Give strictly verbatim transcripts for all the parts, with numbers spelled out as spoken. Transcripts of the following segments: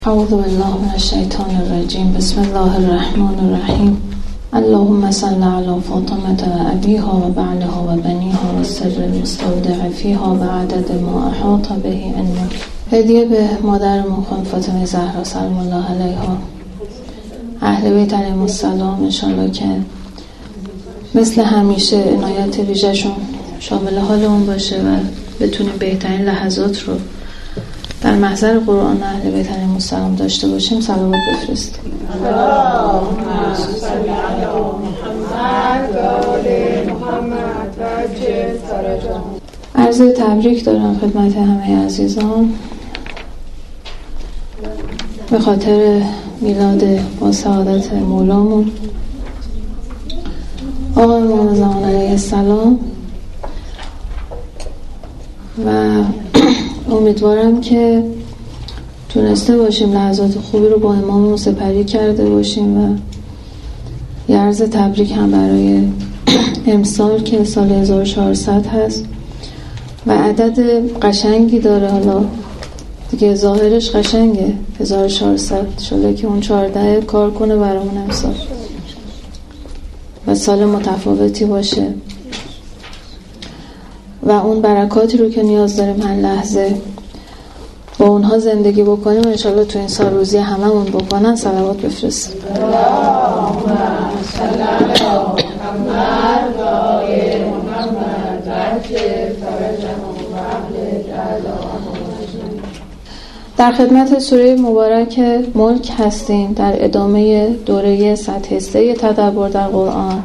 اعوذ بالله من الشیطان الرجیم. بسم الله الرحمن الرحیم. اللهم صل علی فاطمة و ابیها و بعلها و بنیها و سر المستودع فیها و عدد ما احاط به علمک. هدیه به مادرمون خانم فاطمه زهرا سلام الله علیها، اهل بیت علیهم السلام. انشالله که مثل همیشه عنایت ویژه‌شون شامل حال اون باشه و بتونیم بهترین لحظات رو در محضر قرآن اهل بیت علیهم السلام داشته باشیم. صلوات بفرستیم. اللهم صل علی محمد و آل محمد و عجل فرجهم. عرض تبریک دارم خدمت همه عزیزان به خاطر میلاد با سعادت مولامون آقا امام زمان علیه السلام و امیدوارم که تونسته باشیم لحظات خوبی رو با اماممون سپری کرده باشیم و یه عرض تبریک هم برای امسال که سال هزار و چهارصد هست و عدد قشنگی داره. حالا دیگه ظاهرش قشنگه هزار و چهارصد شده که اون چهارده کار کنه برامون امسال و سال متفاوتی باشه و اون برکاتی رو که نیاز داریم هر لحظه با اونها زندگی بکنیم انشالله تو این سال روزی هممون بکنن. صلوات بفرستیم. اللهم صل علی محمد و آل محمد و عجل فرجهم و اهل جعلهم. در خدمت سوره مبارک ملک هستیم در ادامه دوره صد حصه تدبر در قرآن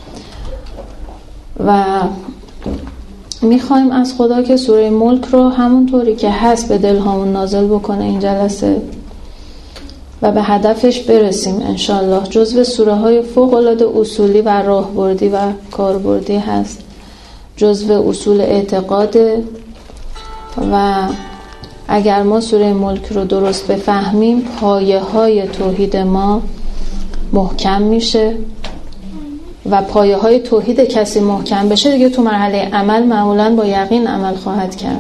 و میخوایم از خدا که سوره ملک رو همونطوری که هست به دل هامون نازل بکنه این جلسه و به هدفش برسیم انشالله. جزو سوره های فوق العاده اصولی و راهبردی و کاربردی هست، جزو اصول اعتقاد و اگر ما سوره ملک رو درست بفهمیم پایه های توحید ما محکم میشه و پایه های توحید کسی محکم بشه دیگه تو مرحله عمل معمولاً با یقین عمل خواهد کرد.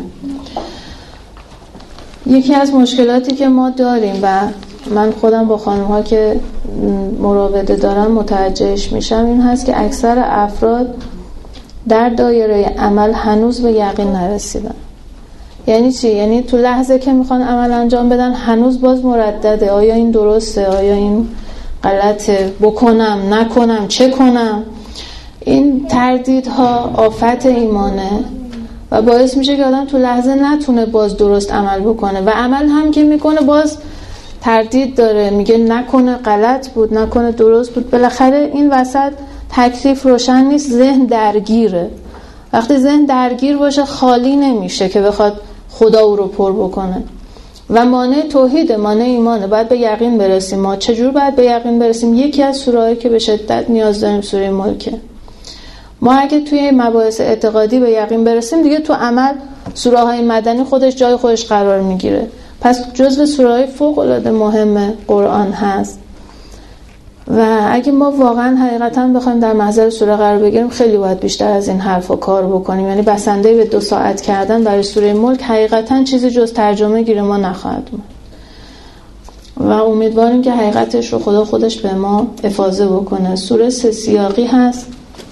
یکی از مشکلاتی که ما داریم و من خودم با خانم ها که مراوده دارم متوجهش میشم این هست که اکثر افراد در دایره عمل هنوز به یقین نرسیدن. یعنی چی؟ یعنی تو لحظه که میخوان عمل انجام بدن هنوز باز مردده، آیا این درسته، آیا این غلطه، بکنم نکنم، چه کنم. این تردیدها آفت ایمانه و باعث میشه که آدم تو لحظه نتونه باز درست عمل بکنه و عمل هم که میکنه باز تردید داره، میگه نکنه غلط بود، نکنه درست بود. بالاخره این وسط تکلیف روشن نیست، ذهن درگیره. وقتی ذهن درگیر باشه خالی نمیشه که بخواد خدا او رو پر بکنه و مانع توحید، مانع ایمانه. باید به یقین برسیم. ما چجور باید به یقین برسیم؟ یکی از سوره‌هایی که به شدت نیاز داریم سوره ملکه. ما اگه توی مباحث اعتقادی به یقین برسیم دیگه تو عمل سوره‌های مدنی خودش جای خودش قرار میگیره. پس جزو سوره‌های فوق‌العاده مهم قرآن هست و اگه ما واقعا حقیقتا بخوایم در محضر سوره قرار بگیریم خیلی باید بیشتر از این حرفا کار بکنیم. یعنی بسنده به دو ساعت کردن برای سوره ملک حقیقتا چیزی جز ترجمه گیر ما نخواهد بود و امیدواریم که حقیقتش رو خدا خودش به ما افاضه بکنه. سوره سه سیاقی هست.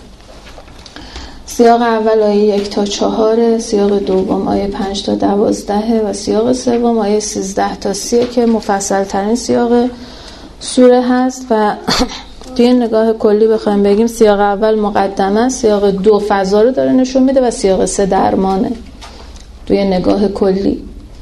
سیاق اول آیه یک تا چهار، سیاق دوم آیه پنج تا دوازده و سیاق سوم آیه سیزده تا سی که مفصل ترین سیاق سوره هست و توی نگاه کلی بخوایم بگیم سیاق اول مقدمه، سیاق دو فضا رو داره نشون میده و سیاق سه درمانه. توی نگاه کلی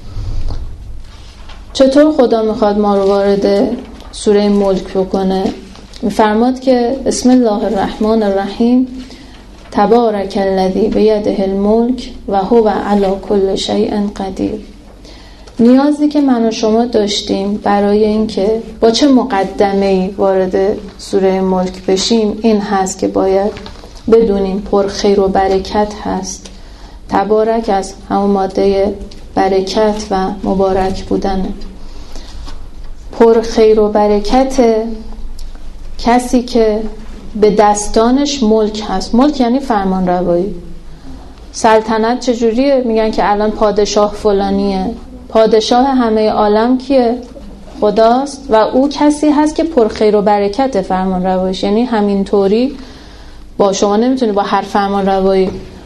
چطور خدا میخواد ما رو وارد سوره ملک بکنه؟ میفرماد که بسم الله الرحمن الرحیم تبارک الذی بیده الملک و هو علی کل شیء قدیر. نیازی که من و شما داشتیم برای اینکه با چه مقدمه‌ای وارد سوره ملک بشیم این هست که باید بدونیم پر خیر و برکت هست. تبارک از همون ماده برکت و مبارک بودن. پر خیر و برکت کسی که به دستانش ملک هست. ملک یعنی فرمان روایی. سلطنت چجوریه؟ میگن که الان پادشاه فلانیه. پادشاه همه عالم کیه؟ خداست و او کسی هست که پر خیر و برکت فرمان روایش. یعنی همینطوری با شما نمیتونی با هر فرمان روایی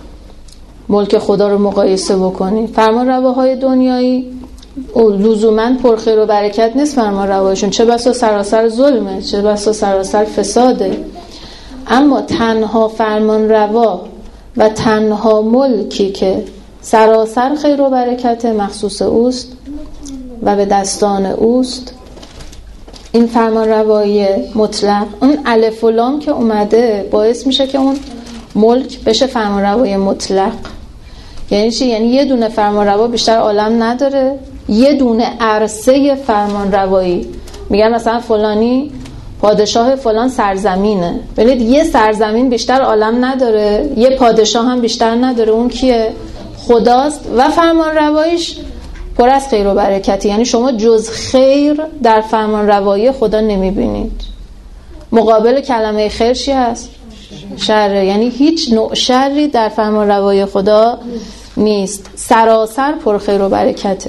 ملک خدا رو مقایسه بکنی. فرمان رواهای دنیایی لزوماً پر خیر و برکت نیست فرمان روایشون، چه بسا سراسر ظلمه، چه بسا سراسر فساده. اما تنها فرمان روا و تنها ملکی که سراسر خیر و برکت مخصوص اوست و به دستان اوست این فرمان روایی مطلق. اون الف و لام که اومده باعث میشه که اون ملک بشه فرمان روایی مطلق. یعنی چی؟ یعنی یه دونه فرمان روا بیشتر عالم نداره، یه دونه عرصه فرمان روایی. میگن مثلا فلانی پادشاه فلان سرزمینه، ببینید یه سرزمین بیشتر عالم نداره، یه پادشاه هم بیشتر نداره. اون کیه؟ خداست و فرمان روایش پر از خیر و برکتی. یعنی شما جز خیر در فرمان روایی خدا نمیبینید. مقابل کلمه خیر چی هست؟ شر. یعنی هیچ نوع شری در فرمان روایی خدا نیست، سراسر پر خیر و برکته.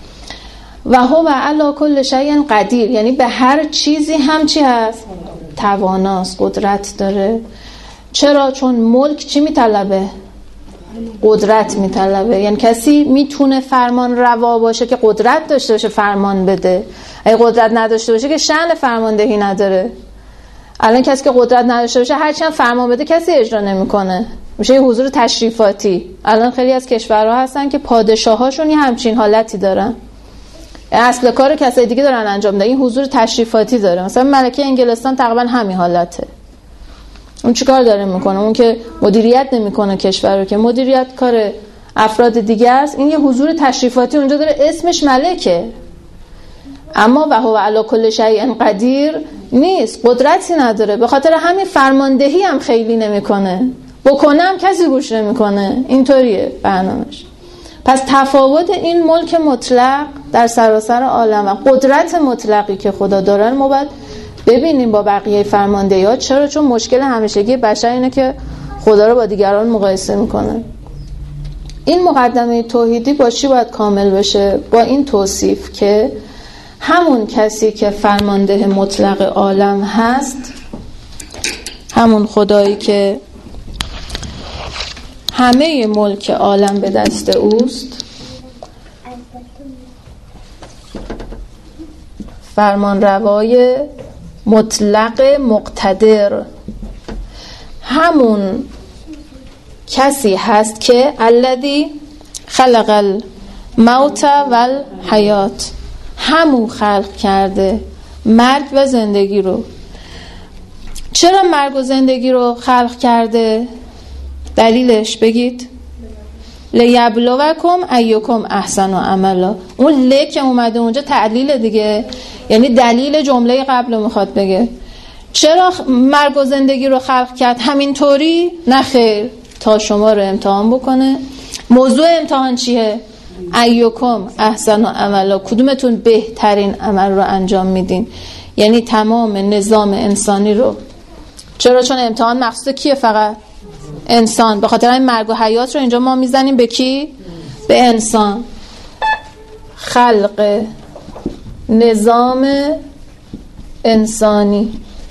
و هو علی کل شیء قدیر، یعنی به هر چیزی هم چی هست؟ تواناست، قدرت داره. چرا؟ چون ملک چی میطلبه؟ قدرت میطلبه. یعنی کسی میتونه فرمان روا باشه که قدرت داشته باشه فرمان بده. اگه قدرت نداشته باشه که شأن فرماندهی نداره. الان کسی که قدرت نداشته باشه هرچی هم فرمان بده کسی اجرا نمیکنه، میشه یه حضور تشریفاتی. الان خیلی از کشورها هستن که پادشاهاشون یه همچین حالتی دارن، اصل کار کسای دیگه دارن انجام میدن، این حضور تشریفاتی داره. مثلا ملکه انگلستان تقریبا همین حالته. اون چیکار داره میکنه؟ اون که مدیریت نمیکنه کشور رو، که مدیریت کار افراد دیگه است. این یه حضور تشریفاتی اونجا داره، اسمش ملکه، اما و هو علی کل شیء قدیر نیست، قدرتی نداره. به خاطر همین فرماندهی هم خیلی نمیکنه، بکنه هم کسی گوش نمیکنه. اینطوریه برنامه‌اش. پس تفاوت این ملک مطلق در سراسر عالم و قدرت مطلقی که خدا داره ما باید ببینیم با بقیه فرماندهی‌ها. چرا؟ چون مشکل همیشگی بشر اینه که خدا رو با دیگران مقایسه میکنه. این مقدمه توحیدی با چی باید کامل بشه؟ با این توصیف که همون کسی که فرمانده مطلق عالم هست، همون خدایی که همه ملک عالم به دست اوست، فرمان روای مطلق مقتدر، همون کسی هست که الذی خلق الموت والحیات، همون خلق کرده مرگ و زندگی رو. چرا مرگ و زندگی رو خلق کرده؟ دلیلش بگید. لیبلوکم ایکم احسن عملا. اون ل که اومده اونجا تعلیل دیگه، یعنی دلیل جمله قبل رو میخواد بگه. چرا مرگ و زندگی رو خلق کرد؟ همینطوری؟ نه خیر، تا شما رو امتحان بکنه. موضوع امتحان چیه؟ ایکم احسن عملا، کدومتون بهترین عمل رو انجام میدین. یعنی تمام نظام انسانی رو. چرا؟ چون امتحان مخصوص کیه؟ فقط انسان. به خاطر این مرگ و حیات رو اینجا ما میزنیم به کی؟ به انسان. خلق نظام انسانی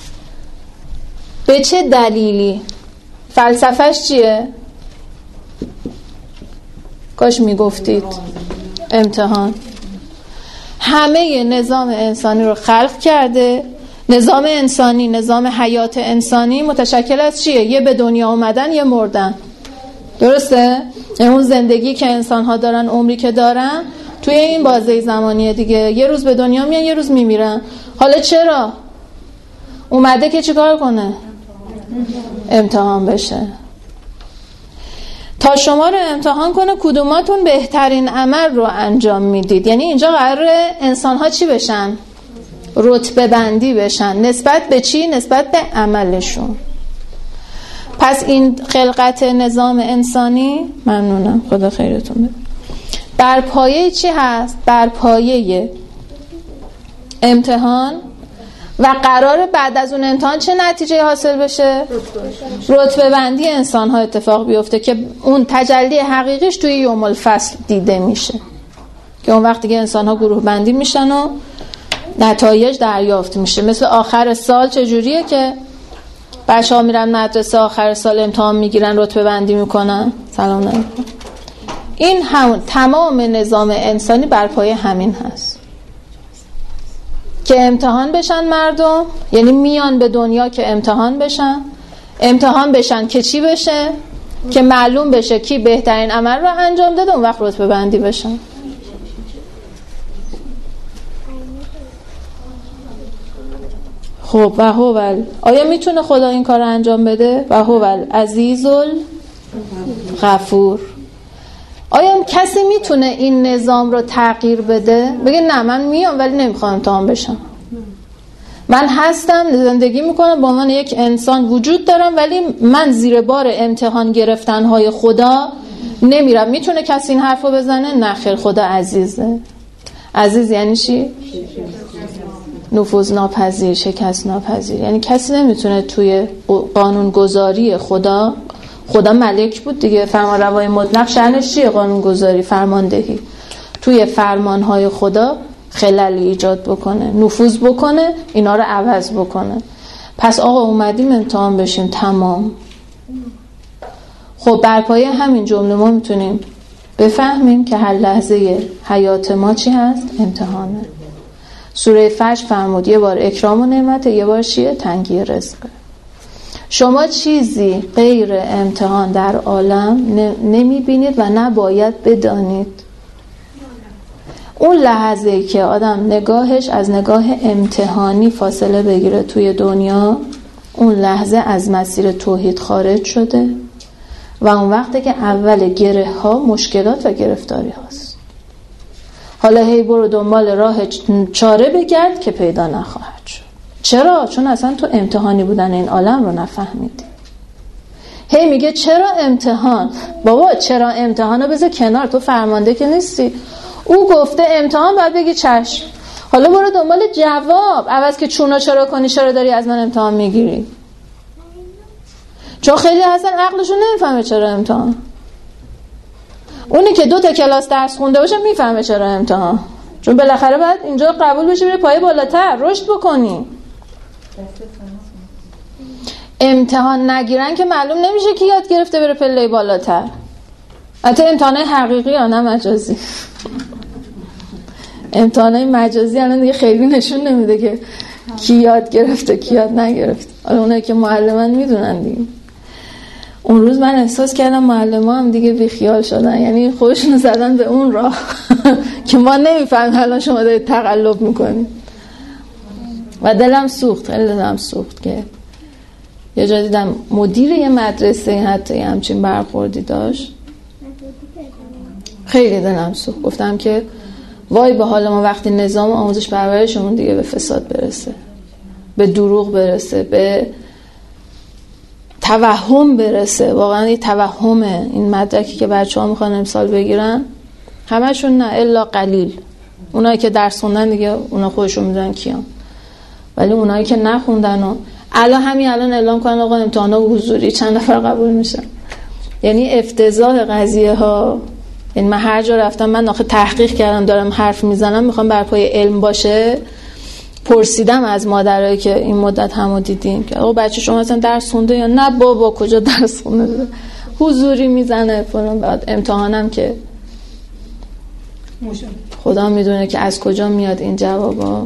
به چه دلیلی؟ فلسفهش چیه؟ کاش میگفتید امتحان. همه نظام انسانی رو خلق کرده. نظام انسانی، نظام حیات انسانی متشکل از چیه؟ یه به دنیا اومدن، یه مردن. درسته؟ اون زندگی که انسان ها دارن، عمری که دارن توی این بازه زمانی دیگه، یه روز به دنیا میان، یه روز میمیرن. حالا چرا اومده؟ که چیکار کنه؟ امتحان بشه. تا شما رو امتحان کنه کدوماتون بهترین عمل رو انجام میدید. یعنی اینجا قراره انسان ها چی بشن؟ رتبه بندی بشن. نسبت به چی؟ نسبت به عملشون. پس این خلقت نظام انسانی، ممنونم، خدا خیرتون بده، بر پایه چی هست؟ بر پایه امتحان. و قراره بعد از اون امتحان چه نتیجه حاصل بشه؟ رتبه بندی انسان ها اتفاق بیفته که اون تجلی حقیقیش توی یوم الفصل دیده میشه، که اون وقت دیگه انسان ها گروه بندی میشن و نتایج دریافت میشه. مثل آخر سال چجوریه که بچه ها میرن مدرسه آخر سال امتحان میگیرن رتبه بندی میکنن؟ سلام علیکم. این همون تمام نظام انسانی بر پایه همین هست که امتحان بشن مردم، یعنی میان به دنیا که امتحان بشن. امتحان بشن که چی بشه؟ که معلوم بشه کی بهترین عمل رو انجام داده، اون وقت رتبه بندی بشن. خب و هو آیا میتونه خدا این کار رو انجام بده؟ و هو العزیز الغفور. آیا کسی میتونه این نظام رو تغییر بده؟ بگه نه من میام ولی نمیخوام امتحان بشم، من هستم زندگی میکنم با من یک انسان وجود دارم ولی من زیر بار امتحان گرفتنهای خدا نمیرم. میتونه کسی این حرف رو بزنه؟ نه خیر، خدا عزیزه. عزیز یعنی چی؟ نفوذ ناپذیر، شکست ناپذیر. یعنی کسی نمیتونه توی قانون گذاری خدا، خدا ملک بود دیگه، فرمانروای مطلق شأنش چیه؟ قانون گذاری، فرماندهی. توی فرمانهای خدا خللی ایجاد بکنه، نفوذ بکنه، اینا رو عوض بکنه. پس آقا اومدیم امتحان بشیم، تمام. خب بر پایه همین جمله ما میتونیم بفهمیم که هر لحظه حیات ما چی هست؟ امتحانه. سوره فجر فرمود یه بار اکرام و نعمت، یه بار چیه؟ تنگی رزقه. شما چیزی غیر امتحان در عالم نمیبینید و نباید بدانید. اون لحظه‌ای که آدم نگاهش از نگاه امتحانی فاصله بگیره توی دنیا، اون لحظه از مسیر توحید خارج شده و اون وقته که اول گره ها مشکلات و گرفتاری هاست. حالا هی برو دنبال راه چاره بگرد که پیدا نخواهد شد. چرا؟ چون اصلا تو امتحانی بودن این عالم رو نفهمیدی. هی میگه چرا امتحان؟ بابا چرا امتحان رو بذار کنار، تو فرمانده که نیستی. او گفته امتحان، باید بگی چشم. حالا برو دنبال جواب، عوض که چونا چرا کنی، چرا داری از من امتحان میگیری؟ چون خیلی اصلا عقلشون نمیفهمه چرا امتحان. اونی که دو تا کلاس درس خونده باشه میفهمه چرا امتحان، چون بالاخره باید اینجا قبول بشی بری پای بالاتر رشد بکنی. امتحان نگیرن که معلوم نمیشه کی یاد گرفته بره پله بالاتر. حتی امتحانای حقیقی ها، نه مجازی. امتحانای مجازی الان دیگه خیلی نشون نمیده که کی یاد گرفته کی یاد نگرفته. حالا اونایی که معلمن میدونن دیگه. اون روز من احساس کردم معلم‌ها هم دیگه بیخیال شدن، یعنی خودشونو زدن به اون راه که ما نمیفهمیم الان شما دارید تقلب میکنید. و دلم سوخت، خیلی دلم سوخت که یه جا دیدم مدیر یه مدرسه حتی همچین برخوردی داشت. خیلی دلم سوخت. گفتم که وای به حال ما وقتی نظام آموزش پرورشمون دیگه به فساد برسه، به دروغ برسه، به توهم برسه. واقعا این توهمه. این مدرکی که بچه‌ها میخوان امسال بگیرن همشون نه الا قلیل، اونایی که درس خوندن دیگه اونا خودشون میدونن کیان، ولی اونایی که نخوندن و الان همین الان اعلام کنن آقا امتحانا حضوری چند نفر قبول میشن. یعنی افتضاح قضیه ها. یعنی من هر جا رفتم، من آخه تحقیق کردم دارم حرف میزنم، میخوام بر پای علم باشه. پرسیدم از مادرایی که این مدت همو دیدیم که آقا بچه شما اصلا درس خونده یا نه؟ بابا کجا درس خونده، حضوری میزنه فلان. بعد امتحانم که خدا میدونه که از کجا میاد این جوابا.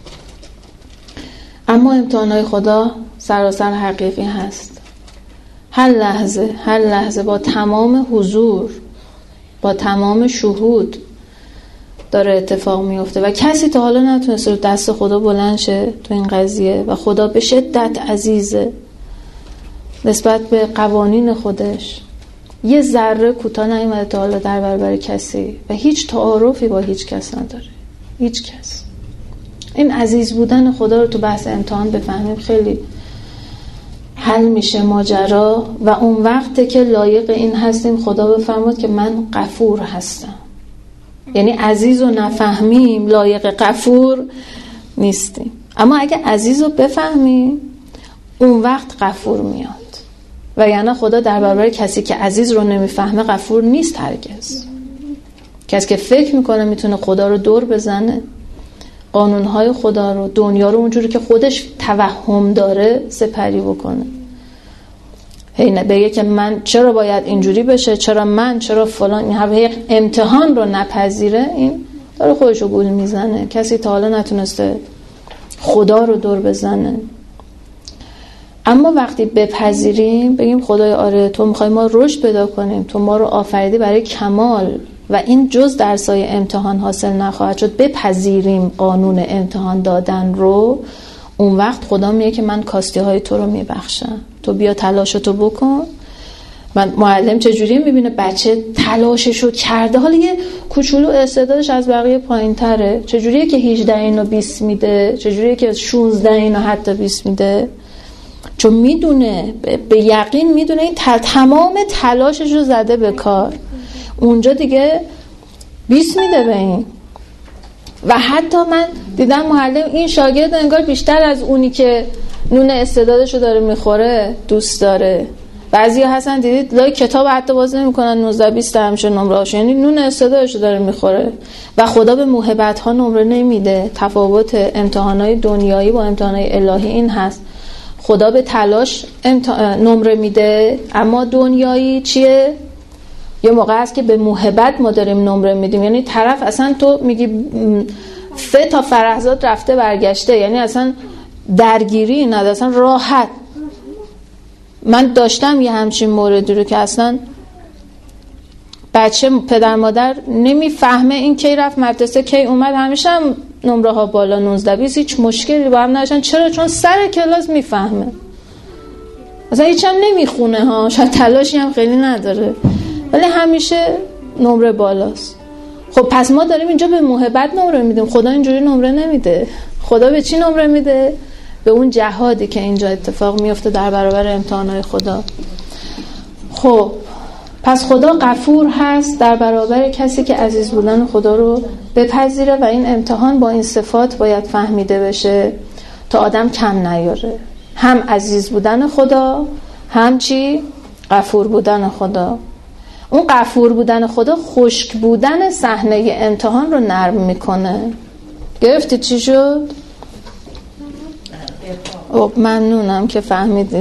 اما امتحانای خدا سراسر حقیقی هست. هر لحظه هر لحظه با تمام حضور، با تمام شهود داره اتفاق میفته و کسی تا حالا نتونسته رو دست خدا بلند شه تو این قضیه. و خدا به شدت عزیزه نسبت به قوانین خودش. یه ذره کوتاه نیومده تا حالا در برابر کسی و هیچ تعارفی با هیچ کس نداره، هیچ کس. این عزیز بودن خدا رو تو بحث امتحان بفهمیم خیلی حل میشه ماجرا. و اون وقته که لایق این هستیم خدا بفرماد که من غفور هستم. یعنی عزیز رو نفهمیم لایق غفور نیستیم، اما اگه عزیز رو بفهمیم اون وقت غفور میاد. و یعنی خدا در برابر کسی که عزیز رو نمیفهمه غفور نیست هرگز. کسی که فکر میکنه میتونه خدا رو دور بزنه قانونهای خدا رو، دنیا رو اونجوری که خودش توهم داره سپری بکنه. هی بگه که من چرا باید اینجوری بشه، چرا من، چرا فلان، این همه امتحان رو نپذیره، این داره خودش رو گول میزنه. کسی تا حالا نتونسته خدا رو دور بزنه. اما وقتی بپذیریم، بگیم خدای آره تو میخوای ما رشد پیدا کنیم، تو ما رو آفریدی برای کمال و این جز در سایه امتحان حاصل نخواهد شد، بپذیریم قانون امتحان دادن رو، اون وقت خدا میگه که من کاستی های تو رو میبخشم، تو بیا تلاشتو بکن. من معلم چجوری میبینه بچه تلاششو کرده، حالا یه کوچولو استعدادش از بقیه پایین تره، چجوریه که هجده اینو بیست میده، چجوریه که شانزده اینو حتی بیست میده؟ چون میدونه، به یقین میدونه این تمام تلاشش رو زده به کار، اونجا دیگه بیست میده به این. و حتی من دیدم معلم این شاگرد انگار بیشتر از اونی که نون استعدادش رو داره میخوره دوست داره. بعضی ها هستن دیدید لای کتاب حتی باز نمی کنن، نوزده بیست همیشه نمره هاش، یعنی نون استعدادش رو داره میخوره. و خدا به موهبت ها نمره نمیده. تفاوت امتحان های دنیایی با امتحان های الهی این هست، خدا به تلاش نمره میده، اما دنیایی چیه؟ یه موقع هست که به موهبت ما داریم نمره میدیم. یعنی طرف اصلا تو میگی فه تا فرهزاد رفته برگشته، یعنی اصلا درگیری نداره، اصلا راحت. من داشتم یه همچین موردی رو که اصلا بچه پدر مادر نمیفهمه این کی رفت مدرسه کی اومد، همیشه هم نمره ها بالا نوزده بیست، هیچ مشکلی با هم نداشتن. چرا؟ چون سر کلاس میفهمه، مثلا هیچ هم نمیخونه ها، شاید تلاشی هم خیلی نداره، ولی همیشه نمره بالاست. خب پس ما داریم اینجا به موهبت نمره میدیم، خدا اینجوری نمره نمیده. خدا به چی نمره میده؟ به اون جهادی که اینجا اتفاق میفته در برابر امتحانات خدا. خب پس خدا غفور هست در برابر کسی که عزیز بودن خدا رو بپذیره و این امتحان با این صفات باید فهمیده بشه تا آدم کم نیاره، هم عزیز بودن خدا، هم چی؟ غفور بودن خدا. اون غفور بودن خدا خشک بودن صحنه امتحان رو نرم میکنه. گرفتی چی شد؟ خب ممنونم که فهمیدید.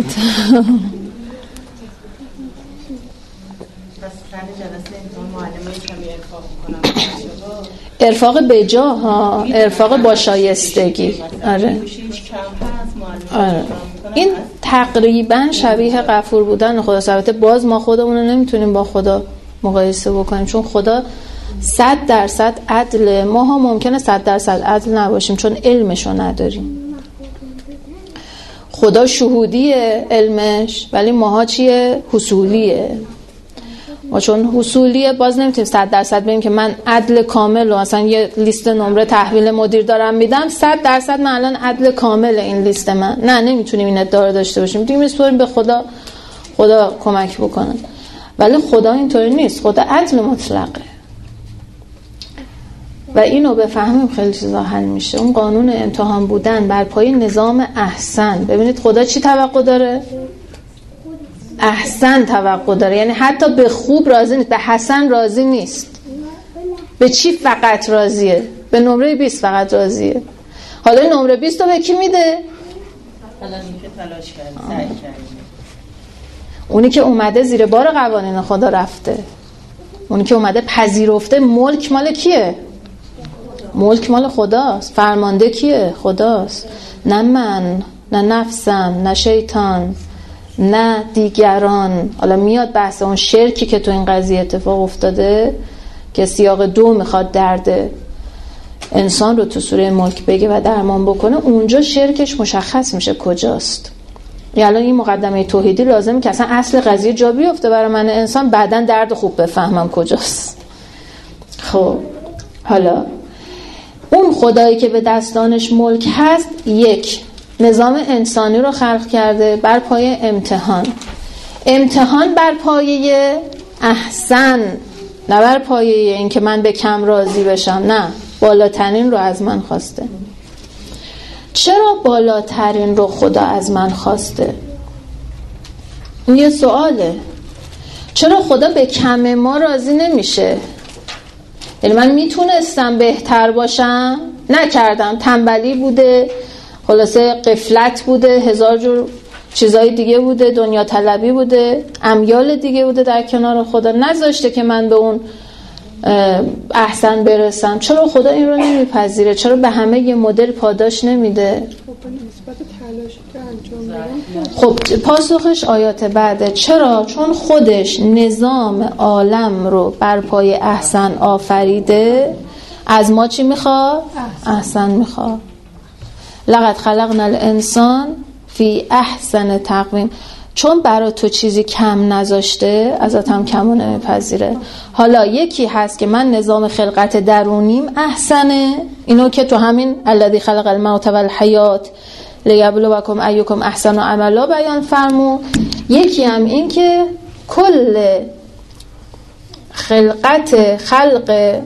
ارفاق بجا ها، ارفاق با شایستگی. آره. آره. این تقریبا شبیه غفور بودن خداست. البته باز ما خودمون رو نمیتونیم با خدا مقایسه بکنیم، چون خدا صد درصد عدله، ما ها ممکنه صد درصد عدل نباشیم چون علمشو نداریم. خدا شهودیه علمش، ولی ماها چیه؟ حصولیه. ما چون حصولیه باز نمیتونیم صد درصد بگیم که من عدل کامل و مثلا یه لیست نمره تحویل مدیر دارم میدم صد درصد من الان عدل کامل این لیست من. نه، نمیتونیم این ادعا داشته باشیم. میتونیم بسپاریم به خدا، خدا کمک بکنه. ولی خدا اینطوری نیست، خدا عدل مطلقه. و اینو بفهمیم خیلی چیزا حل میشه. اون قانون امتحان بودن بر پای نظام احسن. ببینید خدا چی توقع داره؟ احسن توقع داره. یعنی حتی به خوب راضی نیست، به حسن راضی نیست. به چی فقط راضیه؟ به نمره بیست فقط راضیه. حالا نمره بیست رو به کی میده؟ حالا این که تلاش کرد، سعی کرد. اونی که اومده زیر بار قوانین خدا رفته، اونی که اومده پذیرفته ملک مال کیه؟ ملک مال خداست. فرمانده کیه؟ خداست. نه من، نه نفسم، نه شیطان، نه دیگران. حالا میاد بحث اون شرکی که تو این قضیه اتفاق افتاده که سیاق دو میخواد درد انسان رو تو سوره ملک بگه و درمان بکنه. اونجا شرکش مشخص میشه کجاست. یعنی این مقدمه توحیدی لازمه که اصلا اصل قضیه جا بیفته برای من انسان، بعدن درد خوب بفهمم کجاست. خب حالا اون خدایی که به دستانش ملک هست، یک نظام انسانی رو خلق کرده بر پایه امتحان. امتحان بر پایه احسن، نه بر پایه این که من به کم راضی بشم. نه، بالاترین رو از من خواسته. چرا بالاترین رو خدا از من خواسته؟ این یه سواله. چرا خدا به کم ما راضی نمیشه؟ یعنی من میتونستم بهتر باشم، نکردم، تنبلی بوده، خلاصه غفلت بوده، هزار جور چیزای دیگه بوده، دنیا طلبی بوده، امیال دیگه بوده در کنار خدا، نذاشته که من به اون احسن برسم. چرا خدا این رو نمیپذیره؟ چرا به همه یه مدل پاداش نمیده؟ خب پاسخش آیات بعده. چرا؟ چون خودش نظام عالم رو بر پای احسن آفریده. از ما چی میخواد؟ احسن میخواد. لقد خلقنا الانسان فی احسن تقویم. چون برای تو چیزی کم نذاشته، ازت هم کمو نمیپذیره. حالا یکی هست که من نظام خلقت درونیم احسنه، اینو که تو همین الذی خلق الموت والحیات لیبلوکم ایکم احسن عملا بیان فرمو. یکی هم این که کل خلقت خلق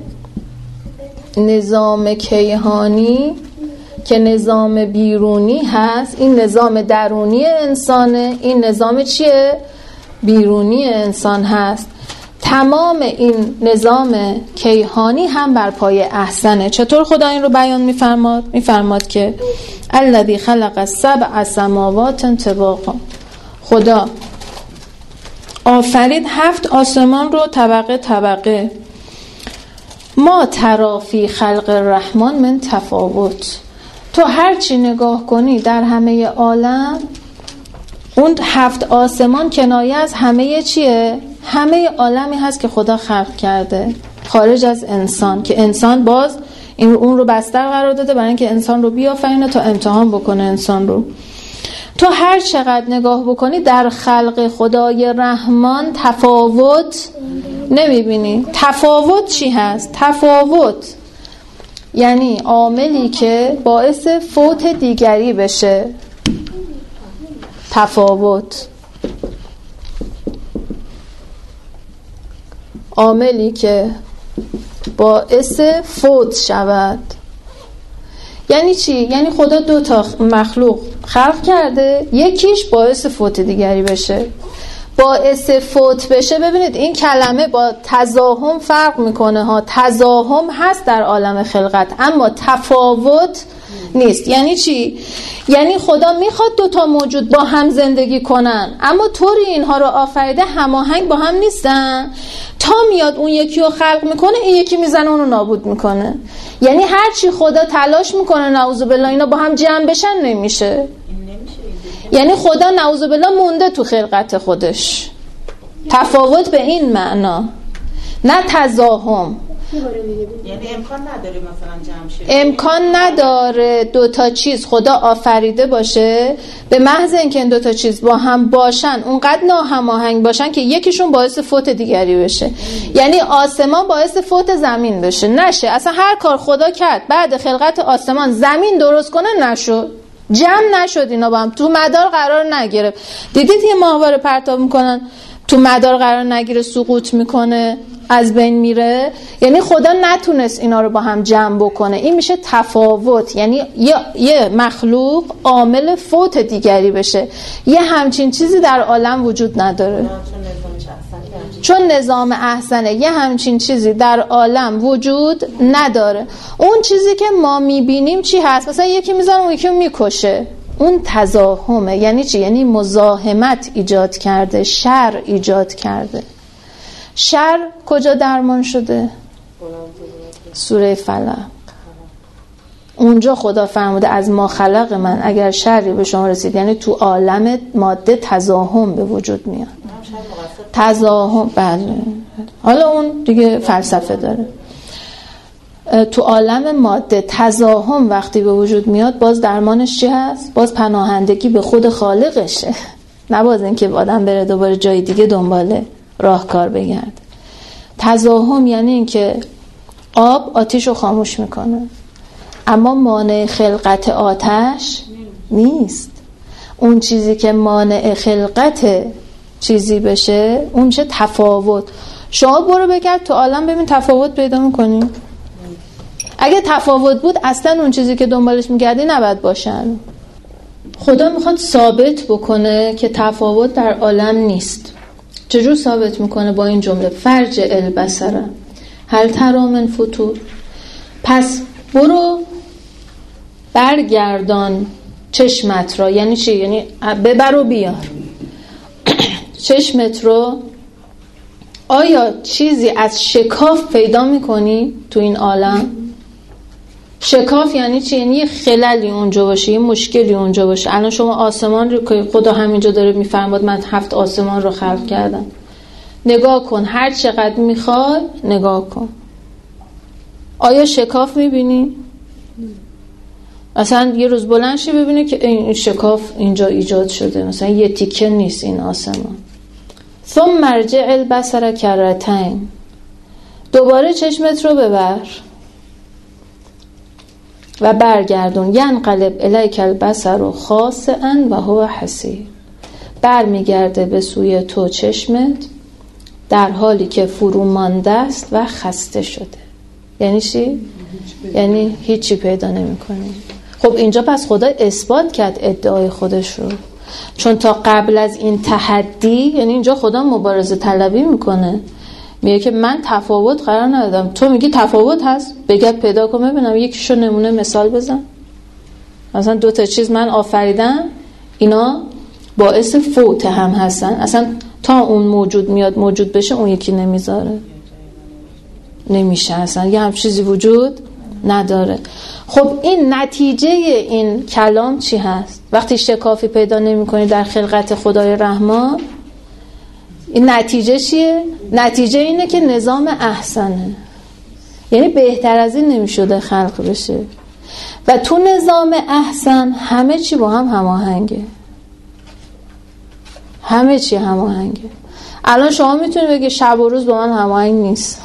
نظام کیهانی که نظام بیرونی هست، این نظام درونی انسانه، این نظام چیه؟ بیرونی انسان هست. تمام این نظام کیهانی هم بر پای احسنه. چطور خدا این رو بیان میفرماد؟ میفرماد که الذی خلق سبع سماوات طباقا. خدا آفرید هفت آسمان رو طبقه طبقه. ما تری فی خلق الرحمن من تفاوت. تو هر چی نگاه کنی در همه عالم، اون هفت آسمان کنایه از همه چیه؟ همه عالمی هست که خدا خلق کرده خارج از انسان، که انسان باز این اون رو بستر قرار داده برای اینکه انسان رو بیافرینه تا امتحان بکنه انسان رو. تو هر چقدر نگاه بکنی در خلق خدای رحمان تفاوت نمیبینی. تفاوت چی هست؟ تفاوت یعنی عاملی که باعث فوت دیگری بشه. تفاوت عاملی که باعث فوت شود. یعنی چی؟ یعنی خدا دو تا مخلوق خلق کرده، یکیش باعث فوت دیگری بشه. باعث فوت بشه، ببینید این کلمه با تزاحم فرق میکنه ها. تزاحم هست در عالم خلقت اما تفاوت نیست. یعنی چی؟ یعنی خدا میخواد دو تا موجود با هم زندگی کنن اما طوری اینها رو آفریده هماهنگ با هم نیستن. تا میاد اون یکی رو خلق میکنه، این یکی میزنه اون رو نابود میکنه. یعنی هر چی خدا تلاش میکنه نعوذ بالله اینا با هم جمع بشن نمیشه. یعنی خدا نعوذ بالله مونده تو خلقت خودش. تفاوت به این معنا، نه تزاحم. یعنی امکان نداره مثلا جمع شه. امکان نداره دو تا چیز خدا آفریده باشه به محض اینکه این دو تا چیز با هم باشن اونقدر ناهماهنگ باشن که یکیشون باعث فوت دیگری بشه. یعنی آسمان باعث فوت زمین بشه، نشه. اصلا هر کار خدا کرد بعد خلقت آسمان زمین درست کنه نشد، جمع نشد، اینا با هم تو مدار قرار نگرفت. دیدید یه ماهواره پرتاب میکنن تو مدار قرار نگیره سقوط میکنه، از بین میره. یعنی خدا نتونست اینا رو با هم جمع بکنه. این میشه تفاوت. یعنی یه, یه مخلوق عامل فوت دیگری بشه. یه همچین چیزی در عالم وجود نداره. چون نظام احسنه یه همچین چیزی در عالم وجود نداره. اون چیزی که ما میبینیم چی هست؟ مثلا یکی میزنه اون یکی رو میکشه. اون تزاحمه. یعنی چی؟ یعنی مزاحمت ایجاد کرده، شر ایجاد کرده. شر کجا درمان شده؟ سوره فلق. اونجا خدا فرموده از ما خلق من اگر شری به شما رسید، یعنی تو عالم ماده تزاحم به وجود میاد. تزاحم، بله. حالا اون دیگه فلسفه داره. تو عالم ماده تزاحم وقتی به وجود میاد باز درمانش چی هست؟ باز پناهندگی به خود خالقشه، نه باز اینکه آدم بره دوباره جای دیگه دنباله راهکار بگرد. تزاحم یعنی اینکه آب آتش رو خاموش میکنه اما مانع خلقت آتش نیست. اون چیزی که مانع خلقت چیزی بشه اون چه تفاوت. شما برو بگرد تو عالم ببین تفاوت پیدا میکنی؟ اگه تفاوت بود اصلا اون چیزی که دنبالش میگردی نباید باشن. خدا میخواد ثابت بکنه که تفاوت در عالم نیست. چجور ثابت میکنه؟ با این جمله فرج البصره. هل تری من فطور. پس برو برگردان چشمت را. یعنی چی؟ یعنی ببر و بیار چشمت رو. آیا چیزی از شکاف پیدا میکنی تو این عالم؟ شکاف یعنی چی؟ یعنی یه خللی اونجا باشه، یه مشکلی اونجا باشه. الان شما آسمان رو که خدا همینجا داره میفرماد من هفت آسمان رو خلق کردم، نگاه کن، هر چقدر میخوای نگاه کن، آیا شکاف میبینی؟ مثلا یه روز بلند شی ببینی که این شکاف اینجا ایجاد شده، مثلا یه تیکه نیست این آسمان. ثم مرجع البصر کرتین، دوباره چشمت رو ببر و برگردون. ینقلب الیک البصر خاسئا و هو حسیر، برمیگرده به سوی تو چشمت در حالی که فرو مانده است و خسته شده. یعنی چی؟ یعنی هیچی پیدا نمی کنی. خب اینجا پس خدا اثبات کرد ادعای خودش رو، چون تا قبل از این تحدی، یعنی اینجا خدا مبارزه طلبی میکنه، میگه که من تفاوت قرار ندادم، تو میگی تفاوت هست، بگرد پیدا کن ببینم، یکیشو نمونه مثال بزن. مثلا دو تا چیز من آفریدم، اینا باعث فوت هم هستن، اصلا تا اون موجود میاد موجود بشه اون یکی نمیذاره، نمیشه، اصلا یه هم چیزی وجود نداره. خب این نتیجه این کلام چی هست؟ وقتی شکافی پیدا نمی کنی در خلقت خدای رحمان، این نتیجه چیه؟ نتیجه اینه که نظام احسنه، یعنی بهتر از این نمی شده خلق بشه و تو نظام احسن همه چی با هم هماهنگه، همه چی هماهنگه. الان شما میتونی بگی شب و روز با من هماهنگ نیست،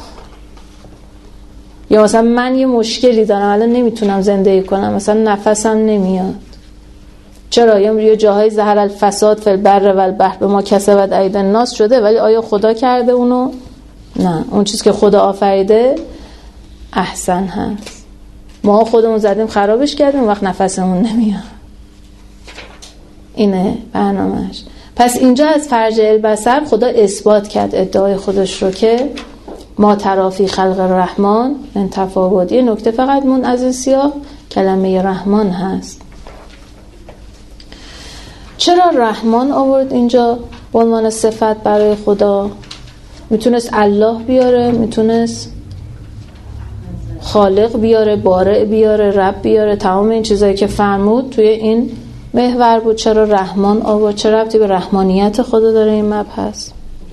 یا مثلا من یه مشکلی دارم الان نمیتونم زندگی کنم، مثلا نفسم نمیاد. چرا؟ یه جاهای ظهر الفساد فی البر و البحر بما کسبت ایدی الناس شده، ولی آیا خدا کرده اونو؟ نه، اون چیز که خدا آفریده احسن هست، ما خودمون زدیم خرابش کردیم، وقت نفسمون نمیاد. اینه برنامه‌اش. پس اینجا از فرج البصر خدا اثبات کرد ادعای خودش رو که ما ترافی خلق رحمان من تفاوت. یه نکته فقط مون از این سیاق کلمه رحمان هست. چرا رحمان آورد اینجا به عنوان صفت برای خدا؟ میتونست الله بیاره، میتونست خالق بیاره، بارئ بیاره، رب بیاره، تمام این چیزایی که فرمود توی این محور بود. چرا رحمان آورد؟ چه ربطی به رحمانیت خدا داره این مبحث؟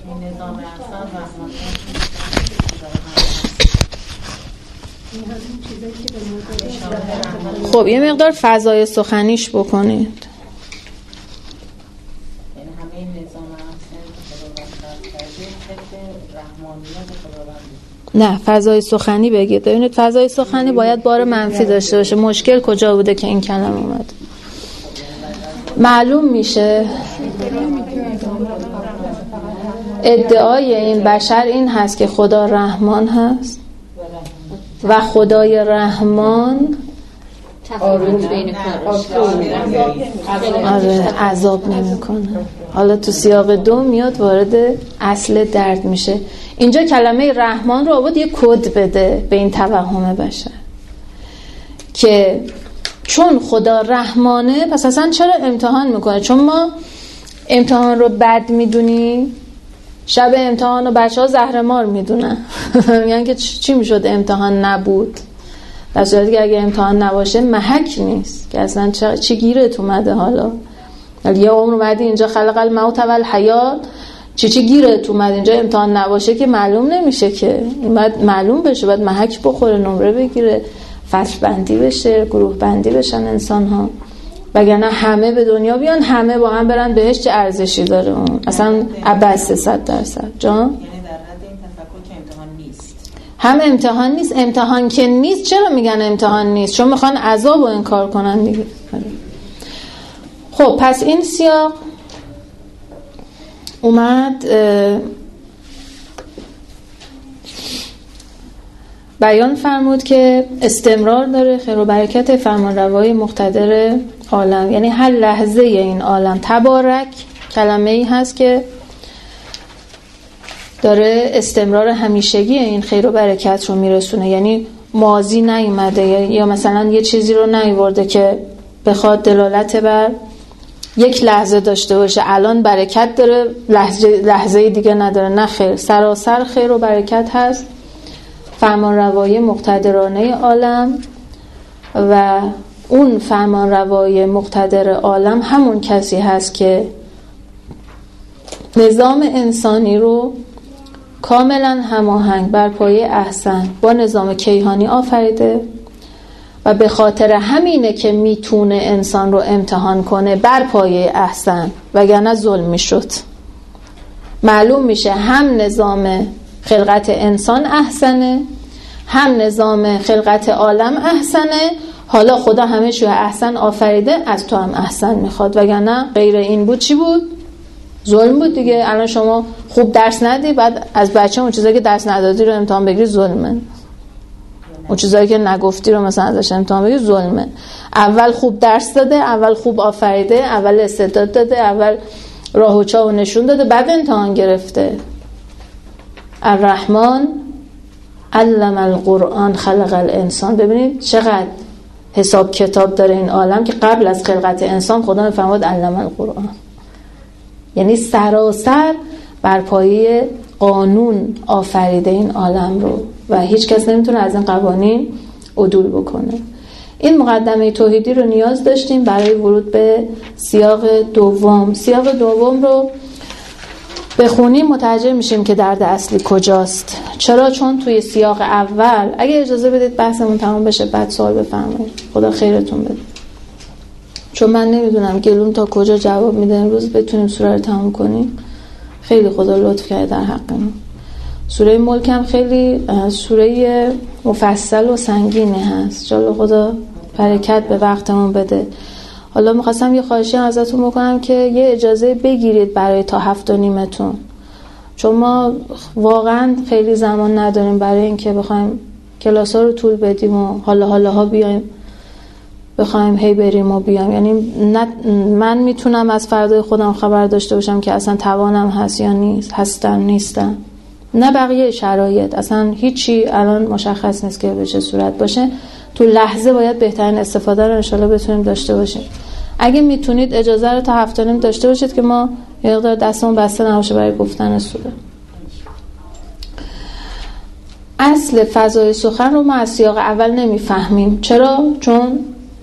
خب یه مقدار فضای سخنیش بکنید. نه، فضای سخنی بگید. ببینید فضای سخنی باید بار منفی داشته باشه. مشکل کجا بوده که این کلمه اومد؟ معلوم میشه ادعای این بشر این هست که خدا رحمان هست و خدای رحمان تفاوت بین کارش آره عذاب نمیکنه. حالا تو سیاق دو میاد وارد اصل درد میشه. اینجا کلمه رحمان رو آورد یه کد بده به این توهم بشر که چون خدا رحمانه پس اصلا چرا امتحان میکنه؟ چون ما امتحان رو بد میدونیم، شب امتحان رو بچه ها زهرمار میدونن یعنی که چی میشد امتحان نبود، در صورتی که اگه امتحان نباشه محک نیست که اصلا چی گیرت اومده. حالا یه عمر اومدی اینجا خلق الموت و الحیات، چی چی گیرت اومد اینجا امتحان نباشه که معلوم نمیشه که، این باید معلوم بشه، باید محک بخوره، نمره بگیره، فصل بندی بشه، گروه بندی بشن انسان ها، وگرنه همه به دنیا بیان همه با هم برن بهش، چه ارزشی داره اون؟ اصلا عبث صد درصد. جان یعنی در حد این تفکر که امتحان نیست. هم امتحان نیست، امتحان که نیست. چرا میگن امتحان نیست؟ چون میخوان عذاب رو انکار کنن دیگه. خب پس این سیاق اومد بیان فرمود که استمرار داره خیر و برکت فرمانروای مقتدر عالم، یعنی هر لحظه این عالم. تبارک کلمه ای هست که داره استمرار همیشگی این خیر و برکت رو میرسونه. یعنی ماضی نیومده یا مثلا یه چیزی رو نیورده که بخواد دلالت بر یک لحظه داشته باشه الان برکت داره لحظه, لحظه دیگه نداره. نه خیر، سراسر خیر و برکت هست. فرمانروایی مقتدرانه عالم و اون فرمانروای مقتدر عالم همون کسی هست که نظام انسانی رو کاملا هماهنگ بر پایه احسن با نظام کیهانی آفریده و به خاطر همینه که میتونه انسان رو امتحان کنه بر پایه احسن، وگرنه ظلم میشد. معلوم میشه هم نظام خلقت انسان احسنه، هم نظام خلقت عالم احسنه. حالا خدا همه شو احسن آفریده، از تو هم احسن میخواد، وگرنه غیر این بود چی بود؟ ظلم بود دیگه. الان شما خوب درس ندی، بعد از بچه اون چیزایی که درس ندادی رو امتحان بگیری، ظلمه. اون چیزایی که نگفتی رو مثلا ازش امتحان بگیری، ظلمه. اول خوب درس داده، اول خوب آفریده، اول استعداد داده، اول راه و چاه نشون داده، بعد امتحان گرفته. الرحمن علم القرآن خلق الانسان. ببینید چقدر حساب کتاب داره این عالم که قبل از خلقت انسان خدا میفرماد علم القرآن. یعنی سراسر بر پایه قانون آفریده این عالم رو و هیچ کس نمیتونه از این قوانین عدول بکنه. این مقدمه توحیدی رو نیاز داشتیم برای ورود به سیاق دوم. سیاق دوم رو بخونیم متوجه میشیم که درد اصلی کجاست. چرا؟ چون توی سیاق اول، اگه اجازه بدید بحثمون تمام بشه بعد سوال بفرمایید، خدا خیرتون بده، چون من نمیدونم گلوم تا کجا جواب میده. امروز بتونیم سوره رو تمام کنیم. خیلی خدا لطف کرده در حقمون. سوره ملک هم خیلی سوره مفصل و سنگینی هست. جلو خدا برکت به وقتمون بده. حالا میخواستم یه خواهشی ازتون بکنم که یه اجازه بگیرید برای تا هفت و نیمتون، چون ما واقعا خیلی زمان نداریم برای اینکه بخوایم کلاس ها رو طول بدیم و حالا حالا ها بیایم بخوایم هی بریم و بیام. یعنی من میتونم از فردای خودم خبر داشته باشم که اصلا توانم هست یا نیست، هستم نیستم، نه بقیه شرایط، اصلا هیچی الان مشخص نیست که به چه صورت باشه. تو لحظه باید بهترین استفاده رو انشالله بتونیم داشته باشیم. اگه میتونید اجازه رو تا هفته نیم داشته باشید که ما یه مقدار دستمون بسته نباشه برای گفتن سوره. اصل فضای سخن رو ما از سیاق اول نمیفهمیم. چرا؟ چون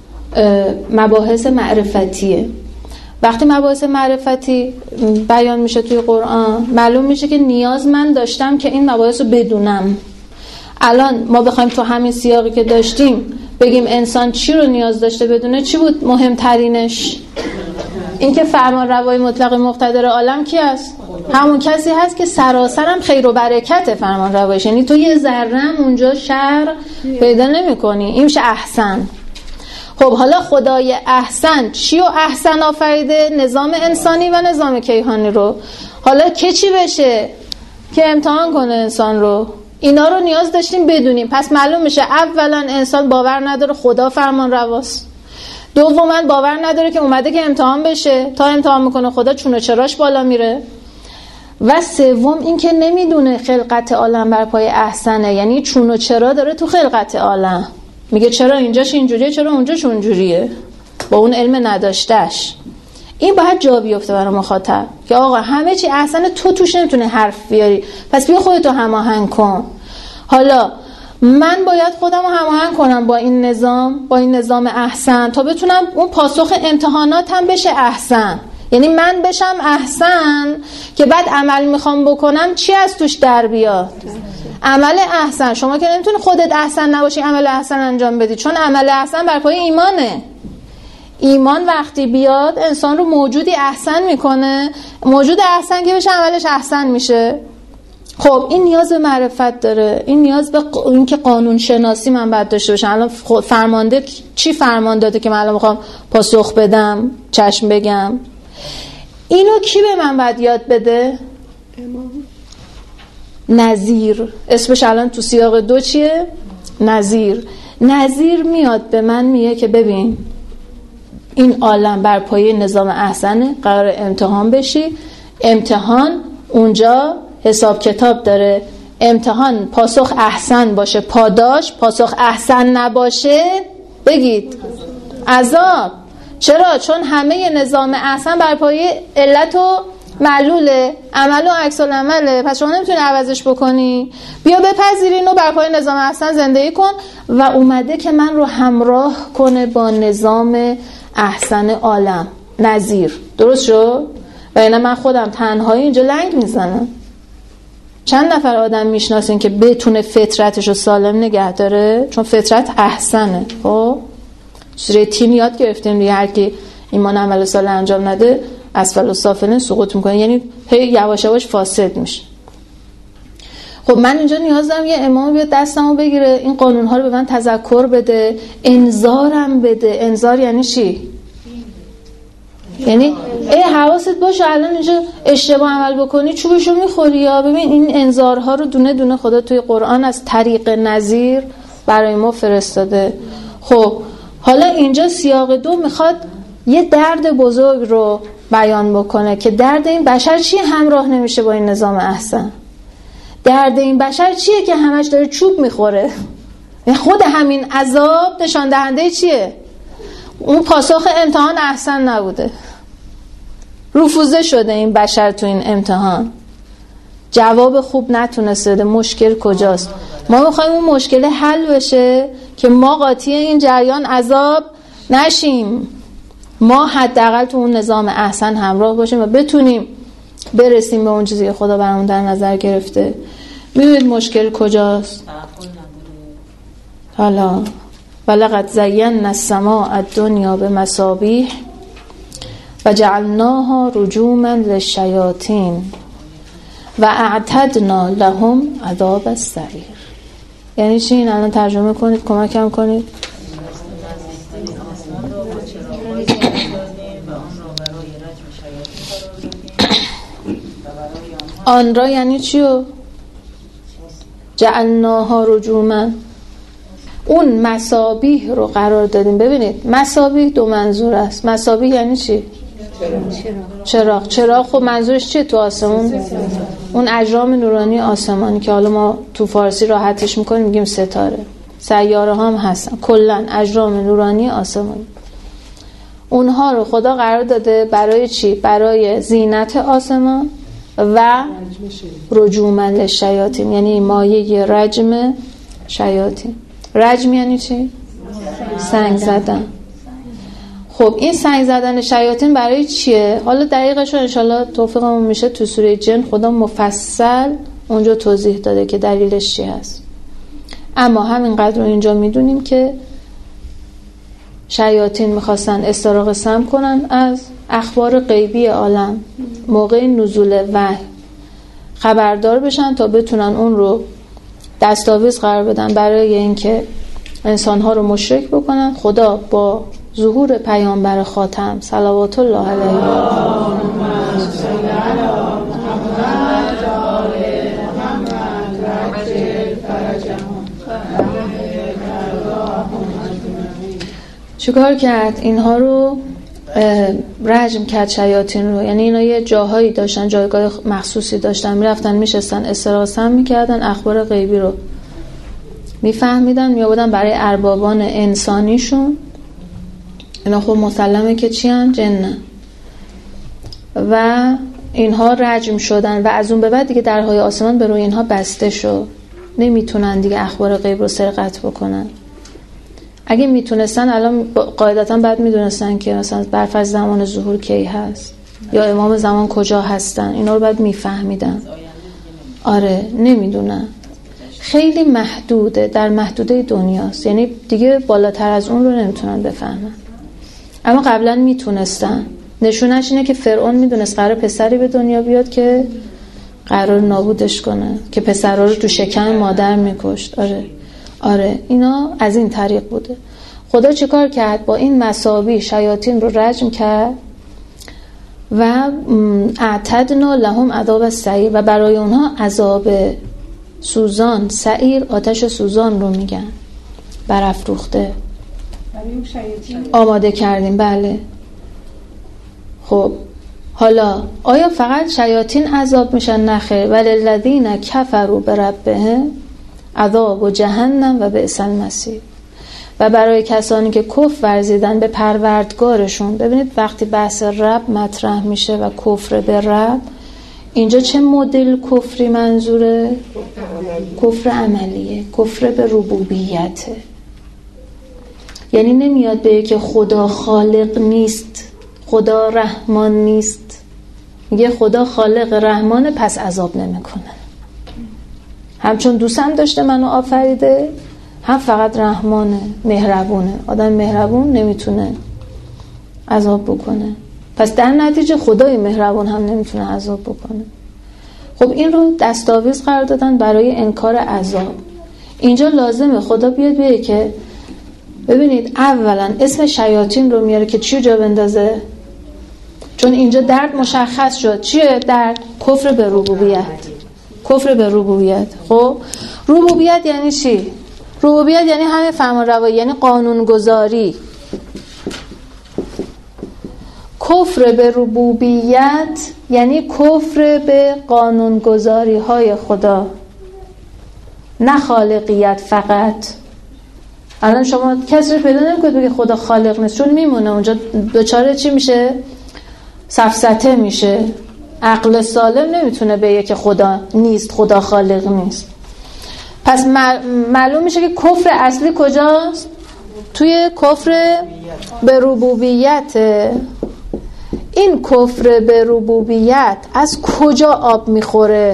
مباحث معرفتیه. وقتی مباحث معرفتی بیان میشه توی قرآن، معلوم میشه که نیاز من داشتم که این مباحث رو بدونم. الان ما بخوایم تو همین سیاقی که داشتیم بگیم انسان چی رو نیاز داشته بدونه، چی بود مهمترینش؟ این که فرمان روای مطلق مقتدر عالم کی است؟ همون کسی هست که سراسرم خیر و برکت فرمان روایش. یعنی تو یه ذره اونجا شر پیدا نمی کنی. این میشه احسن. خب حالا خدای احسن چی و احسن آفریده؟ نظام انسانی و نظام کیهانی رو. حالا که چی بشه؟ که امتحان کنه انسان رو. اینا رو نیاز داشتیم بدونیم. پس معلوم میشه اولا انسان باور نداره خدا فرمان رواست، دوما باور نداره که اومده که امتحان بشه، تا امتحان میکنه خدا چون و چراش بالا میره، و سوم این که نمیدونه خلقت عالم بر پای احسنه. یعنی چون و چرا داره تو خلقت عالم، میگه چرا اینجاش اینجوریه چرا اونجاش اونجوریه، با اون علم نداشتش. این باید جا بیفته برای مخاطب که آقا همه چی احسنه، تو توش نمیتونه حرف بیاری، پس بیا خودتو هماهنگ کن. حالا من باید خودم رو هماهنگ کنم با این نظام، با این نظام احسن، تا بتونم اون پاسخ امتحاناتم بشه احسن. یعنی من بشم احسن که بعد عمل میخوام بکنم چی از توش در بیاد؟ عمل احسن. شما که نمیتونی خودت احسن نباشی عمل احسن انجام بدی، چون عمل احسن بر پای ایمانه. ایمان وقتی بیاد انسان رو موجودی احسن میکنه، موجود احسن که بشه عملش احسن میشه. خب این نیاز به معرفت داره، این نیاز به ق... این که قانون شناسی من باید داشته باشم. الان فرمانده چی فرمان داده که من الان میخوام پاسخ بدم، چشم بگم؟ اینو کی به من باید یاد بده؟ امام نذیر. اسمش الان تو سیاق دو چیه؟ نذیر. نذیر میاد به من میگه که ببین این عالم بر پایه نظام احسنه، قرار امتحان بشی. امتحان اونجا حساب کتاب داره، امتحان پاسخ احسن باشه پاداش، پاسخ احسن نباشه بگید عذاب. چرا؟ چون همه نظام احسن بر پایه علت و معلوله، عمل و عکس العمله، پس شما نمیتونی عوضش بکنی. بیا بپذیر اینو، بر پایه نظام احسن زندگی کن و اومده که من رو همراه کنه با نظام احسن عالم نظیر. درست شد؟ و اینا من خودم تنهایی اینجا لنگ میزنم. چند نفر آدم میشناسین که بتونه فطرتش رو سالم نگه داره؟ چون فطرت احسنه. خب سوره تین یاد گرفتیم دیگه، هر کی ایمان عمل صالح انجام نده اسفل السافلین سقوط میکنه، یعنی هی یواش یواش فاسد میشه. خب من اینجا نیاز دارم یه امام بیاد دستمو بگیره، این قانون‌ها رو به من تذکر بده، انذارم بده. انذار یعنی چی؟ یعنی ای حواست باشه الان اینجا اشتباه عمل بکنی چوبشو میخوری. یا ببین این انذارها رو دونه دونه خدا توی قرآن از طریق نذیر برای ما فرستاده. خب حالا اینجا سیاق دو میخواد یه درد بزرگ رو بیان بکنه که درد این بشر چیه همراه نمیشه با این نظام احسن. درد این بشر چیه که همش داره چوب میخوره. خود همین عذاب نشان دهنده چیه؟ اون پاسخ امتحان احسن نبوده، رفوزه شده این بشر تو این امتحان، جواب خوب نتونسته بده. مشکل کجاست؟ ما میخوایم اون مشکل حل بشه که ما قاطی این جریان عذاب نشیم، ما حداقل تو اون نظام احسن همراه باشیم و بتونیم برسیم به اون چیزی که خدا برامون در نظر گرفته. می‌بینید مشکل کجاست؟ حالا ولقد زینا السماء الدنیا بمصابیح و جعلناها رجوما للشیاطین و اعتدنا لهم عذاب السعیر. یعنی چی؟ این الان ترجمه کنید، کمکم کنید. آن را یعنی چیو؟ جعلناها رجوما، اون مصابیح رو قرار دادیم. ببینید مصابیح دو منظور است. مصابیح یعنی چی؟ چراغ. چراغ خب منظورش چیه تو آسمون؟ اون اجرام نورانی آسمانی که حالا ما تو فارسی راحتش میکنیم میگیم ستاره. سیاره هم هستن، کلن اجرام نورانی آسمانی. اونها رو خدا قرار داده برای چی؟ برای زینت آسمان و رجوما للشیاطین، یعنی مایه رجم شیاطین. رجم یعنی چی؟ سنگ زدن. خب این سنگ زدن شیاطین برای چیه؟ حالا دقیقش رو انشالله توفیقمون میشه تو سوره جن خدا مفصل اونجا توضیح داده که دلیلش چی هست. اما همینقدر رو اینجا میدونیم که شیاطین میخواستن استراق سم کنن از اخبار غیبی عالم، موقع نزول وحی خبردار بشن تا بتونن اون رو دستاویز قرار بدن برای اینکه انسانها رو مشرک بکنن. خدا با ظهور پیامبر خاتم صلوات الله علیه چیکار کرد؟ اینها رو رجم کرد شیاطین رو. یعنی اینا یه جاهایی داشتن، جایگاه مخصوصی داشتن، میرفتن میشستن استراحت میکردن، اخبار غیبی رو میفهمیدن، میآوردن برای اربابان انسانیشون. اینا خب مسلمه که چی هن؟ جنن. و اینها رجم شدن و از اون به بعد دیگه درهای آسمان به روی اینها بسته شد، نمیتونن دیگه اخبار غیب رو سرقت بکنن. اگه میتونستن الان قاعدتا بعد میدونستن که مثلا برفرض زمان ظهور کی هست یا امام زمان کجا هستن، اینا رو بعد میفهمیدن. آره نمیدونن، خیلی محدوده، در محدوده دنیاست، یعنی دیگه بالاتر از اون رو نمیتونن بفهمن. اما قبلا میتونستن. نشونش اینه که فرعون میدونست قرار پسری به دنیا بیاد که قرار نابودش کنه، که پسرها رو تو شکم مادر میکشت. آره آره اینا از این طریق بوده. خدا چیکار کرد؟ با این مصابیح شیاطین رو رجم کرد و اعتدنا لهم عذاب السعیر، و برای اونها عذاب سوزان، سعیر آتش سوزان رو میگن، برافروخته آماده کردیم. بله. خب حالا آیا فقط شیاطین عذاب میشن؟ نخیر. وللذین کفروا بربهم عذاب جهنم و بئس المصیر. و برای کسانی که کفر ورزیدن به پروردگارشون. ببینید وقتی بحث رب مطرح میشه و کفر به رب، اینجا چه مدل کفری منظوره؟ کفر عملیه، کفر به ربوبیته. یعنی نمیاد بگه که خدا خالق نیست، خدا رحمان نیست، میگه خدا خالق رحمانه پس عذاب نمیکنه. همچون دوستم داشته منو آفریده، هم فقط رحمانه، مهربونه. آدم مهربون نمیتونه عذاب بکنه، پس در نتیجه خدای مهربون هم نمیتونه عذاب بکنه. خب این رو دستاویز قرار دادن برای انکار عذاب. اینجا لازمه خدا بیاد بگه که ببینید اولا اسم شیاطین رو میاره که چی جا بندازه؟ چون اینجا درد مشخص شد. چیه درد؟ کفر به ربوبیت. کفر به ربوبیت. خب ربوبیت یعنی چی؟ ربوبیت یعنی همه فرمانروایی، یعنی قانونگذاری. کفر به ربوبیت یعنی کفر به قانونگذاری های خدا، نه خالقیت فقط. الان شما کسی رو پیدا نمی‌کنید بگه خدا خالق نیست، چون میمونه اونجا دچار چی میشه؟ سفسطه میشه. عقل سالم نمیتونه بگه که خدا نیست، خدا خالق نیست. پس معلوم میشه که کفر اصلی کجاست؟ توی کفر به ربوبیت. این کفر به ربوبیت از کجا آب میخوره؟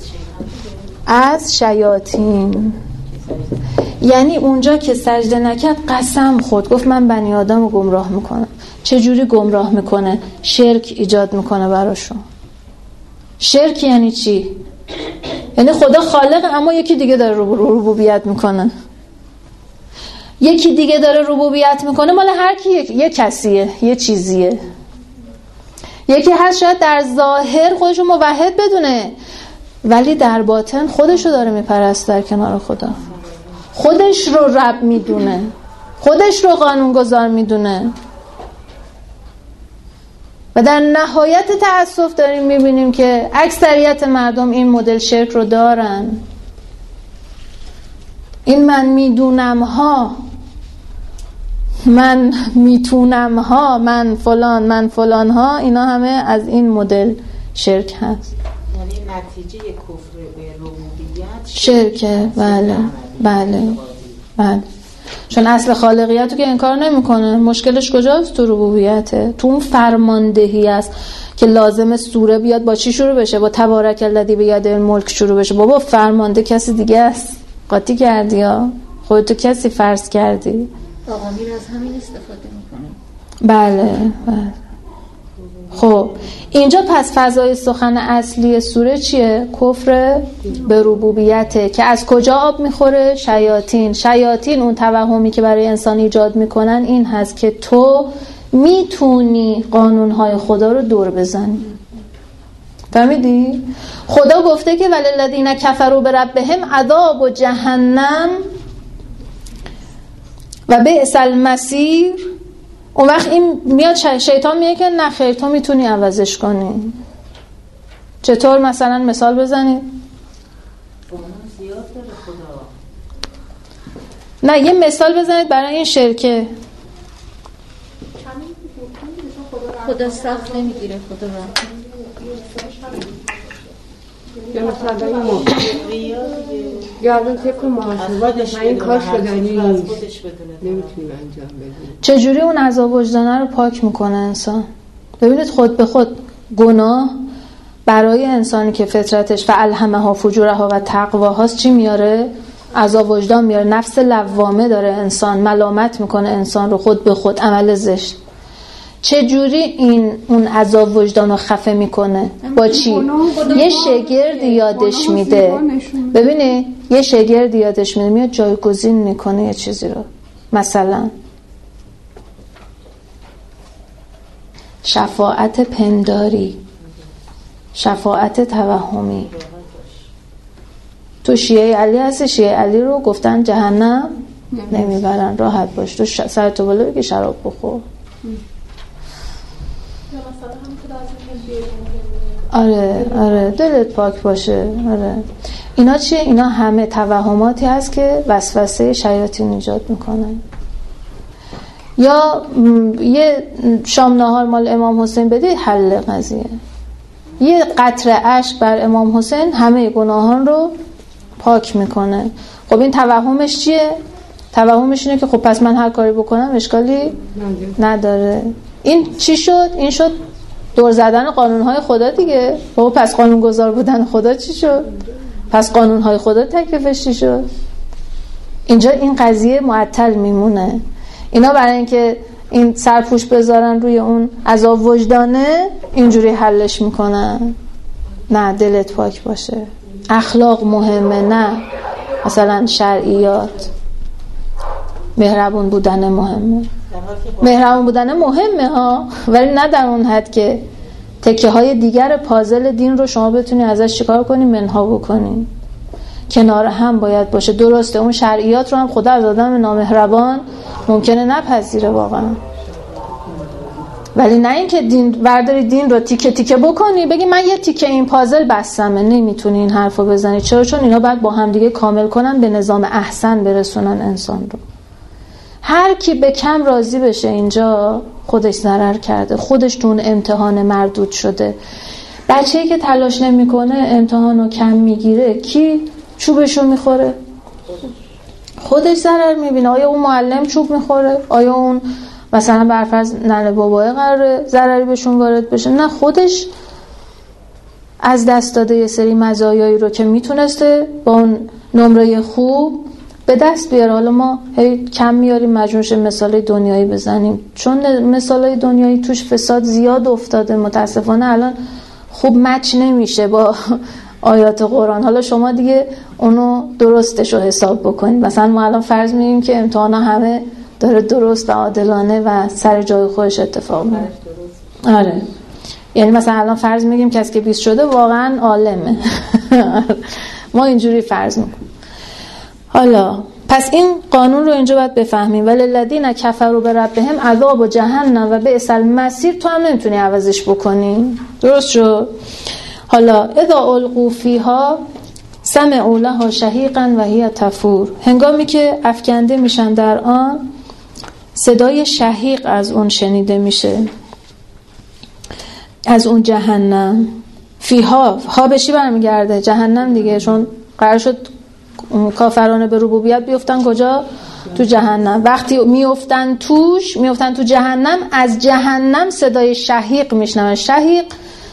از شیاطین. یعنی اونجا که سجده نکرد قسم خورد، گفت من بنی آدم رو گمراه میکنم. چجوری گمراه میکنه؟ شرک ایجاد میکنه براشون. شرک یعنی چی؟ یعنی خدا خالق اما یکی دیگه داره ربوبیت میکنه، یکی دیگه داره ربوبیت میکنه. مال هر کی یک یه کسیه، یه چیزیه. یکی هست شاید در ظاهر خودشو موحد بدونه، ولی در باطن خودشو داره میپرست در کنار خدا. خودش رو رب میدونه، خودش رو قانونگذار میدونه. و در نهایت تأسف داریم میبینیم که اکثریت مردم این مدل شرک رو دارن. این من میدونم ها، من میتونم ها، من فلان من فلان ها، اینا همه از این مدل شرک هست. یعنی نتیجه کفر به ربوبیت شرکه. بله بله بله. چون اصل خالقیت رو که انکار نمیکنه. مشکلش کجاست؟ تو ربوبیته، تو اون فرماندهی است که لازم سوره بیاد با چی شروع بشه؟ با تبارک الذی بیده الملک شروع بشه. بابا فرمانده کسی دیگه است. قاطی کردی ها، خودتو کسی فرض کردی. آقا میر از همین استفاده میکنه. بله بله. خب اینجا پس فضای سخن اصلی سوره چیه؟ کفر به ربوبیته که از کجا آب میخوره؟ شیاطین. شیاطین اون توهمی که برای انسان ایجاد میکنن این هست که تو میتونی قانونهای خدا رو دور بزنی. فهمیدی؟ خدا گفته که وللذین کفروا بربهم عذاب جهنم و بئس المصیر. اون وقت این میاد شیطان میگه که نه خیر، تو میتونی عوضش کنی. چطور؟ مثلا مثال بزنید. نه یه مثال بزنید برای این شرکه. خدا سخت نمیگیره، خدا را یا مثلا این ما یا الان فکر کنم محاسباتش این کار شدنی نیست، نمیتونیم انجام بدیم. چجوری اون عذاب وجدانه رو پاک میکنه انسان؟ ببینید خود به خود گناه برای انسانی که فطرتش فالهمها فجورها و تقواهاست چی میاره؟ عذاب وجدان میاره. نفس لوامه داره انسان، ملامت میکنه انسان رو خود به خود، عمل زشت. چجوری این اون عذاب وجدان رو خفه میکنه؟ با چی؟ یه شگرد یادش میده. ببینه یه شگرد یادش میده، میاد جایگزین میکنه یه چیزی رو. مثلا شفاعت پنداری، شفاعت توهمی. تو شیعه علی هستی، شیعه علی رو گفتن جهنم نمیبرن، راحت باش، تو سرتو بالا بگی شراب بخور. آره آره دلت پاک باشه. آره اینا چیه؟ اینا همه توهماتی هست که وسوسه شیاطین ایجاد میکنه. یا یه شام نهار مال امام حسین بدی حل قضیه. یه قطره اشک بر امام حسین همه گناهان رو پاک میکنه. خب این توهمش چیه؟ توهمش اینه که خب پس من هر کاری بکنم اشکالی نداره. این چی شد؟ این شد دور زدن قانونهای خدا دیگه. خب پس قانونگذار بودن خدا چی شد؟ پس قانونهای خدا تکلیفش چی شد؟ اینجا این قضیه معطل میمونه. اینا برای اینکه این سرپوش بذارن روی اون عذاب وجدانه اینجوری حلش میکنن. نه دلت پاک باشه. اخلاق مهمه، نه مثلا شرعیات. مهربون بودن مهمه. مهربون بودن مهمه ها، ولی نه در اون حد که تکه های دیگر پازل دین رو شما بتونی ازش چیکار کنی؟ منها بکنی. کنار هم باید باشه. درسته اون شرعیات رو هم خدا از آدم نامهربان ممکنه نپذیره واقعا، ولی نه اینکه دین برداری دین رو تیکه تیکه بکنی بگی من یه تیکه این پازل بستمه. نمیتونی این حرفو بزنی. چرا؟ چون اینا باید با هم دیگه کامل کنن، به نظام احسن برسونن انسان رو. هر کی به کم راضی بشه اینجا خودش ضرر کرده، خودش تو اون امتحان مردود شده. بچه‌ای که تلاش نمیکنه امتحانو کم میگیره، کی چوبشو میخوره؟ خودش ضرر میبینه. آیا اون معلم چوب میخوره؟ آیا اون مثلا برفرض ننه بابای قراره ضرری بهشون وارد بشه؟ نه، خودش از دست داده یه سری مزایایی رو که میتونسته با اون نمره خوب به دست بیاره. حالا ما هی کم میاریم مجموعش مثالای دنیایی بزنیم، چون مثالای دنیایی توش فساد زیاد افتاده متاسفانه الان خوب مچ نمیشه با آیات قرآن. حالا شما دیگه اونو درستش رو حساب بکنید. مثلا ما الان فرض میگیم که امتحانا همه داره درست و عادلانه و سر جای خودش اتفاق میفته. آره یعنی مثلا الان فرض میگیم کسی که بیست شده واقعا عالمه. ما اینجوری فرض میکنیم. حالا پس این قانون رو اینجا باید بفهمیم. وللذین کفروا بربهم عذاب جهنم و بئس المصیر. تو هم نمیتونی عوضش بکنی. درست شد؟ حالا اذا القوا فیها سمعوا لها شهیقا و هی تفور. هنگامی که افکنده میشن در آن صدای شهیق از اون شنیده میشه، از اون جهنم. فیها ها بشی برمیگرده جهنم دیگه، چون قرار شد کافرانه به ربوبیت بیفتن کجا؟ تو جهنم. وقتی میفتن توش، میفتن تو جهنم، از جهنم صدای شهیق میشنون. شهیق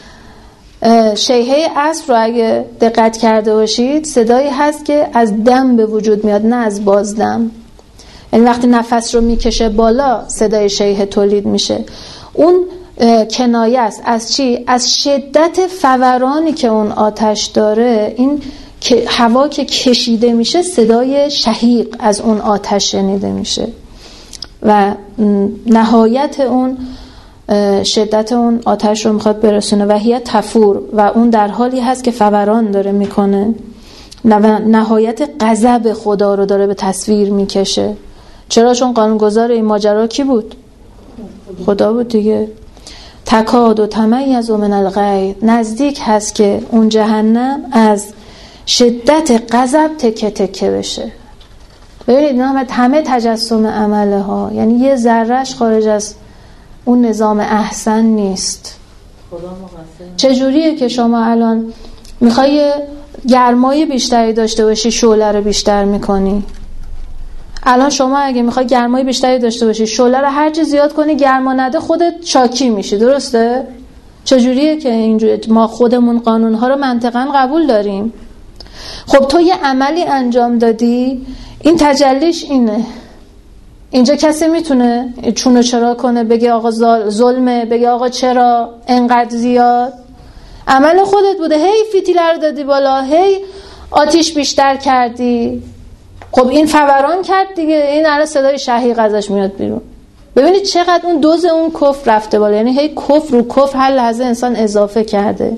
شیهه عصر رو اگه دقت کرده باشید صدایی هست که از دم به وجود میاد، نه از بازدم. یعنی وقتی نفس رو میکشه بالا صدای شیهه تولید میشه. اون کنایه است از چی؟ از شدت فورانی که اون آتش داره. این که هوا که کشیده میشه صدای شهیق از اون آتش شنیده میشه و نهایت اون شدت اون آتش رو میخواد برسونه. و هی تفور، و اون در حالی هست که فوران داره میکنه، نهایت غضب خدا رو داره به تصویر میکشه. چرا؟ چون قانونگذار این ماجرا کی بود؟ خدا بود دیگه. تکاد و تمیز من الغیظ. نزدیک هست که اون جهنم از شدت غضب تکه تکه بشه. ببینید همه تجسم عمله ها، یعنی یه ذرهش خارج از اون نظام احسن نیست. چجوریه که شما الان میخوای گرمای بیشتری داشته باشی شعله رو بیشتر میکنی؟ الان شما اگه میخوای گرمای بیشتری داشته باشی شعله رو هر چی زیاد کنی گرما نده خودت چاکی میشی. درسته؟ چجوریه که اینجوری ما خودمون قانونها رو منطقاً قبول داریم؟ خب تو یه عملی انجام دادی، این تجلیش اینه. اینجا کسی میتونه چونو چرا کنه بگه آقا ظلمه، بگه آقا چرا انقدر زیاد؟ عمل خودت بوده، هی فتیله رو دادی بالا، هی آتیش بیشتر کردی. خب این فوران کرد دیگه، این الان صدای شهیق ازش میاد بیرون. ببینید چقدر اون دوز اون کفر رفته بالا، یعنی هی کفر رو کفر هر لحظه انسان اضافه کرده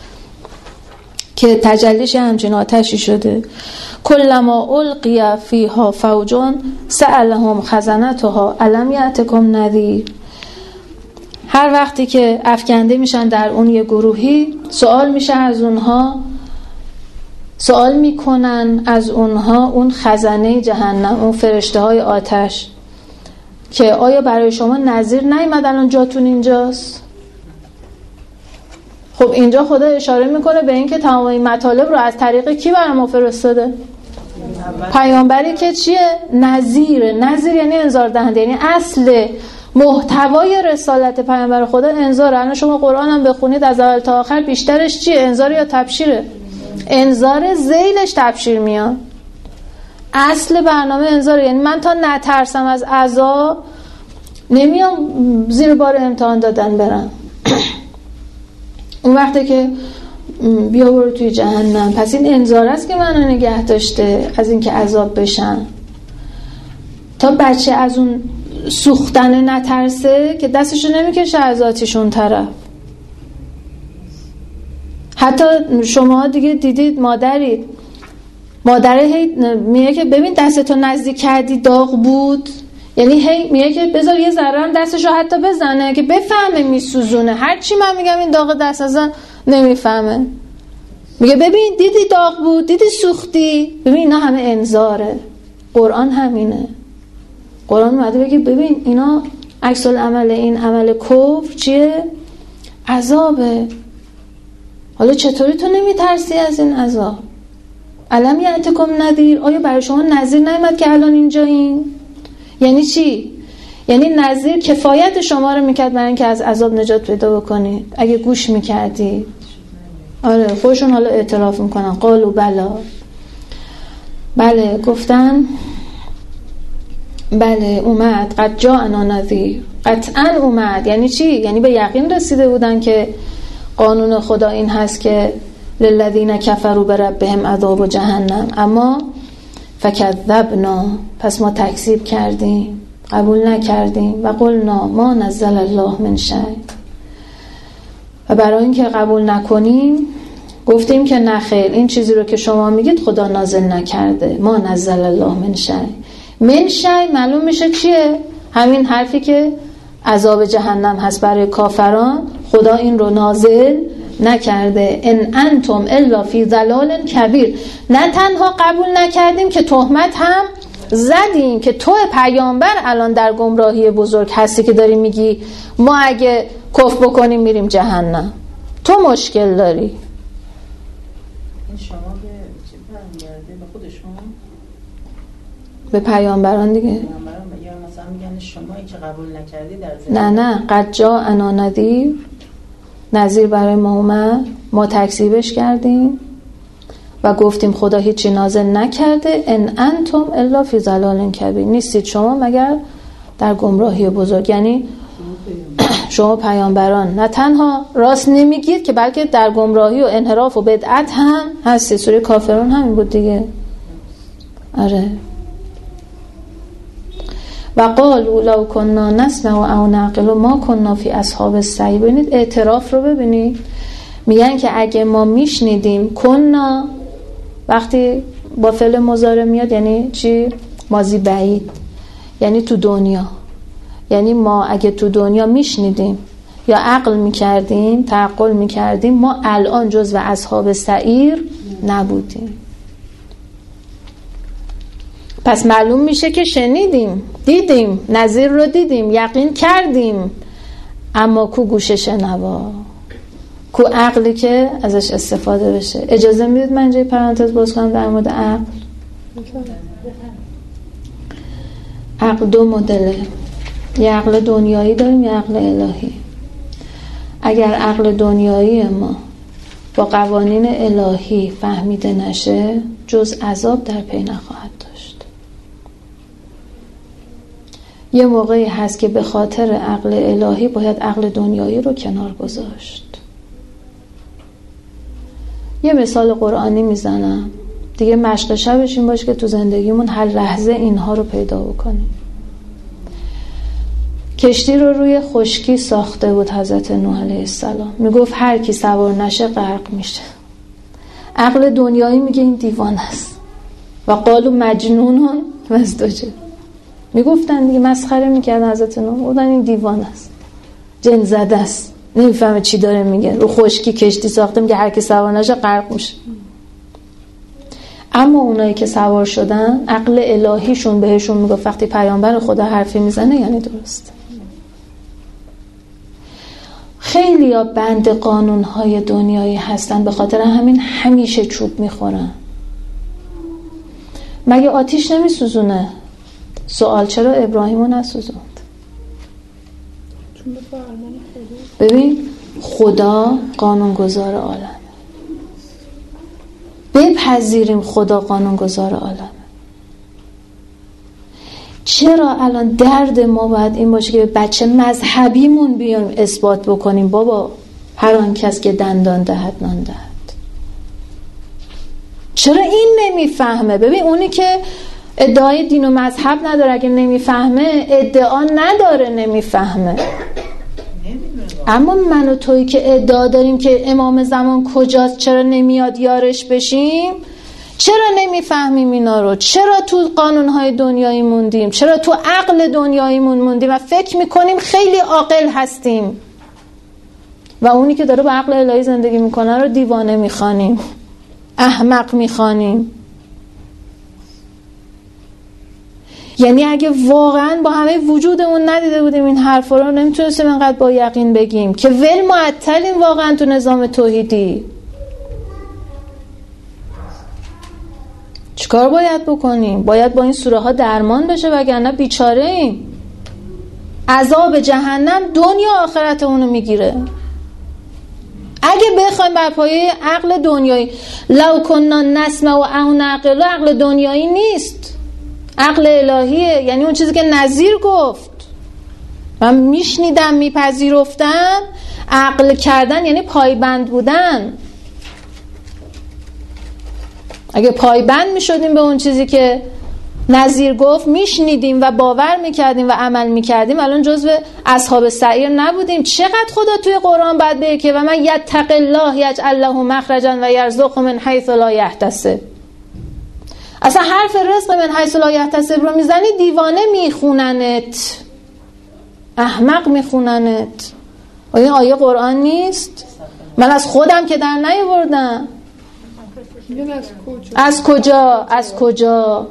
که تجلیش همچین آتشی شده. کلما القی فیها فوج سألهم خزنتها الم یأتکم نذیر. هر وقتی که افکنده میشن در اون یه گروهی، سوال میشه از اونها، سوال میکنن از اونها اون خزانه جهنم، اون فرشته های آتش که آیا برای شما نذیر نیامد الان جاتون اینجاست؟ خب اینجا خدا اشاره میکنه به این که تمام این مطالب رو از طریق کی برای ما فرستاده؟ پیامبری که چیه؟ نذیره. نذیر یعنی انذار دهنده، یعنی اصل محتوای رسالت پیامبر خدا انذار. الان شما قرآن هم بخونید از اول تا آخر بیشترش چیه؟ انذار یا تبشیره؟ انذار، ذیلش تبشیر میاد. اصل برنامه انذار، یعنی من تا نترسم از عذاب نمیام زیر بار امتحان دادن برم. اون وقتی که بیا برو توی جهنم، پس این انذار است که منو نگه داشته از اینکه عذاب بشم. تا بچه از اون سوختن نترسه که دستشو نمیکشه از آتیشون طرف. حتی شما دیگه دیدید مادرید، مادره هی میگه که ببین دستتو نزدیک کردی داغ بود، یعنی هی میگه که بذار یه ذره هم دستشو حتی بزنه که بفهمه میسوزونه. هر چی من میگم این داغ دست ازن نمیفهمه، میگه ببین دیدی داغ بود، دیدی سوختی. ببین اینا همه انذاره. قرآن همینه. قرآن اومده بگه ببین اینا عکس العمل این عمل کفر چیه؟ عذابه. حالا چطوری تو نمیترسی از این عذاب؟ علم یأتکم نذیر، آیا برای شما نذیر نیامد که الان اینجا این؟ یعنی چی؟ یعنی نذیر کفایت شما رو میکرد برای اینکه از عذاب نجات پیدا بکنید اگه گوش میکردید. آره خودشون حالا اعتراف میکنن قالوا بلا، بله گفتن بله اومد، قد جاءنا نذیر، قطعا اومد. یعنی چی؟ یعنی به یقین رسیده بودن که قانون خدا این هست که للذین کفروا بربهم عذاب جهنم، اما فکذبنا، پس ما تکذیب کردیم، قبول نکردیم. و قلنا ما نزل الله من شیء، و برای اینکه قبول نکنیم گفتیم که نخیر، این چیزی رو که شما میگید خدا نازل نکرده. ما نزل الله من شیء، من شیء معلوم میشه چیه؟ همین حرفی که عذاب جهنم هست برای کافران، خدا این رو نازل نکرده. ان انتم الا فی ضلال کبیر، نه تنها قبول نکردیم که تهمت هم زدیم که تو پیامبر الان در گمراهی بزرگ هستی که داری میگی ما اگه کفر بکنیم میریم جهنم، تو مشکل داری. این شما به چی برمیگرده؟ به خودشون؟ به پیامبران دیگه. پیامبران یا مثلا میگن شمایی که قبول نکردی در زندگی. نه نه، قد جاءنا نذیر، نذیر برای ما اومد، ما تکذیبش کردیم و گفتیم خدا هیچی نازل نکرده. ان انتم الا فی ضلال کبیر، نیستید شما مگر در گمراهی بزرگ. یعنی شما پیامبران نه تنها راست نمیگید که بلکه در گمراهی و انحراف و بدعت هم هستید. سوره کافرون همین بود دیگه. آره. و قالوا لو كنا نسمع او نعقل ما كنا فی اصحاب السعیر. ببینید اعتراف رو ببینید، میگن که اگه ما میشنیدیم، کنا وقتی با فعل مضارع میاد یعنی چی؟ ماضی بعید، یعنی تو دنیا. یعنی ما اگه تو دنیا میشنیدیم یا عقل میکردیم، تعقل میکردیم، ما الان جزو اصحاب سعیر نبودیم. پس معلوم میشه که شنیدیم، دیدیم، نظیر رو دیدیم، یقین کردیم، اما کو گوش شنوا، کو عقلی که ازش استفاده بشه. اجازه میدید من جای پرانتز باز کنم در مورد عقل؟ عقل دو مدله، یه عقل دنیایی داریم، یه عقل الهی. اگر عقل دنیایی ما با قوانین الهی فهمیده نشه، جز عذاب در پی نخواهد داشت. یه موقعی هست که به خاطر عقل الهی باید عقل دنیایی رو کنار گذاشت. یه مثال قرآنی میزنم دیگه، مشق شبش این باشه که تو زندگیمون هر لحظه اینها رو پیدا بکنیم. کشتی رو روی خشکی ساخته بود حضرت نوح علیه السلام، میگفت هر کی سوار نشه غرق میشه. عقل دنیایی میگه این دیوان است. و قالوا مجنون وازدجر، میگفتن دیگه، مسخره میکردن حضرت نوح، بودن این دیوان است. جن زده است، نمیفهمه چی داره میگه، رو خشکی کشتی ساخته میگه هر کی سوار نشه غرق میشه. اما اونایی که سوار شدن عقل الهیشون بهشون میگه وقتی پیامبر خدا حرفی میزنه یعنی درست. خیلی ها بند قانونهای دنیایی هستن، به خاطر همین همیشه چوب میخورن. مگه آتیش نمیسوزونه؟ سوال چرا ابراهیمو نسوزوند؟ ببین خدا قانونگذار عالم، بپذیریم خدا قانونگذار عالم. چرا الان درد ما باید این باشه که به بچه مذهبیمون بیایم اثبات بکنیم بابا هر آن کس که دندان دهد نان دهد؟ چرا این نمیفهمه؟ ببین اونی که ادعای دین و مذهب نداره اگه نمیفهمه ادعا نداره نمیفهمه. اما من و تویی که ادعا داریم که امام زمان کجاست، چرا نمیاد یارش بشیم؟ چرا نمیفهمیم اینا رو؟ چرا تو قانونهای دنیایی موندیم؟ چرا تو عقل دنیایی موندیم و فکر میکنیم خیلی عاقل هستیم و اونی که داره با عقل الهی زندگی میکنه رو دیوانه میخوانیم، احمق میخوانیم؟ یعنی اگه واقعا با همه وجودمون ندیده بودیم این حرفا رو نمیتونستیم انقدر با یقین بگیم که ول معطلیم واقعا تو نظام توحیدی. چیکار باید بکنیم؟ باید با این سوره ها درمان بشه وگرنه بیچاره ایم. عذاب جهنم دنیا آخرت اونو میگیره. اگه بخوایم بر پایه عقل دنیایی، لو کننا نسمع و او نعقل، عقل دنیایی نیست، عقل الهیه. یعنی اون چیزی که نظیر گفت من میشنیدم میپذیرفتم. عقل کردن یعنی پایبند بودن. اگه پایبند میشدیم به اون چیزی که نظیر گفت، میشنیدیم و باور میکردیم و عمل میکردیم، الان جزو اصحاب سعیر نبودیم. چقدر خدا توی قرآن بعد بگه که و من یتق الله یجعل له مخرجا و یرزقه من حیث لا یحتسب. اصلا حرف رزق من حیث لا یحتسب رو میزنی دیوانه میخوننت، احمق میخوننت. این آیه قرآن نیست؟ من از خودم که در نیاوردم. از کجا؟ از کجا؟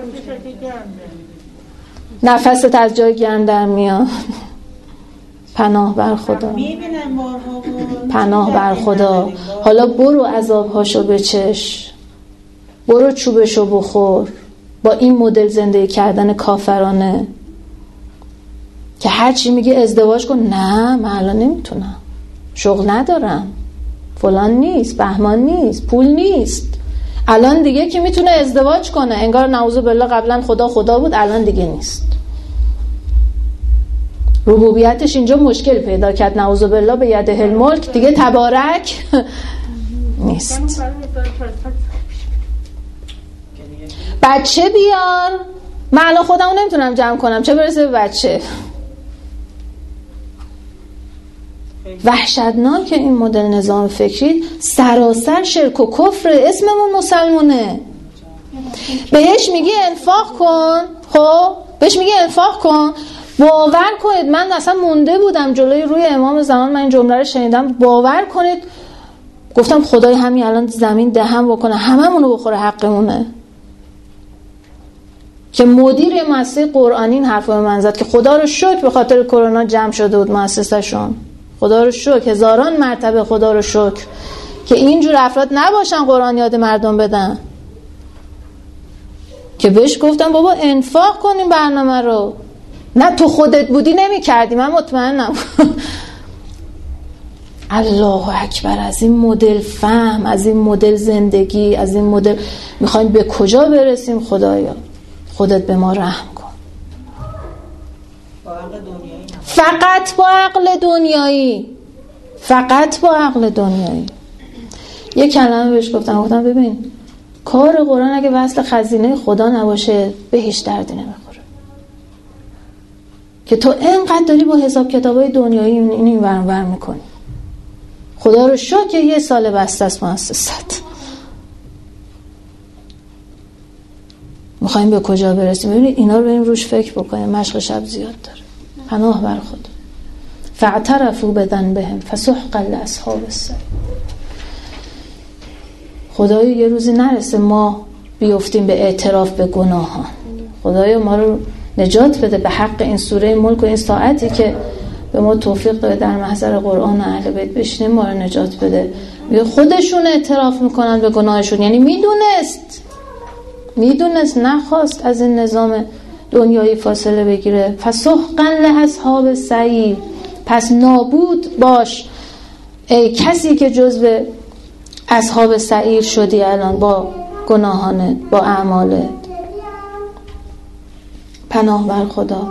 نفست از جای گرم در میاد. پناه بر خدا، پناه بر خدا. حالا برو عذابهاشو بچش، برو چوبشو بخور با این مدل زندگی کردن کافرانه که هرچی میگه ازدواج کن. نه من الان نمیتونم، شغل ندارم، فلان نیست، بهمان نیست، پول نیست. الان دیگه که میتونه ازدواج کنه، انگار نعوذ بالله قبلا خدا خدا بود الان دیگه نیست. ربوبیتش اینجا مشکل پیدا کرد، نعوذ بالله به یده الملک، دیگه تبارک نیست. بچه بیار، من الان خودمو نمیتونم جمع کنم چه برسه به بچه. وحشتناک این مدل نظام فکری، سراسر شرک و کفر. اسممون مسلمونه، بهش میگی انفاق کن، خب بهش میگی انفاق کن. باور کنید من اصلا مونده بودم جلوی روی امام زمان، من این جمله رو شنیدم، باور کنید گفتم خدای همین الان زمین دهم بکنه هممونو بخوره حقمونه. که مدیر مؤسسه قرآنی این حرفو به من زد که خدا رو شکر به خاطر کرونا جمع شده بود مؤسسه‌شون. خدا رو شکر، هزاران مرتبه خدا رو شکر که اینجور افراد نباشن قرآن یاد مردم بدن. که بهش گفتم بابا انفاق کنیم برنامه رو. نه تو خودت بودی نمی کردی، من مطمئنم. الله اکبر. از این مدل فهم، از این مدل زندگی، از این مدل میخوایم به کجا برسیم؟ خدایا خودت به ما رحم کن. فقط با عقل دنیایی، فقط با عقل دنیایی. یه کلمه بهش گفتم، گفتم ببین کار قرآن اگه وصل خزینه خدا نباشه به هیچ دردی نمیخوره. که تو اینقدر داری با حساب کتابای دنیایی این این ور ور میکنی. خدا رو شکر که یه سال بسته است مؤسسات. میخوایم به کجا برسیم؟ ببینید اینا رو بریم روش فکر بکنیم. مشق شب زیاد داره. پناه بر خدا. فاعترفوا بذنبهم فسحقا لاصحاب السعیر. خدایا یه روزی نرسه ما بیفتیم به اعتراف به گناهان. خدایا ما رو نجات بده به حق این سوره ملک و این ساعتی که به ما توفیق داده در محضر قرآن و اهل بیت بشینیم، ما رو نجات بده. میگه خودشون اعتراف میکنن به گناهشون، یعنی میدونست میدونست نخواست از این نظام دنیایی فاصله بگیره. فسحقا لاصحاب السعیر، پس نابود باش ای کسی که جزو اصحاب سعیر شدی الان با گناهانت، با اعمالت. پناه بر خدا.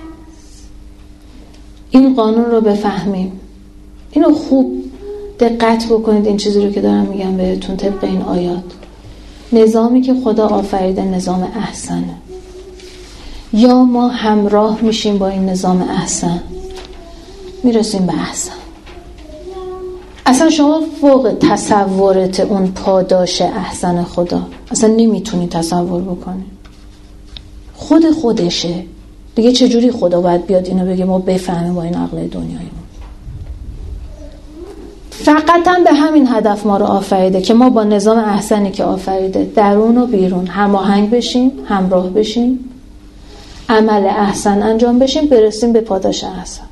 این قانون رو بفهمیم، اینو خوب دقت بکنید، این چیزی رو که دارم میگم بهتون طبق این آیات. نظامی که خدا آفریده نظام احسنه، یا ما همراه میشیم با این نظام احسن میرسیم به احسن. اصلا شما فوق تصورت اون پاداش احسن خدا اصلا نمیتونی تصور بکنی. خود خودشه دیگه. چجوری خدا باید بیاد اینو بگه ما بفهمیم با این عقل دنیایی ما؟ فقط هم به همین هدف ما رو آفریده که ما با نظام احسنی که آفریده درون و بیرون هماهنگ بشیم، همراه بشیم، عمل احسن انجام بشیم، برسیم به پاداش احسن.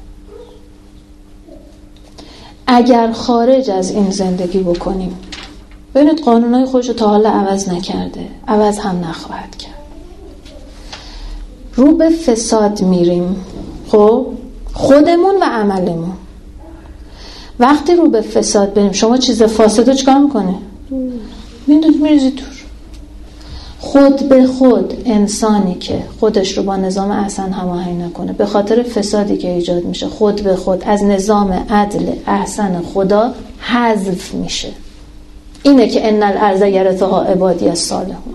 اگر خارج از این زندگی بکنیم، ببینید قانونای خودش رو تا حالا عوض نکرده، عوض هم نخواهد کرد. رو به فساد میریم، خب خودمون و عملمون. وقتی رو به فساد بریم، شما چیز فاسد رو چکار میکنه؟ میدونید میریزی دور. خود به خود انسانی که خودش رو با نظام احسن هماهنگ نکنه، به خاطر فسادی که ایجاد میشه، خود به خود از نظام عدل احسن خدا حذف میشه. اینه که ان الارض یرثها عبادی الصالحون.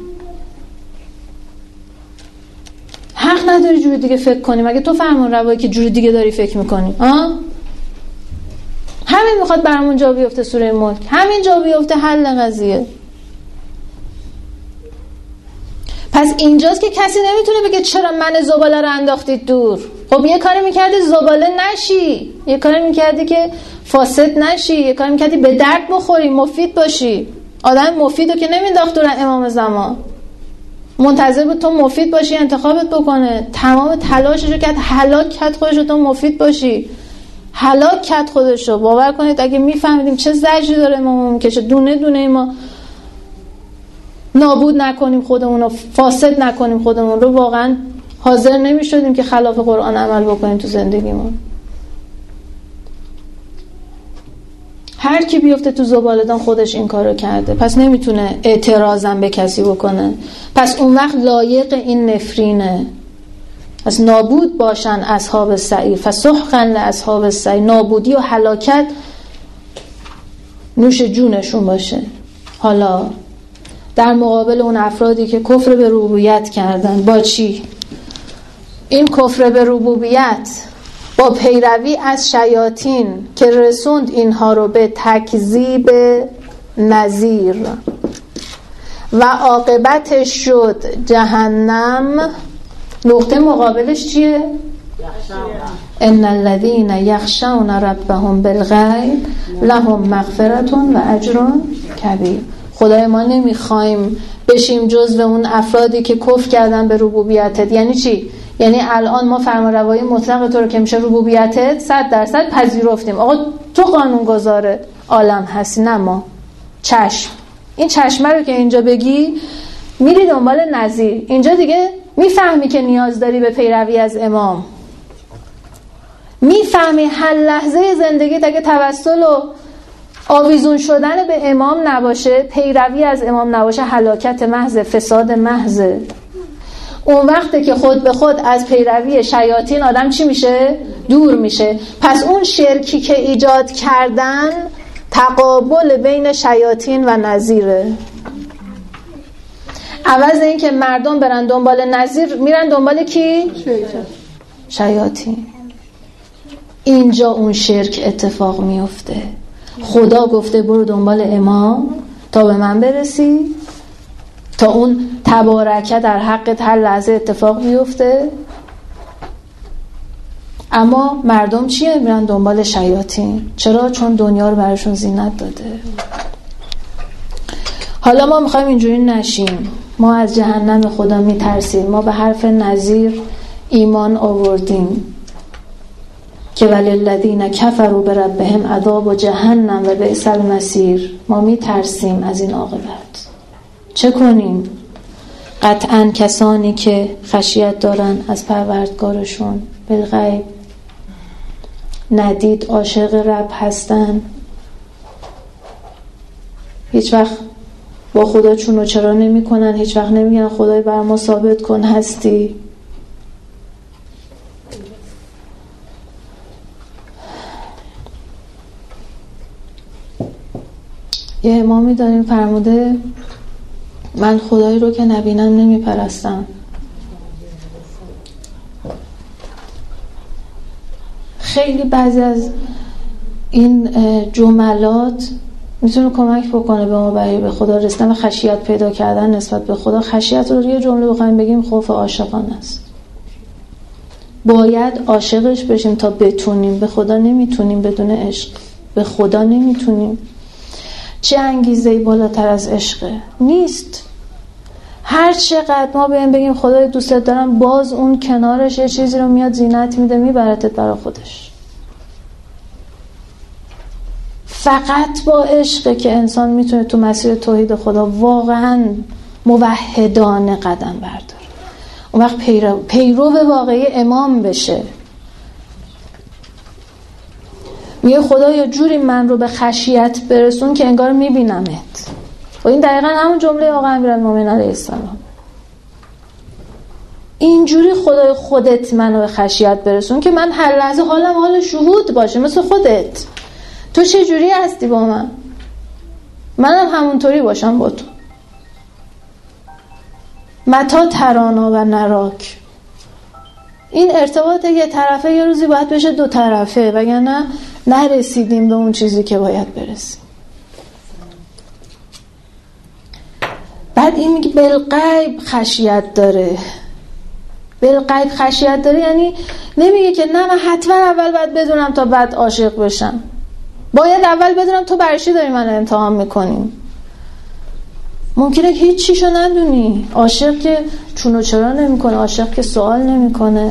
حق نداری جوری دیگه فکر کنی. مگه تو فرمان روایی که جوری دیگه داری فکر میکنی؟ آه؟ همین میخواد برامون جا بیفته سوره ملک، همین جا بیفته حل قضیه. پس اینجاست که کسی نمیتونه بگه چرا من زباله رو انداختید دور. خب یه کاری میکردی زباله نشی، یه کاری میکردی که فاسد نشی، یه کاری میکردی به درد بخوری، مفید باشی. آدم مفید رو که نمینداخت دور امام زمان، منتظر بود تو مفید باشی انتخابت بکنه. تمام تلاشش رو کرد هلاک کرد خودش رو تو مفید باشی، هلاک کرد خودش رو. باور کنید اگه میفهمیدیم چه زجری داره اماممون که دونه دونه ما نابود نکنیم خودمون رو، فاسد نکنیم خودمون رو، واقعا حاضر نمی شدیم که خلاف قرآن عمل بکنیم تو زندگیمون. هر کی بیفته تو زباله‌دان خودش این کارو کرده، پس نمیتونه اعتراضم به کسی بکنه. پس اون وقت لایق این نفرینه. از نابود باشن اصحاب السعیر فسحقا لاصحاب السعیر. نابودی و هلاکت نوش جونشون باشه. حالا در مقابل اون افرادی که کفر به ربوبیت کردن، با چی؟ این کفر به ربوبیت با پیروی از شیاطین که رسوند اینها رو به تکذیب نذیر و عاقبتش شد جهنم. نقطه مقابلش چیه؟ ان الذين يخشون ربهم بالغیب لهم مغفرة و اجر کبیر. خدای ما نمیخوایم بشیم جزو اون افرادی که کفر کردن به ربوبیتت. یعنی چی؟ یعنی الان ما فرمانروایی مطلق تو رو که میشه ربوبیتت صد درصد پذیرفتیم. آقا تو قانونگذار عالم هستی، نه ما. چشم. این چشمه رو که اینجا بگی میری دنبال نظیر. اینجا دیگه میفهمی که نیاز داری به پیروی از امام. میفهمی هر لحظه زندگیت اگه توسل و آویزون شدن به امام نباشه، پیروی از امام نباشه، هلاکت محض، فساد محض. اون وقته که خود به خود از پیروی شیاطین آدم چی میشه؟ دور میشه. پس اون شرکی که ایجاد کردن تقابل بین شیاطین و نذیره. عوض این که مردم برن دنبال نذیر، میرن دنبال کی؟ شیاطین. اینجا اون شرک اتفاق میفته. خدا گفته برو دنبال امام تا به من برسی، تا اون تبارکه در حقت هر لحظه اتفاق بیفته. اما مردم چیه؟ میرن دنبال شیاطین. چرا؟ چون دنیا رو براشون زینت داده. حالا ما میخوایم اینجوری نشیم. ما از جهنم خدا میترسیم. ما به حرف نذیر ایمان آوردیم که وللذین کفروا بربهم عذاب جهنم و بئس المصیر. ما میترسیم از این عاقبت. چه کنیم؟ قطعاً کسانی که خشیت دارن از پروردگارشون، بالغیب، ندید عاشق رب هستن، هیچ وقت با خدا چون و چرا نمی کنن، هیچ وقت نمیگن خدای بر ما ثابت کن هستی. یه امامی داریم فرموده من خدایی رو که نبینم نمی پرستم. خیلی بعضی از این جملات میتونه کمک بکنه به ما برای به خدا رسیدن و خشیت پیدا کردن نسبت به خدا. خشیت رو یه جمله بخوایم بگیم خوف عاشقانه است. باید عاشقش بشیم تا بتونیم. به خدا نمیتونیم بدون عشق. به خدا نمیتونیم. چه انگیزه‌ای بالاتر از عشقه؟ نیست. هر چقدر ما بهم بگیم خدای دوستت دارم، باز اون کنارش یه چیزی رو میاد زینت میده میبرتت برای خودش. فقط با عشقه که انسان میتونه تو مسیر توحید خدا واقعا موحدانه قدم برداره. اون وقت پیرو, پیرو واقعی امام بشه. میگه خدا یه جوری من رو به خشیت برسون که انگار میبینمت. و این دقیقا همون جمله آقا امیرالمومنین علیه السلام. اینجوری خدای خودت منو به خشیت برسون که من هر لحظه حالم حال شهود باشه مثل خودت. تو چه جوری هستی با من؟ منم همونطوری باشم با تو. متا ترانا و نراک. این ارتباط یه طرفه یه روزی باید بشه دو طرفه، وگرنه نرسیدیم به اون چیزی که باید برسیم. بعد این میگه بالغیب خشیت داره. بالغیب خشیت داره یعنی نمیگه که نه من حتما اول باید بدونم تا بعد عاشق بشم. باید اول بدونم تو برای چی داری من امتحان میکنی. ممکنه که هیچ چیشو ندونی. عاشق که چون و چرا نمیکنه، عاشق که سوال نمیکنه،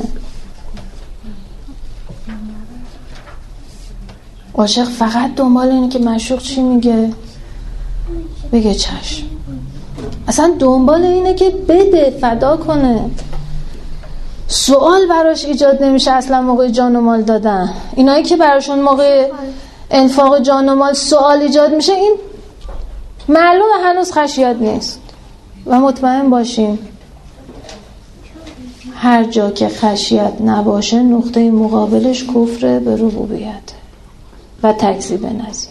عاشق فقط دنبال اینه که معشوق چی میگه بگه چشم. اصلا دنبال اینه که بده، فدا کنه. سوال براش ایجاد نمیشه اصلا موقع جان و مال دادن. اینایی که براشون موقع انفاق جان و مال سوال ایجاد میشه، این معلومه هنوز خشیت نیست. و مطمئن باشیم هر جا که خشیت نباشه نقطه مقابلش کفر به ربوبیت و تکذیب نظیر.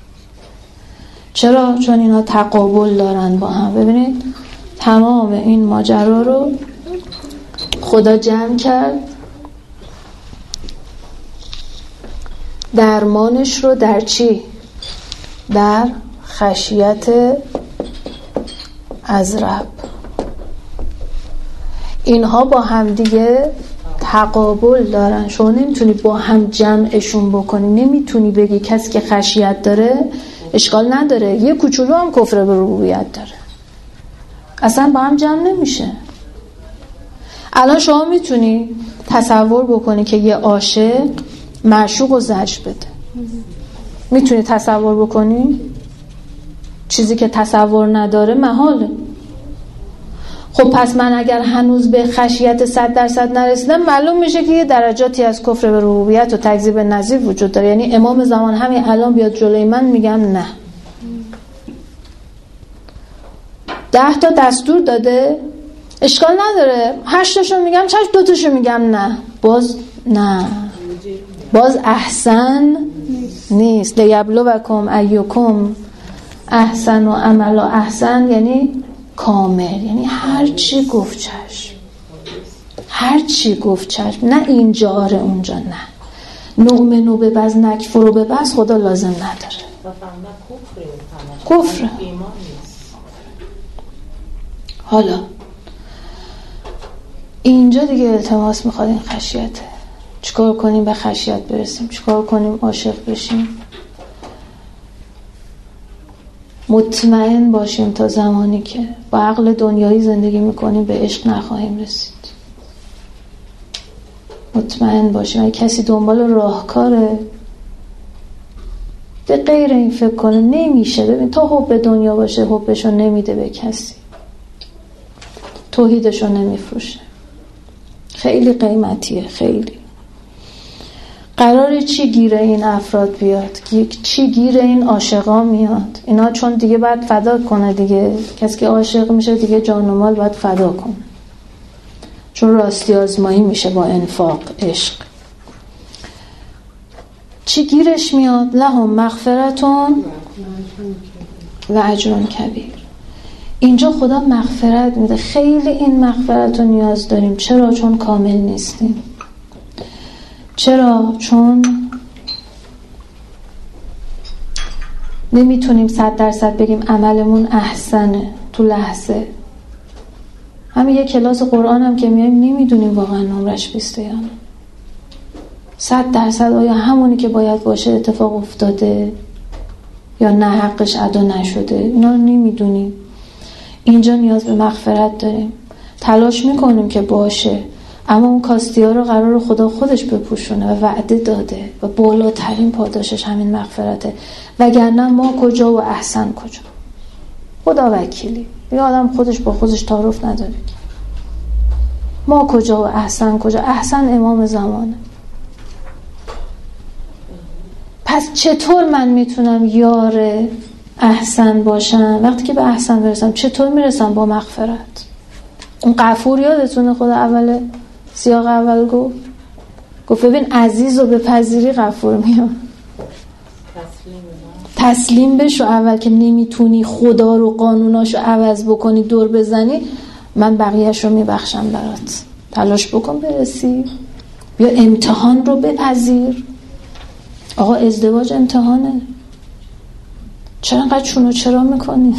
چرا؟ چون اینا تقابل دارن با هم. ببینید تمام این ماجرا رو خدا جمع کرد، درمانش رو در چی؟ در خشیت از رب. اینها با هم دیگه تقابل دارن. شما نمیتونی با هم جمعشون بکنی. نمیتونی بگی کسی که خشیت داره اشکال نداره، یه کوچولو هم کفر به ربوبیت داره. اصلا با هم جمع نمیشه. الان شما میتونی تصور بکنی که یه عاشق معشوق رو زجر بده. میتونی تصور بکنی؟ چیزی که تصور نداره محاله. خب پس من اگر هنوز به خشیت صد درصد نرسیدم، معلوم میشه که یه درجاتی از کفر به ربوبیت و تکذیب نظیر وجود داره. یعنی امام زمان همین الان بیاد جلوی من میگم نه. ده تا دستور داده اشکال نداره، هشتاشو میگم چشم، دوتاشو میگم نه. باز نه، باز احسن نیست. لیبلوکم ایکم احسن و عمل و احسن یعنی کامل، یعنی هر چی گفت چشم، هر چی گفت چشم، نه اینجا آره اونجا نه. نؤمنو به بز نکفرو به بز خدا لازم نداره. کفر حالا اینجا دیگه التماس میخواد این خشیته. چیکار کنیم به خشیت برسیم؟ چیکار کنیم عاشق بشیم؟ مطمئن باشیم تا زمانی که با عقل دنیایی زندگی میکنیم به عشق نخواهیم رسید. مطمئن باشیم. اگه کسی دنبال راهکاره به غیر این فکر کنه نمیشه. ببین تا حب دنیا باشه حبشو نمیده به کسی، توحیدشو نمیفروشه. خیلی قیمتیه. خیلی قراره چی گیره این افراد بیاد؟ چی گیره این عاشقا میاد؟ اینا چون دیگه باید فدا کنه دیگه. کسی که عاشق میشه دیگه جان و مال باید فدا کنه، چون راستی آزمایی میشه با انفاق عشق. چی گیرش میاد؟ لهم مغفرتون و اجر کبیر. اینجا خدا مغفرت میده. خیلی این مغفرت رو نیاز داریم. چرا؟ چون کامل نیستیم. چرا؟ چون نمیتونیم صد درصد بگیم عملمون احسنه تو لحظه. همین یک کلاس قرآن هم که میایم نمیدونیم واقعا نمرش بیسته یا نه. صد درصد آیا همونی که باید باشه اتفاق افتاده یا نه حقش ادا نشده؟ اینا رو نمیدونیم. اینجا نیاز به مغفرت داریم. تلاش میکنیم که باشه، اما اون کاستی ها رو قرار خدا خودش بپوشونه و وعده داده و بالاترین پاداشش همین مغفرته. وگرنه ما کجا و احسن کجا؟ خدا وکیلی. یه آدم خودش با خودش تعارف نداره. ما کجا و احسن کجا؟ احسن امام زمانه. پس چطور من میتونم یار احسن باشم؟ وقتی که به احسن برسم چطور میرسم؟ با مغفرت. اون غفور یادتونه خدا اول سیاق اول گفت گفت ببین عزیز و بپذیری غفور میاد. تسلیم بشو اول که نمیتونی خدا رو قانوناشو عوض بکنی دور بزنی، من بقیهش رو میبخشم برات. تلاش بکن برسی. بیا امتحان رو بپذیر. آقا ازدواج امتحانه. چرا انقدر چون و چرا میکنی؟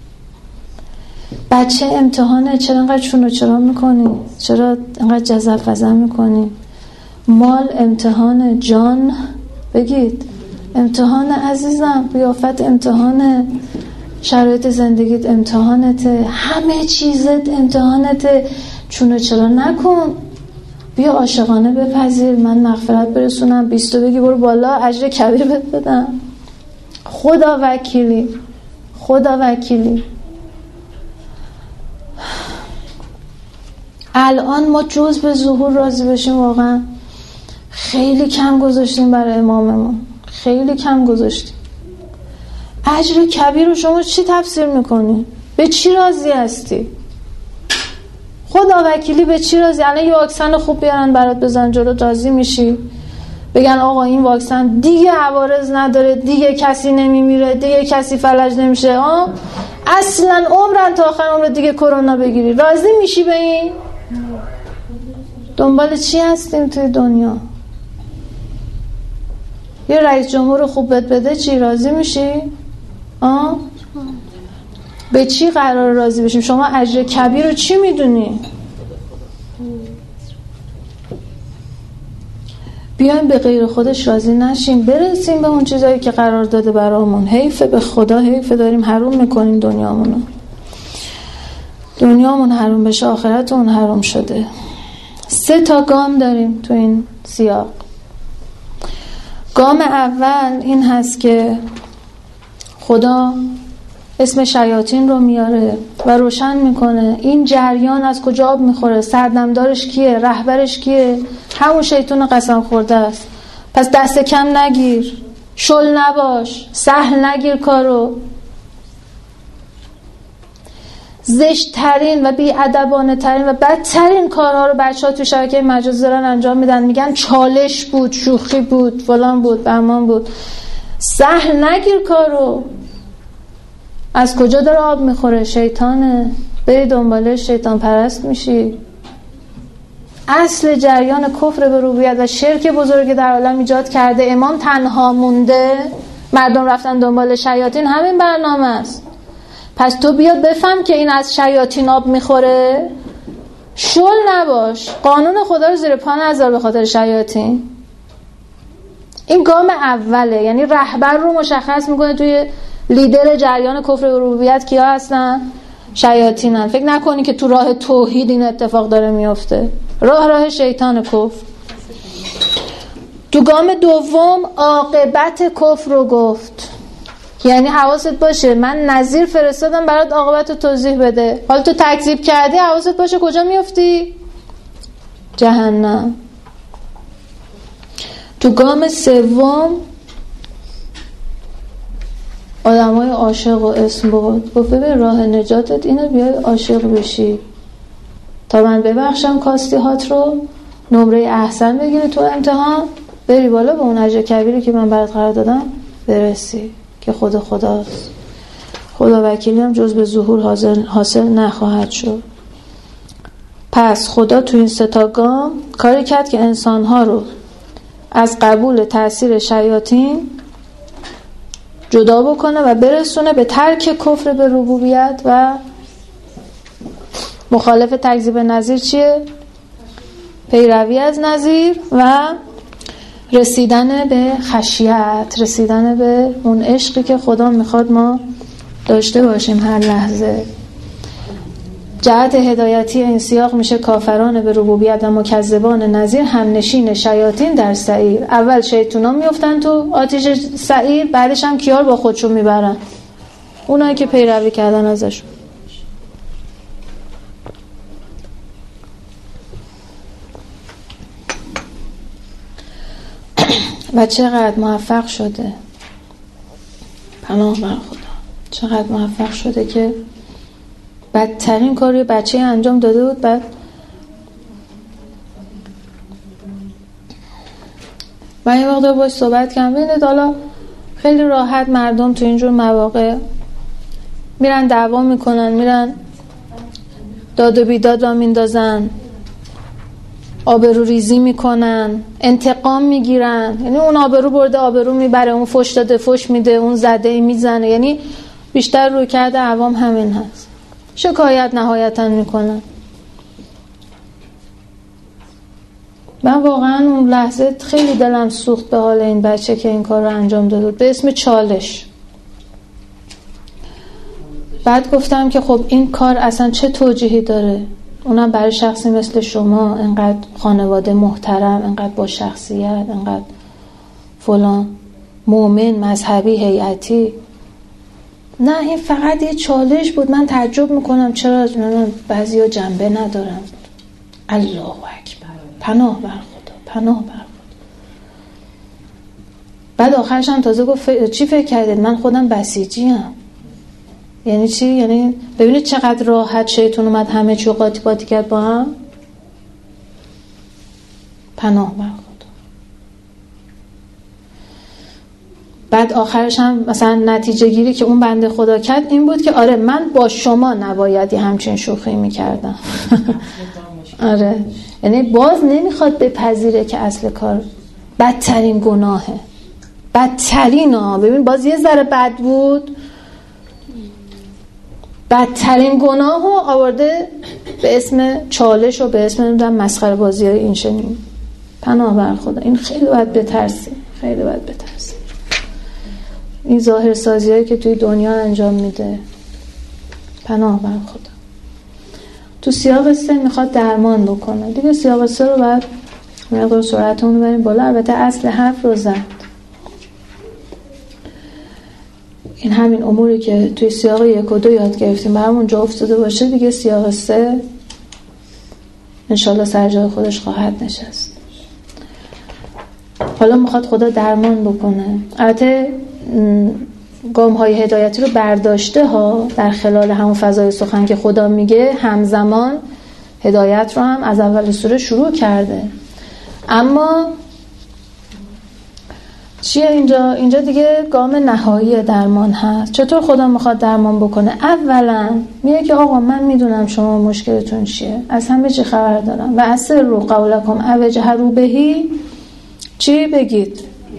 بچه امتحانه. چرا انقدر چون و چرا میکنی؟ چرا انقدر جزل فزن میکنی؟ مال امتحانه. جان بگید امتحان عزیزم. قیافت امتحانه. شرایط زندگیت امتحانته. همه چیزت امتحانته. چون و چرا نکن. بیا عاشقانه بپذیر. من مغفرت برسونم. بیستو بگی برو بالا اجر کبیر بهت بدم. خدا وکیلی. خدا وکیلی. الان ما جز به ظهور راضی بشیم واقعا خیلی کم گذاشتیم برای اماممون. خیلی کم گذاشتیم. اجر کبیر رو شما چی تفسیر میکنی؟ به چی راضی هستی؟ خدا وکیلی به چی راضی؟ الان یه واکسن خوب بیارن برات بزن جلو، راضی میشی؟ بگن آقا این واکسن دیگه عوارض نداره، دیگه کسی نمیمیره، دیگه کسی فلج نمیشه، آه اصلا عمرن تا آخر عمر دیگه کرونا بگیری، راضی میشی به این؟ دنبال چی هستیم توی دنیا؟ یه رئیس جمهور خوب بد بده چی راضی میشی؟ آه به چی قرار راضی بشیم؟ شما اجر کبیر رو چی میدونی؟ بیایم به غیر خودش راضی نشیم، برسیم به اون چیزایی که قرار داده برامون. حیفه به خدا، حیفه داریم حروم میکنیم دنیامونو. دنیامون حروم بشه آخرتمون حروم شده. سه تا گام داریم تو این سیاق. گام اول این هست که خدا اسم شیاطین رو میاره و روشن میکنه این جریان از کجا آب میخوره، سردمدارش کیه، رهبرش کیه؟ همون شیطان قسم خورده است. پس دست کم نگیر، شل نباش، سهل نگیر کارو. زشت ترین و بی ادبانه ترین و بدترین کارها رو بچه ها تو شبکه مجازی دارن انجام میدن. میگن چالش بود، شوخی بود، فلان بود، بهمان بود. سهل نگیر کارو. از کجا داره آب میخوره؟ شیطانه. بری دنبالش شیطان پرست میشی. اصل جریان کفر به ربوبیت و شرک بزرگ در عالم ایجاد کرده. امام تنها مونده، مردم رفتن دنبال شیاطین. همین برنامه است. پس تو بیا بفهم که این از شیاطین آب میخوره. شل نباش، قانون خدا رو زیر پا نذار به خاطر شیاطین. این گام اوله، یعنی رهبر رو مشخص میکنه توی لیدر جریان کفر ربوبیت کیا هستن؟ شیاطینن. فکر نکنی که تو راه توحید این اتفاق داره میفته، راه راه شیطان کفر. تو گام دوم عاقبت کفر رو گفت، یعنی حواست باشه من نذیر فرستادم برات عاقبت رو توضیح بده، حالا تو تکذیب کردی حواست باشه کجا میفتی؟ جهنم. تو گام سوم آدمای عاشق و اسم بود، گفت ببین راه نجاتت اینه بیای عاشق بشی تا من ببخشم کاستی هات رو، نمره احسن بگیری تو امتحان، بری بالا به اون اجر کبیری که من برات قرار دادم برسی که خود خداست. خدا وکیلی هم جز به ظهور حاصل, حاصل نخواهد شد. پس خدا تو این سه تا گام کاری کرد که انسانها رو از قبول تأثیر شیاطین جدا بکنه و برسونه به ترک کفر به ربوبیت و مخالف تکذیب نظیر چیه؟ پیروی از نظیر و رسیدن به خشیت، رسیدن به اون عشقی که خدا میخواد ما داشته باشیم هر لحظه. جهت هدایتی این سیاق میشه کافران به ربوبیت و مکذبان نظیر همنشین شیاطین در سعیر. اول شیطونا میفتن تو آتش سعیر، بعدش هم کیار با خودشون میبرن؟ اونایی که پیروی کردن ازشون. و چقدر موفق شده، پناه بر خدا، چقدر موفق شده که بدترین کاری بچه انجام داده بود. بعد من یه وقت باش صحبت کردم، ببینید حالا خیلی راحت مردم تو اینجور مواقع میرن دعوا میکنن، میرن داد و بیداد را میندازن، آبرو ریزی میکنن، انتقام میگیرن. یعنی اون آبرو برده آبرو میبره، اون فوش داده فوش میده، اون زده میزنه. یعنی بیشتر روی کرده عوام همین هست. شکایت نهایتا میکنن. من واقعا اون لحظه خیلی دلم سوخت به حال این بچه که این کار رو انجام داد به اسم چالش. بعد گفتم که خب این کار اصلا چه توجیهی داره؟ اونم برای شخصی مثل شما، انقدر خانواده محترم، انقدر با شخصیت، انقدر فلان، مؤمن، مذهبی، هیئتی. نه این فقط یه چالش بود. من تعجب میکنم چرا بعضیا جنبه ندارن. الله اکبر، پناه بر خدا، پناه بر خدا. بعد آخرش هم تازه گفت ف... چی فکر کردید من خودم بسیجی ام. یعنی چی؟ یعنی ببینید چقدر راحت شیطان اومد همه چی قاطی قاطی کرد با هم. پناه بر خدا. بعد آخرش هم مثلا نتیجه گیری که اون بنده خدا کرد این بود که آره من با شما نبایدی همچین شوخی میکردم. آره، یعنی باز نمیخواد بپذیره که اصل کار بدترین گناهه، بدترین ها. ببین باز یه ذره بد بود، بدترین گناه رو آورده به اسم چالش و به اسم نمیدونم مسخره بازی های این شنین. پناه بر خدا. این خیلی باید بترسی، خیلی باید بترسی. این ظاهر سازی هایی که توی دنیا انجام میده. پناه بر خدا. تو سیاق سه میخواد درمان بکنه دیگه. سیاق سه رو باید مقدار سرعتمون بریم بالا. البته اصل حرف رو زد. این همین اموری که توی سیاق یک و دو یاد گرفتیم برامون جا افتاده باشه دیگه، سیاق سه انشالله سر جای خودش خواهد نشست. حالا میخواد خدا درمان بکنه. البته گام های هدایتی رو برداشته ها، در خلال همون فضای سخن که خدا میگه همزمان هدایت رو هم از اول سوره شروع کرده. اما چیه اینجا؟ اینجا دیگه گام نهایی درمان هست. چطور خدا میخواد درمان بکنه؟ اولا میگه که آقا من میدونم شما مشکلتون چیه، از همه چی خبر دارم. و اثر رو قولکم او جهروا بهی، چی بگید؟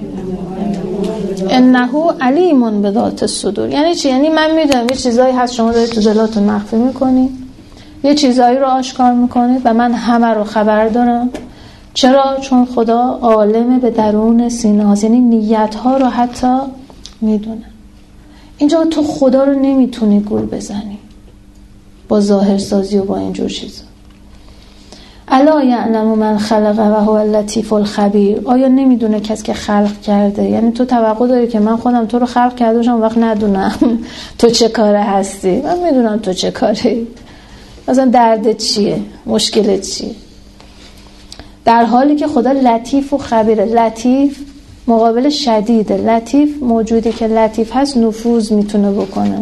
انه علیم بذات الصدور. یعنی چی؟ یعنی من میدونم یه چیزایی هست شما دارید تو دلاتون مخفی میکنی، یه چیزایی رو آشکار میکنه و من همه رو خبر دارم. چرا؟ چون خدا عالم به درون سینه هاست، یعنی نیت ها رو حتی میدونه. اینجا تو خدا رو نمیتونی گول بزنی با ظاهر سازی و با اینجور چیزا. الا یعلم من خلق و هو اللطیف الخبیر. آیا نمیدونه کسی که خلق کرده؟ یعنی تو توقع داری که من خودم تو رو خلق کرده باشم وقت ندونم تو چه کاره هستی؟ من میدونم تو چه کاری، مثلا دردت چیه، مشکلت چیه، در حالی که خدا لطیف و خبیره. لطیف مقابل شدیده. لطیف موجودی که لطیف هست نفوذ میتونه بکنه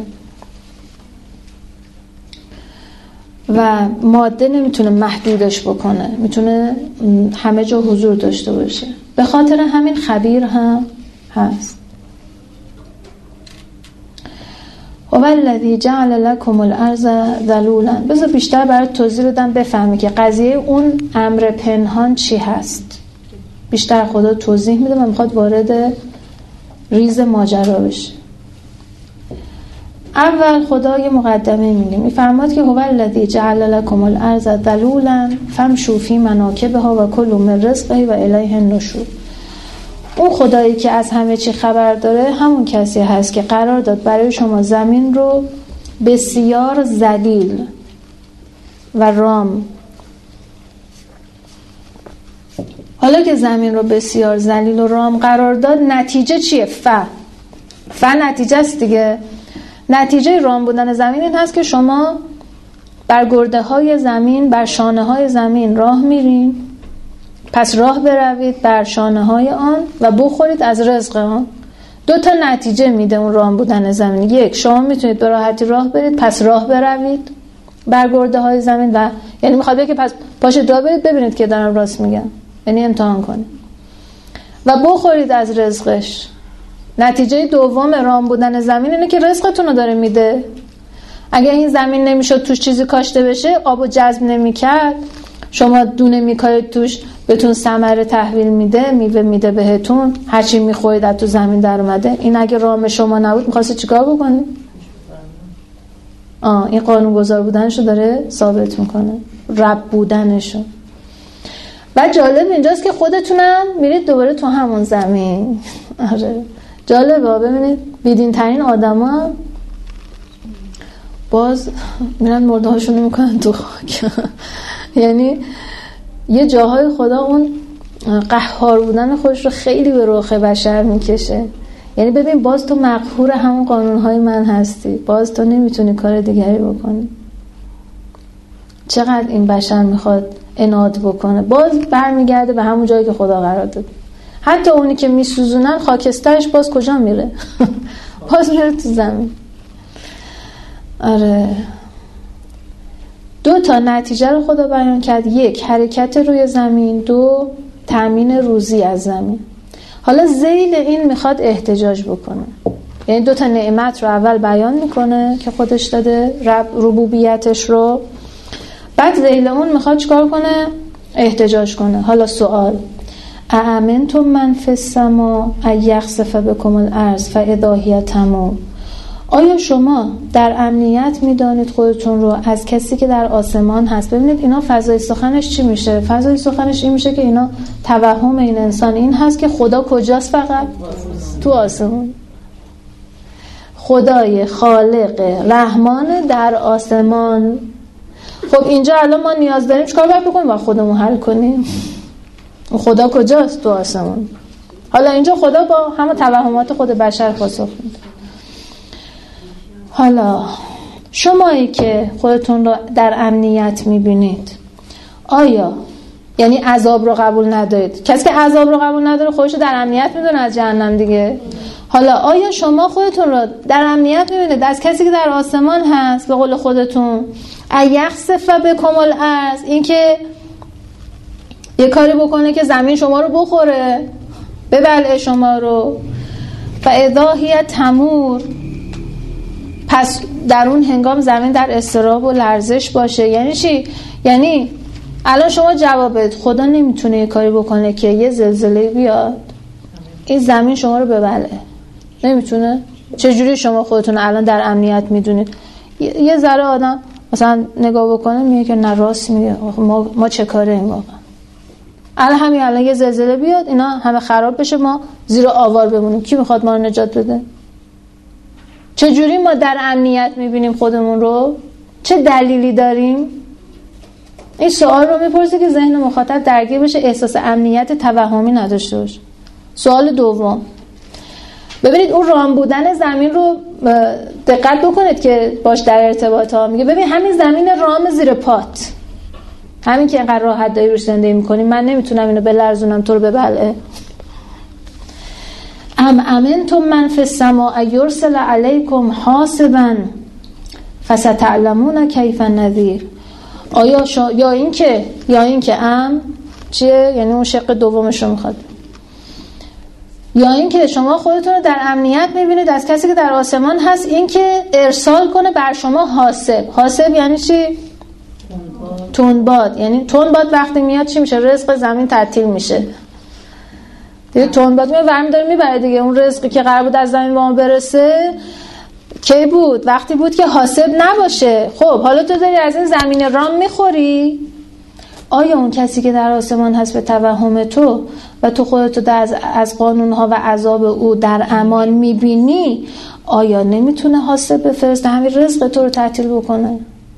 و ماده نمیتونه محدودش بکنه، میتونه همه جا حضور داشته باشه. به خاطر همین خبیر هم هست. هو الذی جعل لكم الارض ذلولا. بذار بیشتر برات توضیح بدم بفهمی که قضیه اون امر پنهان چی هست. بیشتر خدا توضیح میده و میخواد وارد ریز ماجرا بشه. اول خدا یه مقدمه میگه، میفرماد که هو الذی جعل لكم الارض ذلولا فامشوا فی مناکبها و کلوا من رزقه و الیه النشور. اون خدایی که از همه چی خبر داره همون کسی هست که قرار داد برای شما زمین رو بسیار ذلیل و رام. حالا که زمین رو بسیار ذلیل و رام قرار داد، نتیجه چیه؟ ف ف نتیجه است دیگه. نتیجه رام بودن زمین این هست که شما بر گرده های زمین، بر شانه های زمین راه میرین، پس راه بروید بر شانه های آن و بخورید از رزق آن. دو تا نتیجه میده اون رام بودن زمین. یک، شما میتونید به راحتی راه برید، پس راه بروید بر گرده های زمین و یعنی میخواد بگه که پس پاشید راه برید ببینید که دارم راست میگم، یعنی امتحان کنید و بخورید از رزقش. نتیجه دوم رام بودن زمین اینه که رزقتون رو داره میده. اگه این زمین نمیشد توش چیزی کاشته بشه، آبو جذب نمیکرد، شما دونه میکارید توش، بهتون ثمره تحویل میده، میوه میده بهتون، هرچی میخورید از تو زمین در اومده. این اگه رام شما نبود میخواسته چیکار بکنید؟ آه این قانون گذار بودنشو داره ثابت میکنه، رب بودنشو. و جالب اینجاست که خودتونم میرید دوباره تو همون زمین. آره جالبه. ببینید بیدین ترین آدم ها باز میرن مرده هاشونو میکنن تو خاک. یعنی یه جاهای خدا اون قهار بودن خودش رو خیلی به رخ بشر میکشه. یعنی ببین باز تو مقهور همون قانونهای من هستی، باز تو نمیتونی کار دیگری بکنی. چقدر این بشر میخواد عناد بکنه، باز برمیگرده به همون جایی که خدا قرار داد. حتی اونی که میسوزونن خاکسترش باز کجا میره؟ باز میره تو زمین. آره دو تا نتیجه رو خدا بیان کرد. یک، حرکت روی زمین. دو، تامین روزی از زمین. حالا ذیل این میخواد احتجاج بکنه، یعنی دو تا نعمت رو اول بیان میکنه که خودش داده، رب ربوبیتش رو، بعد ذیل اون میخواد چیکار کنه؟ احتجاج کنه. حالا سوال، اامنتم من فی السماء ان یخسف بکم الارض فاذا هی تمور. آیا شما در امنیت میدانید خودتون رو از کسی که در آسمان هست؟ ببینید اینا فضای سخنش چی میشه؟ فضای سخنش این میشه که اینا توهم این انسان این هست که خدا کجاست؟ فقط تو آسمان. خدای خالق رحمان در آسمان. خب اینجا الان ما نیاز داریم چیکار باید بکنیم؟ با خودمون حل کنیم. خدا کجاست؟ تو آسمان. حالا اینجا خدا با همه توهمات خود بشر پاسخ میده. حالا شمایی که خودتون رو در امنیت میبینید، آیا یعنی عذاب رو قبول ندارید؟ کسی که عذاب رو قبول نداره خودش رو در امنیت میدونه از جهنم دیگه. حالا آیا شما خودتون رو در امنیت میبینید از کسی که در آسمان هست؟ به قول خودتون ایخسف بکم الارض، این که یه کاری بکنه که زمین شما رو بخوره، ببلعه شما رو، فاذا هی تمور، پس در اون هنگام زمین در اضطراب و لرزش باشه. یعنی چی؟ یعنی الان شما جوابت خدا نمیتونه یه کاری بکنه که یه زلزله بیاد این زمین شما رو ببلعه، نمیتونه. چجوری شما خودتون الان در امنیت میدونید؟ یه ذره آدم مثلا نگاه بکنه میگه که نه راست میگه، ما ما چه کاره این واقعا. الان همین الان یه زلزله بیاد اینا همه خراب بشه ما زیر آوار بمونیم، کی میخواد ما رو نجات بده؟ چه جوری ما در امنیت میبینیم خودمون رو؟ چه دلیلی داریم؟ این سوال رو میپرسه که ذهن مخاطب درگیر بشه، احساس امنیت توهمی نداشته باشه. سوال دوم، ببینید اون رام بودن زمین رو دقت بکنید که باش در ارتباط ها میگه ببین همین زمین رام زیر پات، همین که اینقدر راحت داری روش زندگی میکنی، من نمیتونم اینو بلرزونم تو رو ببلعه. ام امنتم من فی السماء یرسل علیکم حاصبا فستعلمون کیف النذیر. آیا شا... یا این که یا این که ام چیه؟ یعنی اون شق دومش رو میخواد، یا این که شما خودتون رو در امنیت میبینید از کسی که در آسمان هست، این که ارسال کنه بر شما حاسب. حاسب یعنی چی؟ تندباد. یعنی تندباد وقتی میاد چی میشه؟ رزق زمین تعطیل میشه دیگه. تندباد میاد ورمی داره میبره دیگه. اون رزقی که قرار بود از زمین به ما برسه کی بود؟ وقتی بود که حاسب نباشه. خب حالا تو داری از این زمین رام میخوری، آیا اون کسی که در آسمان هست به توهم تو و تو خودتو از از قانونها و عذاب او در امان میبینی، آیا نمیتونه حاسب بفرسته همین رزق تو رو تعطیل بکنه؟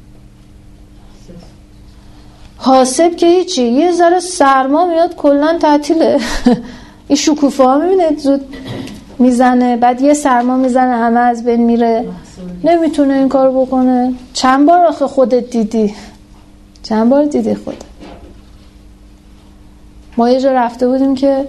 حاسب که هیچی، یه ذره سرما میاد کلن تعطیله. این شکوفه ها میبینه زود میزنه، بعد یه سرما میزنه همه از بین میره، نمیتونه این کار بکنه. چند بار آخه خودت دیدی؟ چند بار دیدی خودت؟ ما یه جا رفته بودیم که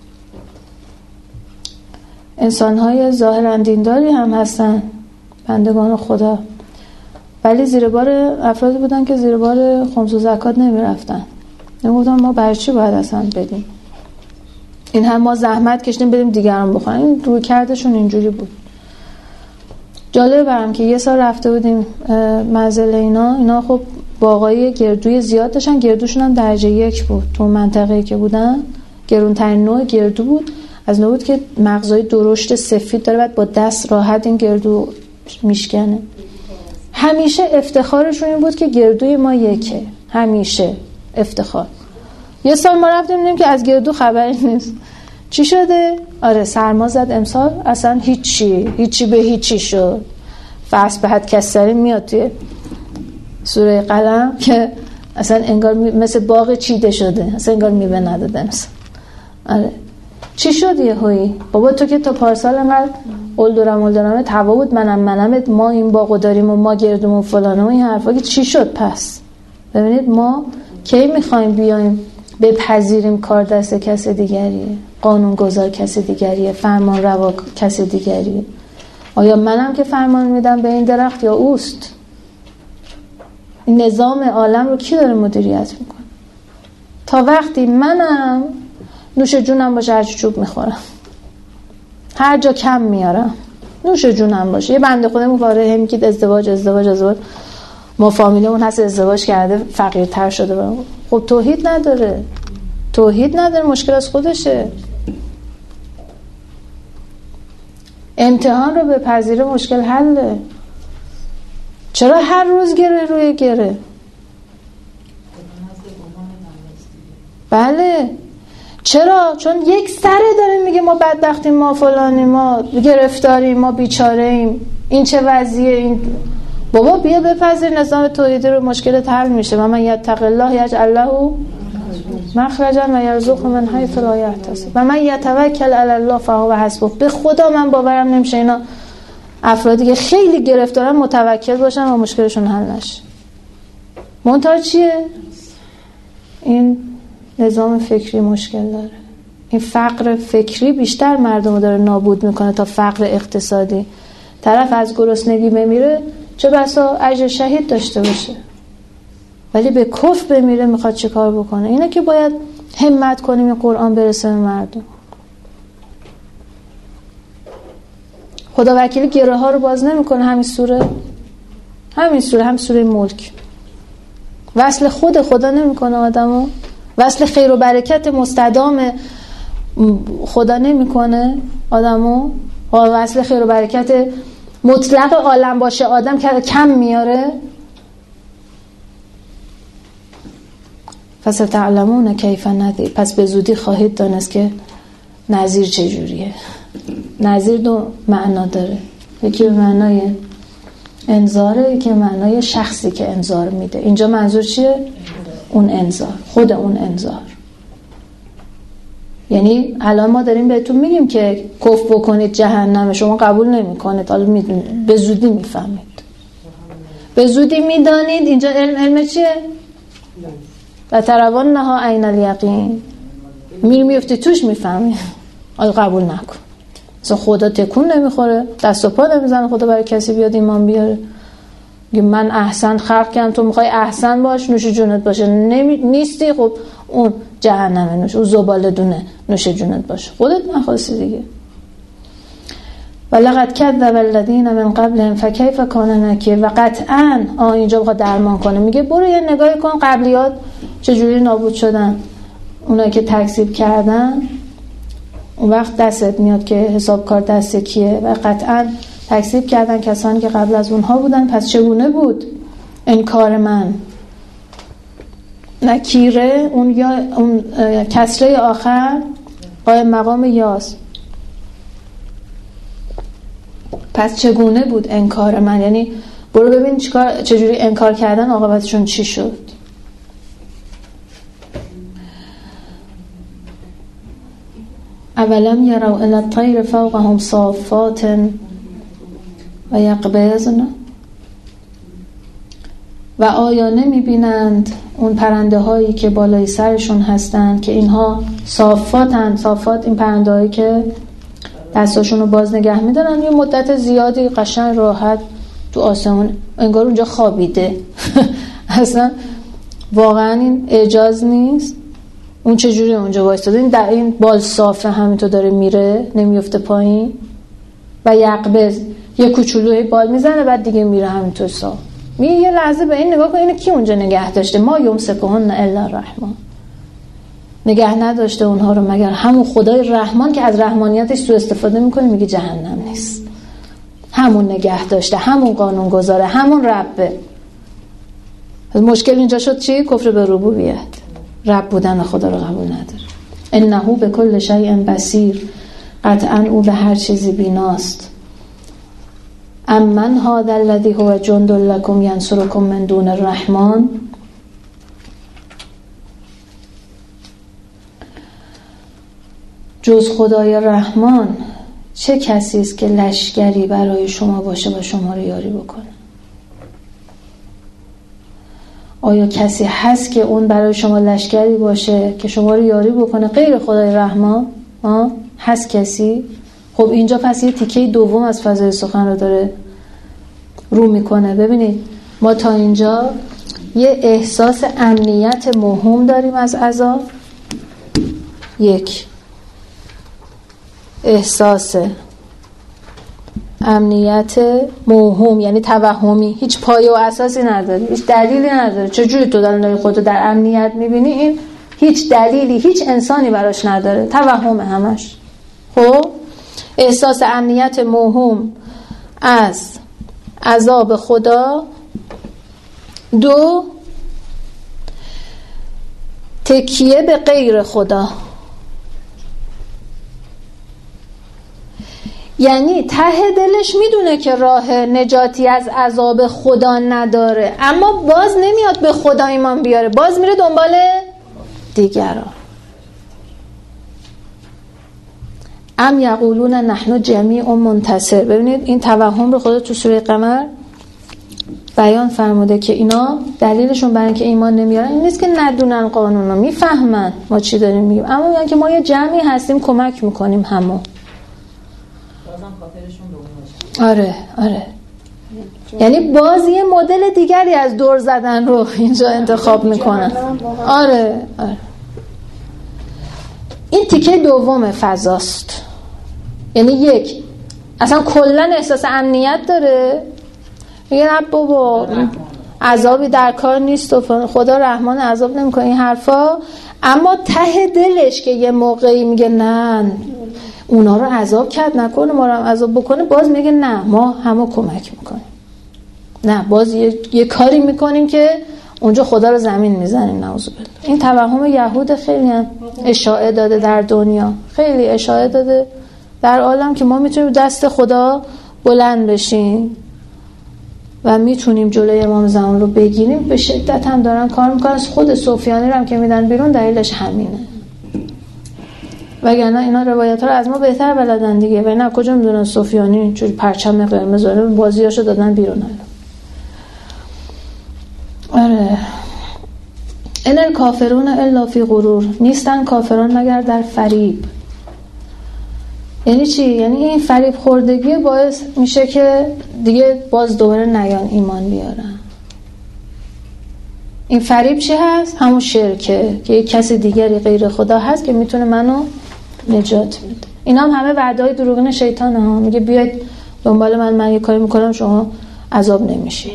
انسان‌های ظاهراً دینداری هم هستن، بندگان خدا، ولی زیر بار افرادی بودن که زیر بار خمس و زکات نمی رفتن. نمی‌گفتم ما برای چی باید اصلا بدیم؟ این هم ما زحمت کشیدیم بدیم دیگران بخورن. این روی کردشون اینجوری بود. جالب برام که یه سال رفته بودیم منزل اینا اینا خب باغای گردوی زیاد داشتن، گردوشون هم درجه یک بود. تو منطقه‌ای که بودن گرونترین نوع گردو بود، از نوع بود که مغزای درشت سفید داره، بعد با دست راحت این گردو میشکنه. همیشه افتخارشون این بود که گردوی ما یکه، همیشه افتخار. یه سال ما رفتیم دیدیم که از گردو خبری نیست. چی شده؟ آره سرما زد امسال، اصلا هیچی هیچی به هیچی شد. فاصبحت کسری میاد توی سوره قلم که اصلا انگار مثل باغ چیده شده، اصلا انگار میوه نداده مثلا. آره چی شد یهویی؟ بابا تو که تا پارسال انقدر اولدورم اولدورمه توا بود، منم منم ما این باغو داریم و ما گردمون فلانه و این حرفا، که چی شد پس؟ ببینید ما کی میخوایم بیایم بپذیریم کار دست کس دیگریه، قانون گذار کس دیگریه، فرمان روا کس دیگریه؟ آیا منم که فرمان میدم به این درخت یا اوست؟ این نظام عالم رو کی داره مدیریت میکنه؟ تا وقتی منم نوش جونم باشه هرچی چوب میخورم، هر جا کم میارم نوش جونم باشه. یه بنده خدا مفاره میگید ازدواج ازدواج ازدواج، ما فامیلمون هست ازدواج کرده فقیرتر شده برام. خب توحید نداره، توحید نداره، مشکل از خودشه. امتحان رو بپذیره مشکل حله. چرا هر روز گره روی گره؟ بله چرا؟ چون یک سره داره میگه ما بدبختیم، ما فلانیم، ما گرفتاریم، ما بیچاره‌ایم، این چه وضعیه این. بابا بیا بپذیر نظام توحیدی رو، مشکلت حل میشه. و من یتق الله یجعل له مخرجا و یرزقه من حیث لا یحتسب و من یتوکل علی الله فهو حسبه. به خدا من باورم نمیشه اینا افرادی که خیلی گرفتارن متوکل باشن و مشکلشون حل نشه. منتها چیه؟ این نظام فکری مشکل داره. این فقر فکری بیشتر مردم رو داره نابود میکنه تا فقر اقتصادی. طرف از گرسنگی بمیره چه بسا اجر شهید داشته باشه، ولی به کفر بمیره میخواد چه کار بکنه؟ اینه که باید همت کنیم این قرآن برسه به مردم. خدا وکیلی گره ها رو باز نمیکنه همین سوره، همین سوره هم سوره ملک. وصل خود خدا نمیکنه آدمو، وصل خیر و برکت مستدام خدا نمیکنه آدمو، وصل خیر و برکت مطلق عالم باشه آدم کم میاره. فستعلمون کیف نذیر، پس به زودی خواهید دانست که نذیر چجوریه. نذیر دو معنا داره، یکی به معنای انذاره، یکی به معنای شخصی که انذار میده. اینجا منظور چیه؟ اون انذار، خود اون انذار. یعنی الان ما داریم بهتون میگیم که کفر بکنید جهنم، شما قبول نمیکنید، حالا میدونید، به زودی میفهمید، به زودی میدانید. اینجا علم علم چیه؟ و تروان نها عین الیقین، میر میفتی توش میفهمی، حالا قبول نکن. مثلا خدا تکون نمیخوره، دست و پا نمیزنه خدا برای کسی بیاد ایمان بیاره. من احسن خلق کردم، تو میخوای احسن باش، نوش جونت باشه. نمی... نیستی، خب اون جهنمه، نوش اون زباله دونه، نوش جونت باشه، خودت نخواستی دیگه. ولقد کذب الذین من قبلهم فکیف کان نکیر. و قطعاً آ اینجا بخواد درمان کنه، میگه برو یه نگاهی کن قبلیات چجوری نابود شدن، اونایی که تکذیب کردن. اون وقت دستت میاد که حساب کار دست کیه. و قطعاً تکذیب کردن کسانی که قبل از اونها بودن، پس چگونه بود انکار من؟ نکیره اون یا اون کسره آخر قائم مقام یاست. پس چگونه بود انکار من؟ یعنی برو ببین چیکار چجوری انکار کردن، عاقبتشون چی شد. اولم یروا الی الطیر فوقهم صافات و یقبضن. و آیا نمی بینند اون پرنده هایی که بالای سرشون هستند که اینها صافاتن؟ صافات این پرنده هایی که دستاشون رو باز نگه میدارن، یه مدت زیادی قشنگ راحت تو آسمون، انگار اونجا خوابیده. اصلا واقعا این اعجاز نیست. اون چجوری اونجا وایستاده؟ این در این بال صافه همینطور داره میره، نمیفته پایین. و یقبض، یه کوچولوی بال میزنه بعد دیگه میره همینطور صاف. می یه لحظه به این نگاه کن، اینو کی اونجا نگه داشته؟ ما یمسکهن الا الرحمن. نگه نداشته اونها رو مگر همون خدای رحمان که از رحمانیتش سوء استفاده میکنه، میگه جهنم نیست. همون نگه داشته، همون قانون گذاره، همون ربه. مشکل اینجا شد چی؟ کفر به ربوبیت، رب بودن خدا رو قبول نداره. انه به کل شیء بصیر، قطعا او به هر چیزی بیناست. امن هذا الذی هو جند لکم ینصرکم من دون الرحمن. جز خدای رحمان چه کسی است که لشکری برای شما باشه و شما رو یاری بکنه؟ آیا کسی هست که اون برای شما لشکری باشه که شما رو یاری بکنه غیر خدای رحمان؟ آه؟ هست کسی؟ خب اینجا پس یه تیکه دوم از فضای سخن رو داره رو میکنه. ببینید ما تا اینجا یه احساس امنیت موهوم داریم از عذاب، یک احساس امنیت موهوم یعنی توهمی، هیچ پایه و اساسی نداره، هیچ دلیلی نداره. چجوری تو داری خودتو در امنیت میبینی؟ این هیچ دلیلی، هیچ انسانی براش نداره، توهم همش. خب احساس امنیت موهوم از عذاب خدا. دو، تکیه به غیر خدا، یعنی ته دلش میدونه که راه نجاتی از عذاب خدا نداره، اما باز نمیاد به خدا ایمان بیاره، باز میره دنبال دیگران. ام یقولون نحن جمیع منتصر. ببینید این توهم رو خدا تو سوره قمر بیان فرموده که اینا دلیلشون برای اینکه ایمان نمیارن این نیست که ندونن قانون رو، میفهمن ما چی داریم میگیم، اما میگن که ما یه جمعی هستیم کمک میکنیم همون. آره آره، یعنی باز یه مدل دیگری از دور زدن رو اینجا انتخاب میکنن. آره آره، این تیکه دوم فضاست. یعنی یک، اصلا کلن احساس امنیت داره، میگه نه بابا عذابی در کار نیست و خدا رحمان عذاب نمیکنه این حرفا، اما ته دلش که یه موقعی میگه نه اونا رو عذاب کرد نکنه ما رو هم عذاب بکنه، باز میگه نه ما همه کمک میکنیم، نه باز یه, یه کاری میکنیم که اونجا خدا رو زمین میزنیم. نعوذ بالله. این توهم یهود خیلی هم اشاعه داده در دنیا، خیلی اشاعه داده در عالم که ما میتونیم دست خدا بلند بشیم و میتونیم جلوی امام زمان رو بگیریم. به شدت هم دارن کار میکنن. خود سفیانی رو هم که میدن بیرون دلیلش همینه، وگرنه اینا روایت ها رو از ما بهتر بلدن دیگه. و اینا کجا میدونن سفیانی چون پرچم قرمز داره بازیاشو دادن بیرون. آره. ان الکافرون الا فی غرور، نیستن کافران مگر در فریب. یعنی چی؟ یعنی این فریب خوردگی باعث میشه که دیگه باز دوباره نیان ایمان بیارن. این فریب چی هست؟ همون شرکه که یک کسی دیگری غیر خدا هست که میتونه منو نجات بده. اینا هم همه وعده‌های دروغین شیطانه ها. میگه بیاید دنبال من، من یه کاری میکنم شما عذاب نمیشی.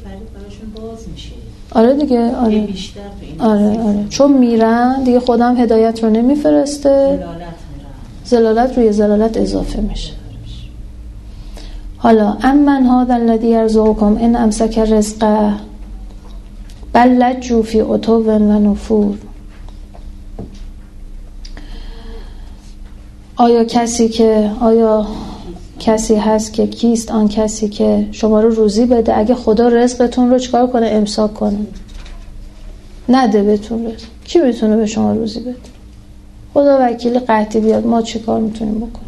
آره دیگه. آره آره آره چون میرن دیگه خودم هدایت رو نمیفرسته، زلالت روی زلالت اضافه میشه. حالا امن هذا الذی یرزقکم ان امسک رزقه بل لجوا فی عتو و نفور. آیا کسی که آیا کسی هست که کیست آن کسی که شما رو روزی بده اگه خدا رزقتون رو چکار کنه؟ امساک کنه، نده بهتون رزق. کی میتونه به شما روزی بده؟ خدا وکیل قحطی بیاد ما چیکار میتونیم بکنیم؟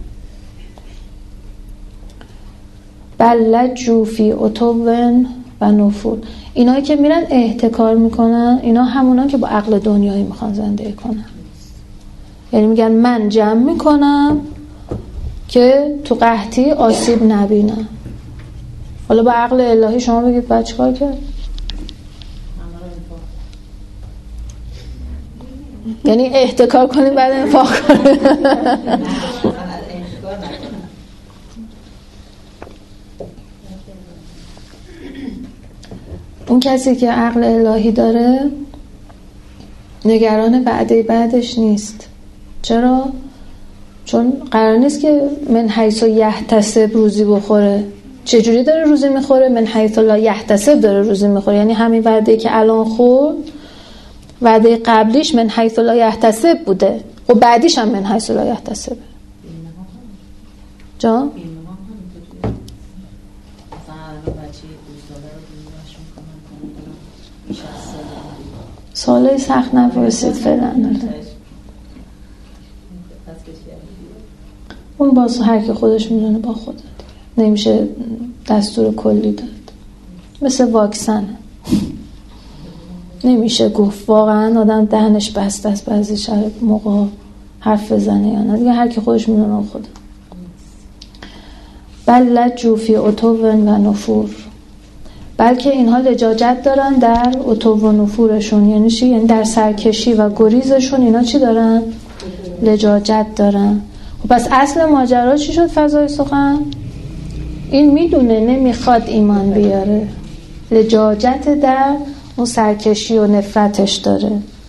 بل لجوا فی عتو و نفور. اینایی که میرن احتکار میکنن اینا همونان که با عقل دنیایی میخوان زندگی کنن. یعنی میگن من جمع میکنم که تو قحطی آسیب نبینم. حالا با عقل الهی شما بگید بعد چیکار کرد؟ یعنی احتکار کنید بعد انفاق کنید. اون کسی که عقل الهی داره نگران وعده بعدش نیست. چرا؟ چون قرار نیست که من حیث یحتسب روزی بخوره. چجوری داره روزی میخوره؟ من حیث لا یحتسب داره روزی میخوره. یعنی همین وعده که الان خورد وعده قبلیش من حیث لا یحتسب بوده، خب بعدیش هم من حیث لا یحتسب. جا؟ سوالای سخت نپرسید فعلا. اون باز هر که خودش میدونه با خود نمیشه دستور کلی داد. مثل واکسن نمیشه گفت واقعا آدم دهنش بسته است بعضی شب موقع حرف بزنه یا نه دیگه. هر کی خودش میدونه خود. بل لجوا فی عتو و نفور، بلکه اینها لجاجت دارن در عتو و نفورشون. یعنی چی؟ یعنی در سرکشی و گریزشون اینا چی دارن؟ لجاجت دارن. خب پس اصل ماجرا چی شد؟ فضای سخن این میدونه نمیخواد ایمان بیاره، لجاجت در اون سرکشی و نفرتش داره.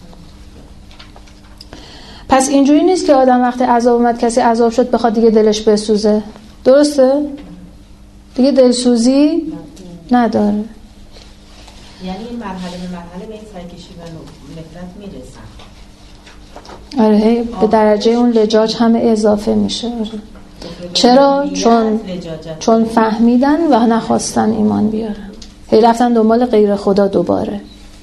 پس اینجوری نیست که آدم وقتی عذاب اومد کسی عذاب شد بخواد دیگه دلش بسوزه. درسته؟ دیگه دلسوزی نداره. یعنی این مرحله به مرحله به این سرکشی و نفرت میرسن. آره هی به درجه اون لجاج همه اضافه میشه. آره. چرا؟ چون چون فهمیدن و نخواستن ایمان بیارن، هی رفتن دنبال غیر خدا دوباره.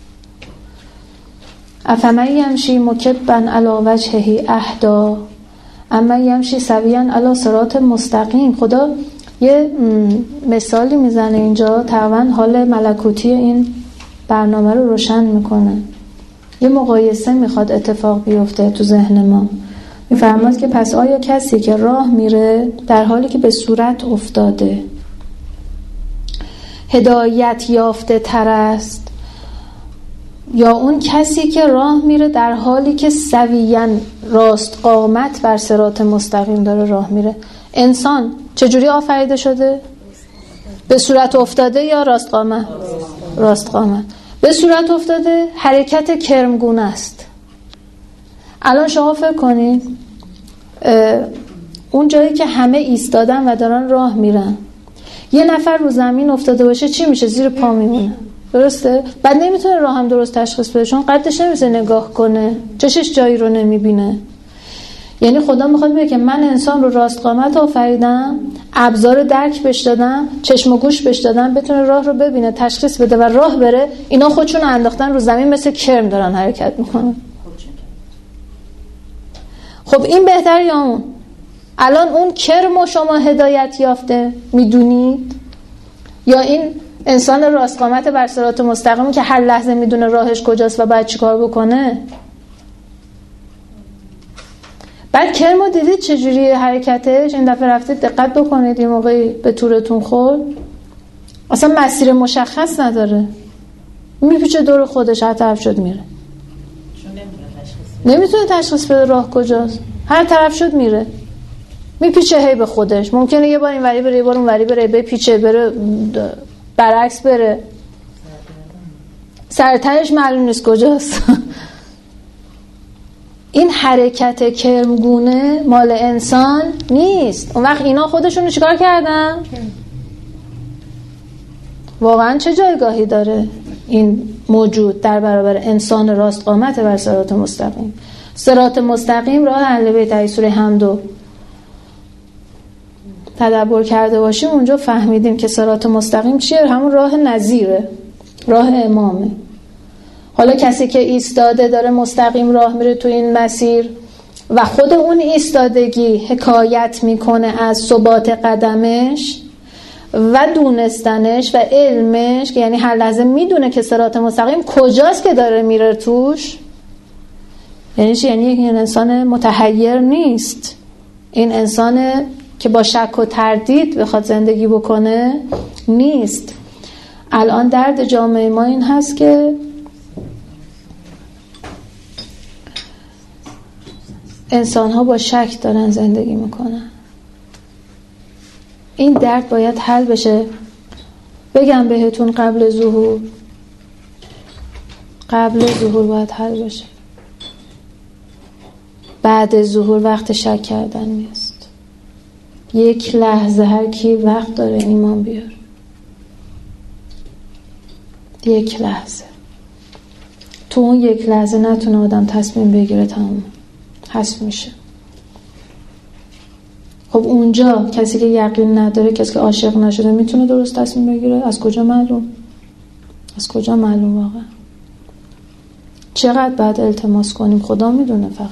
افمن یمشی مکبا علی وجهه اهدا اما یمشی سویا علی صراط مستقیم. خدا یه مثالی میزنه اینجا، تقریبا حال ملکوتی این برنامه رو روشن میکنه. یه مقایسه میخواد اتفاق بیفته تو ذهن ما. میفرماد که پس آیا کسی که راه میره در حالی که به صورت افتاده هدایت یافته تر است یا اون کسی که راه میره در حالی که سویاً راست قامت بر صراط مستقیم داره راه میره؟ انسان چجوری آفریده شده؟ به صورت افتاده یا راست قامت؟ راست قامت. به صورت افتاده حرکت کرمگونه است. الان شما فکر کنید اون جایی که همه ایستادن و دارن راه میرن یه نفر رو زمین افتاده باشه چی میشه؟ زیر پا میمونه. درسته؟ بعد نمیتونه راه هم درست تشخیص بده چون قدش نمیشه نگاه کنه، چشش جایی رو نمیبینه. یعنی خدا میخواد بگه که من انسان رو راست قامت آفریدم، ابزار درک بهش دادم، چشم و گوش بهش دادم، بتونه راه رو ببینه، تشخیص بده و راه بره. اینا خودشون رو انداختن رو زمین مثل کرم دارن حرکت میکنن. خب این بهتر یا اون؟ الان اون کرم و شما هدایت یافته میدونید یا این انسان راست قامت بر صراط مستقیمی که هر لحظه میدونه راهش کجاست و باید چیکار بکنه؟ بعد کرمو دیدید چجوری حرکتش؟ این دفعه رفتید دقت بکنید این موقعی به تورتون خورد اصلا مسیر مشخص نداره، میپیچه دور خودش، هر طرف شد میره، نمیتونه تشخیص بده راه کجاست، هر طرف شد میره، میپیچه هی به خودش. ممکنه یه بار این وری بره، یه بار اون وری بره، بپیچه بره برعکس بره، سرترش معلوم نیست کجاست. این حرکت کرمگونه مال انسان نیست. اون وقت اینا خودشونو چیکار کردن؟ واقعا چه جایگاهی داره این موجود در برابر انسان راست قامت بر صراط مستقیم؟ صراط مستقیم راه اهل بیت ای سوره حمد تدبر کرده باشیم اونجا فهمیدیم که صراط مستقیم چیه؟ همون راه نظیره، راه امامه. حالا کسی که ایستاده داره مستقیم راه میره تو این مسیر و خود اون ایستادگی حکایت میکنه از ثبات قدمش و دونستنش و علمش، که یعنی هر لحظه میدونه که صراط مستقیم کجاست که داره میره توش. یعنی چی؟ یعنی این انسان متحیر نیست، این انسان که با شک و تردید بخواد زندگی بکنه نیست. الان درد جامعه ما این هست که انسان ها با شک دارن زندگی میکنن. این درد باید حل بشه. بگم بهتون قبل ظهور قبل ظهور باید حل بشه. بعد ظهور وقت شک کردن نیست. یک لحظه هر کی وقت داره ایمان بیار، یک لحظه. تو اون یک لحظه نتونه آدم تصمیم بگیره، تمام حذف میشه. خب اونجا کسی که یقین نداره، کسی که عاشق نشده میتونه درست تصمیم بگیره؟ از کجا معلوم؟ از کجا معلوم واقعا؟ چقدر بعد التماس کنیم خدا میدونه. فقط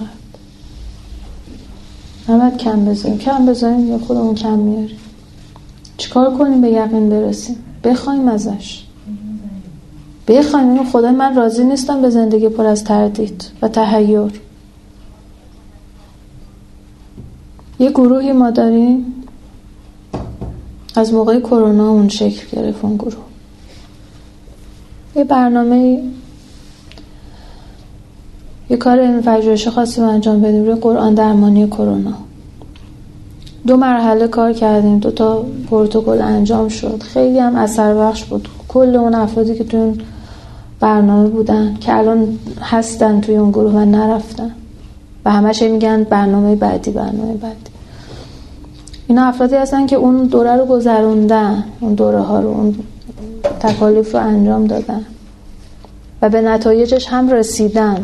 نباید کم بذاریم، کم بذاریم یا خودمون کم میاریم. چیکار کنیم به یقین برسیم؟ بخوایم ازش، بخوایم اینو خدای من راضی نیستم به زندگی پر از تردید و تحیر. یه گروهی ما داریم از موقع کرونا اون شکل گرفت. اون گروه یه برنامه، یه کار علم پژوهشی خاصی انجام بدیم روی قرآن درمانی کرونا. دو مرحله کار کردیم، دو تا پروتکل انجام شد. خیلی هم اثر بخش بود. کل اون افرادی که توی اون برنامه بودن که الان هستن توی اون گروه و نرفتن و همش میگن برنامه بعدی برنامه بعدی، اینا افرادی هستن که اون دوره رو گذروندن، اون دوره ها رو، اون تکالیف رو انجام دادن و به نتایجش هم رسیدن.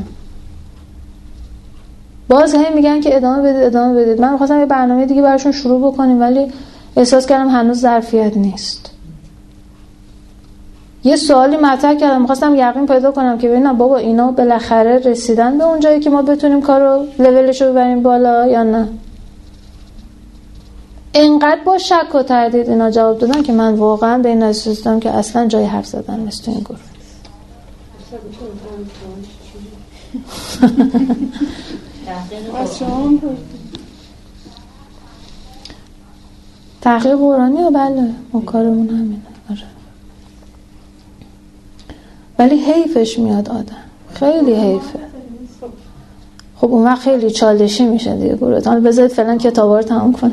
باز هم میگن که ادامه بدید ادامه بدید. من می‌خواستم یه برنامه دیگه براشون شروع بکنیم ولی احساس کردم هنوز ظرفیت نیست. یه سوالی مطرح کردم، می‌خواستم یقین پیدا کنم که ببینم بابا اینا بالاخره رسیدن به اون جایی که ما بتونیم کارو لولش رو ببریم بالا یا نه. اینقدر با شک و تردید اینا جواب دادن که من واقعا به این نتیجه رسیدم که اصلا جای حرف زدن نیست تو این گروه. تحقیق قرآنی و بله ما کارمون همینه. آره. ولی حیفش میاد آدم، خیلی حیفه. خب اون وقت خیلی چالشی میشه دیگه گروه. حالا بذارید فعلا کتابا رو تمام کنید.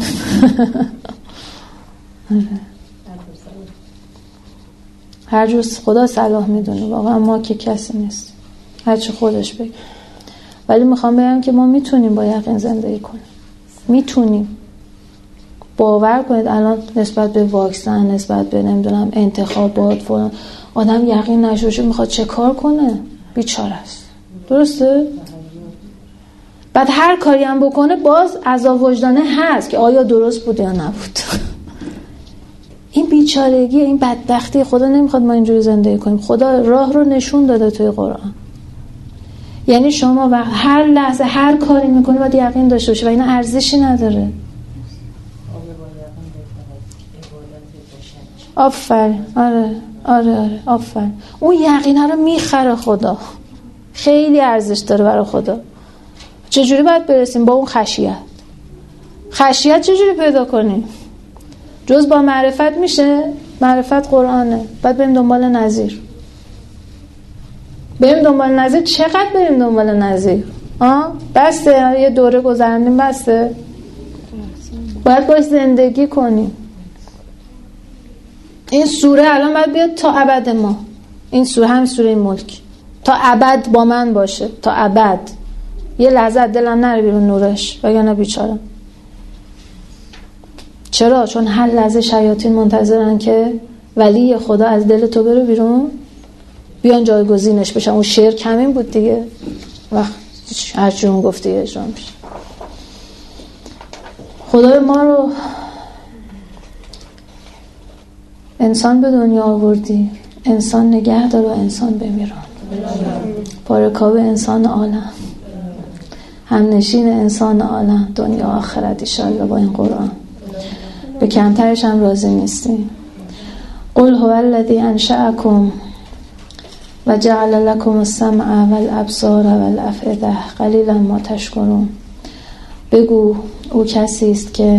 هر جور خدا صلاح میدونه، واقعا ما که کسی نیست، هر چی خودش بگه. ولی میخوام بگم که ما میتونیم با یقین زندگی کنیم، میتونیم. باور کنید الان نسبت به واکسن، نسبت به نمیدونم انتخابات فلان، آدم یقین نشوشه میخواد چه کار کنه؟ بیچاره است. درسته؟ بعد هر کاری هم بکنه باز عذاب وجدانه هست که آیا درست بود یا نبود. این بیچارگی، این بدبختی، خدا نمیخواد ما اینجوری زندگی کنیم. خدا راه رو نشون داده توی قرآن. یعنی شما وقت هر لحظه هر کاری میکنی باید یقین داشته باشی و این ارزشی نداره. آفرین. آره آره آره آفرین. اون یقینه رو میخره خدا. خیلی ارزش داره برای خدا. چجوری باید برسیم با اون خشیت؟ خشیت چجوری پیدا کنیم؟ جز با معرفت میشه؟ معرفت قرآنه. بعد بریم دنبال نظیر. بریم دنبال نظیر. چقدر بریم دنبال نظیر؟ آه؟ بسته؟ یه دوره گذرندیم بسته؟ باید باش زندگی کنیم. این سوره الان باید بیاد تا ابد ما. این سوره هم سوره ملک تا ابد با من باشه. تا ابد. یه لحظه دلم نره بیرون نورش وگرنه بیچارم. چرا؟ چون هر لحظه شیاطین منتظرن که ولی خدا از دل تو بره بیرون، بیان جایگزینش بشن. اون شعر کمین بود دیگه، وقت هر چی اون گفته اجرا میشه. خدا ما رو انسان به دنیا آوردی، انسان نگه دار و انسان بمیران. پارکاب انسان عالم، همنشین انسان عالم، دنیا آخرت ایشالله با این قرآن. به کمترش هم راضی نیستیم. قل هو الذی انشأکم و جعل لکم السمع والابصار والافئده قلیلا ما تشکرون. بگو او کسی است که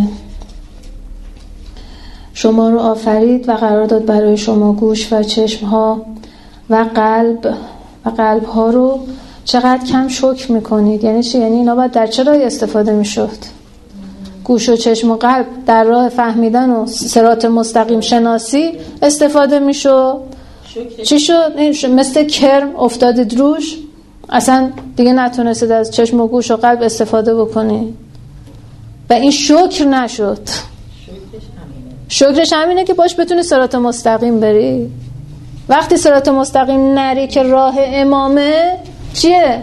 شما رو آفرید و قرار داد برای شما گوش و چشمها و قلب و قلب ها رو. چقدر کم شکر میکنید. یعنی چی؟ یعنی اینا باید در چه راهی استفاده میشد؟ گوش و چشم و قلب در راه فهمیدن و صراط مستقیم شناسی استفاده میشد. چی شد؟ این مثل کرم افتادید روش، اصلا دیگه نتونستید از چشم و گوش و قلب استفاده بکنید و این شکر نشد. شکرش همینه که باش بتونی صراط مستقیم بری. وقتی صراط مستقیم نری که راه امامه، چیه؟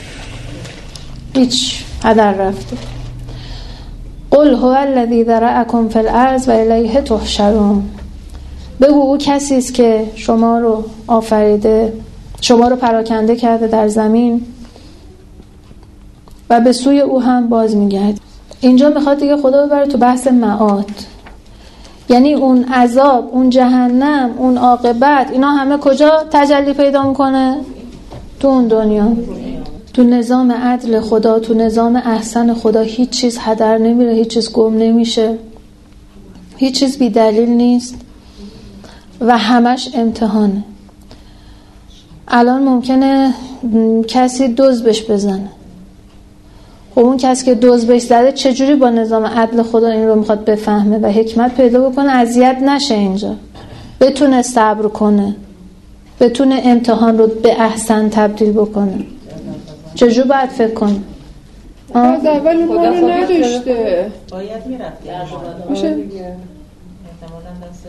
هیچ، هدر رفته. قل هو الذی ذرأکم فی الارض و الیه تحشرون. بگو او کسی است که شما رو آفریده، شما رو پراکنده کرده در زمین و به سوی او هم باز میگرد. اینجا میخواد دیگه خدا ببره تو بحث معاد. یعنی اون عذاب، اون جهنم، اون عاقبت، اینا همه کجا تجلی پیدا میکنه؟ تو اون دنیا. تو نظام عدل خدا، تو نظام احسن خدا هیچ چیز هدر نمیره، هیچ چیز گم نمیشه، هیچ چیز بی دلیل نیست و همش امتحانه. الان ممکنه کسی دوز بهش بزنه. خب اون کسی که دوز بهش زده چجوری با نظام عدل خدا این رو میخواد بفهمه و حکمت پیدا بکنه اذیت نشه اینجا، بتونه صبر کنه، بتونه امتحان رو به احسن تبدیل بکنه؟ چجوری باید فکر کنه؟ از اول ما رو نداشته، باید میرفتی میشه احتمالا دست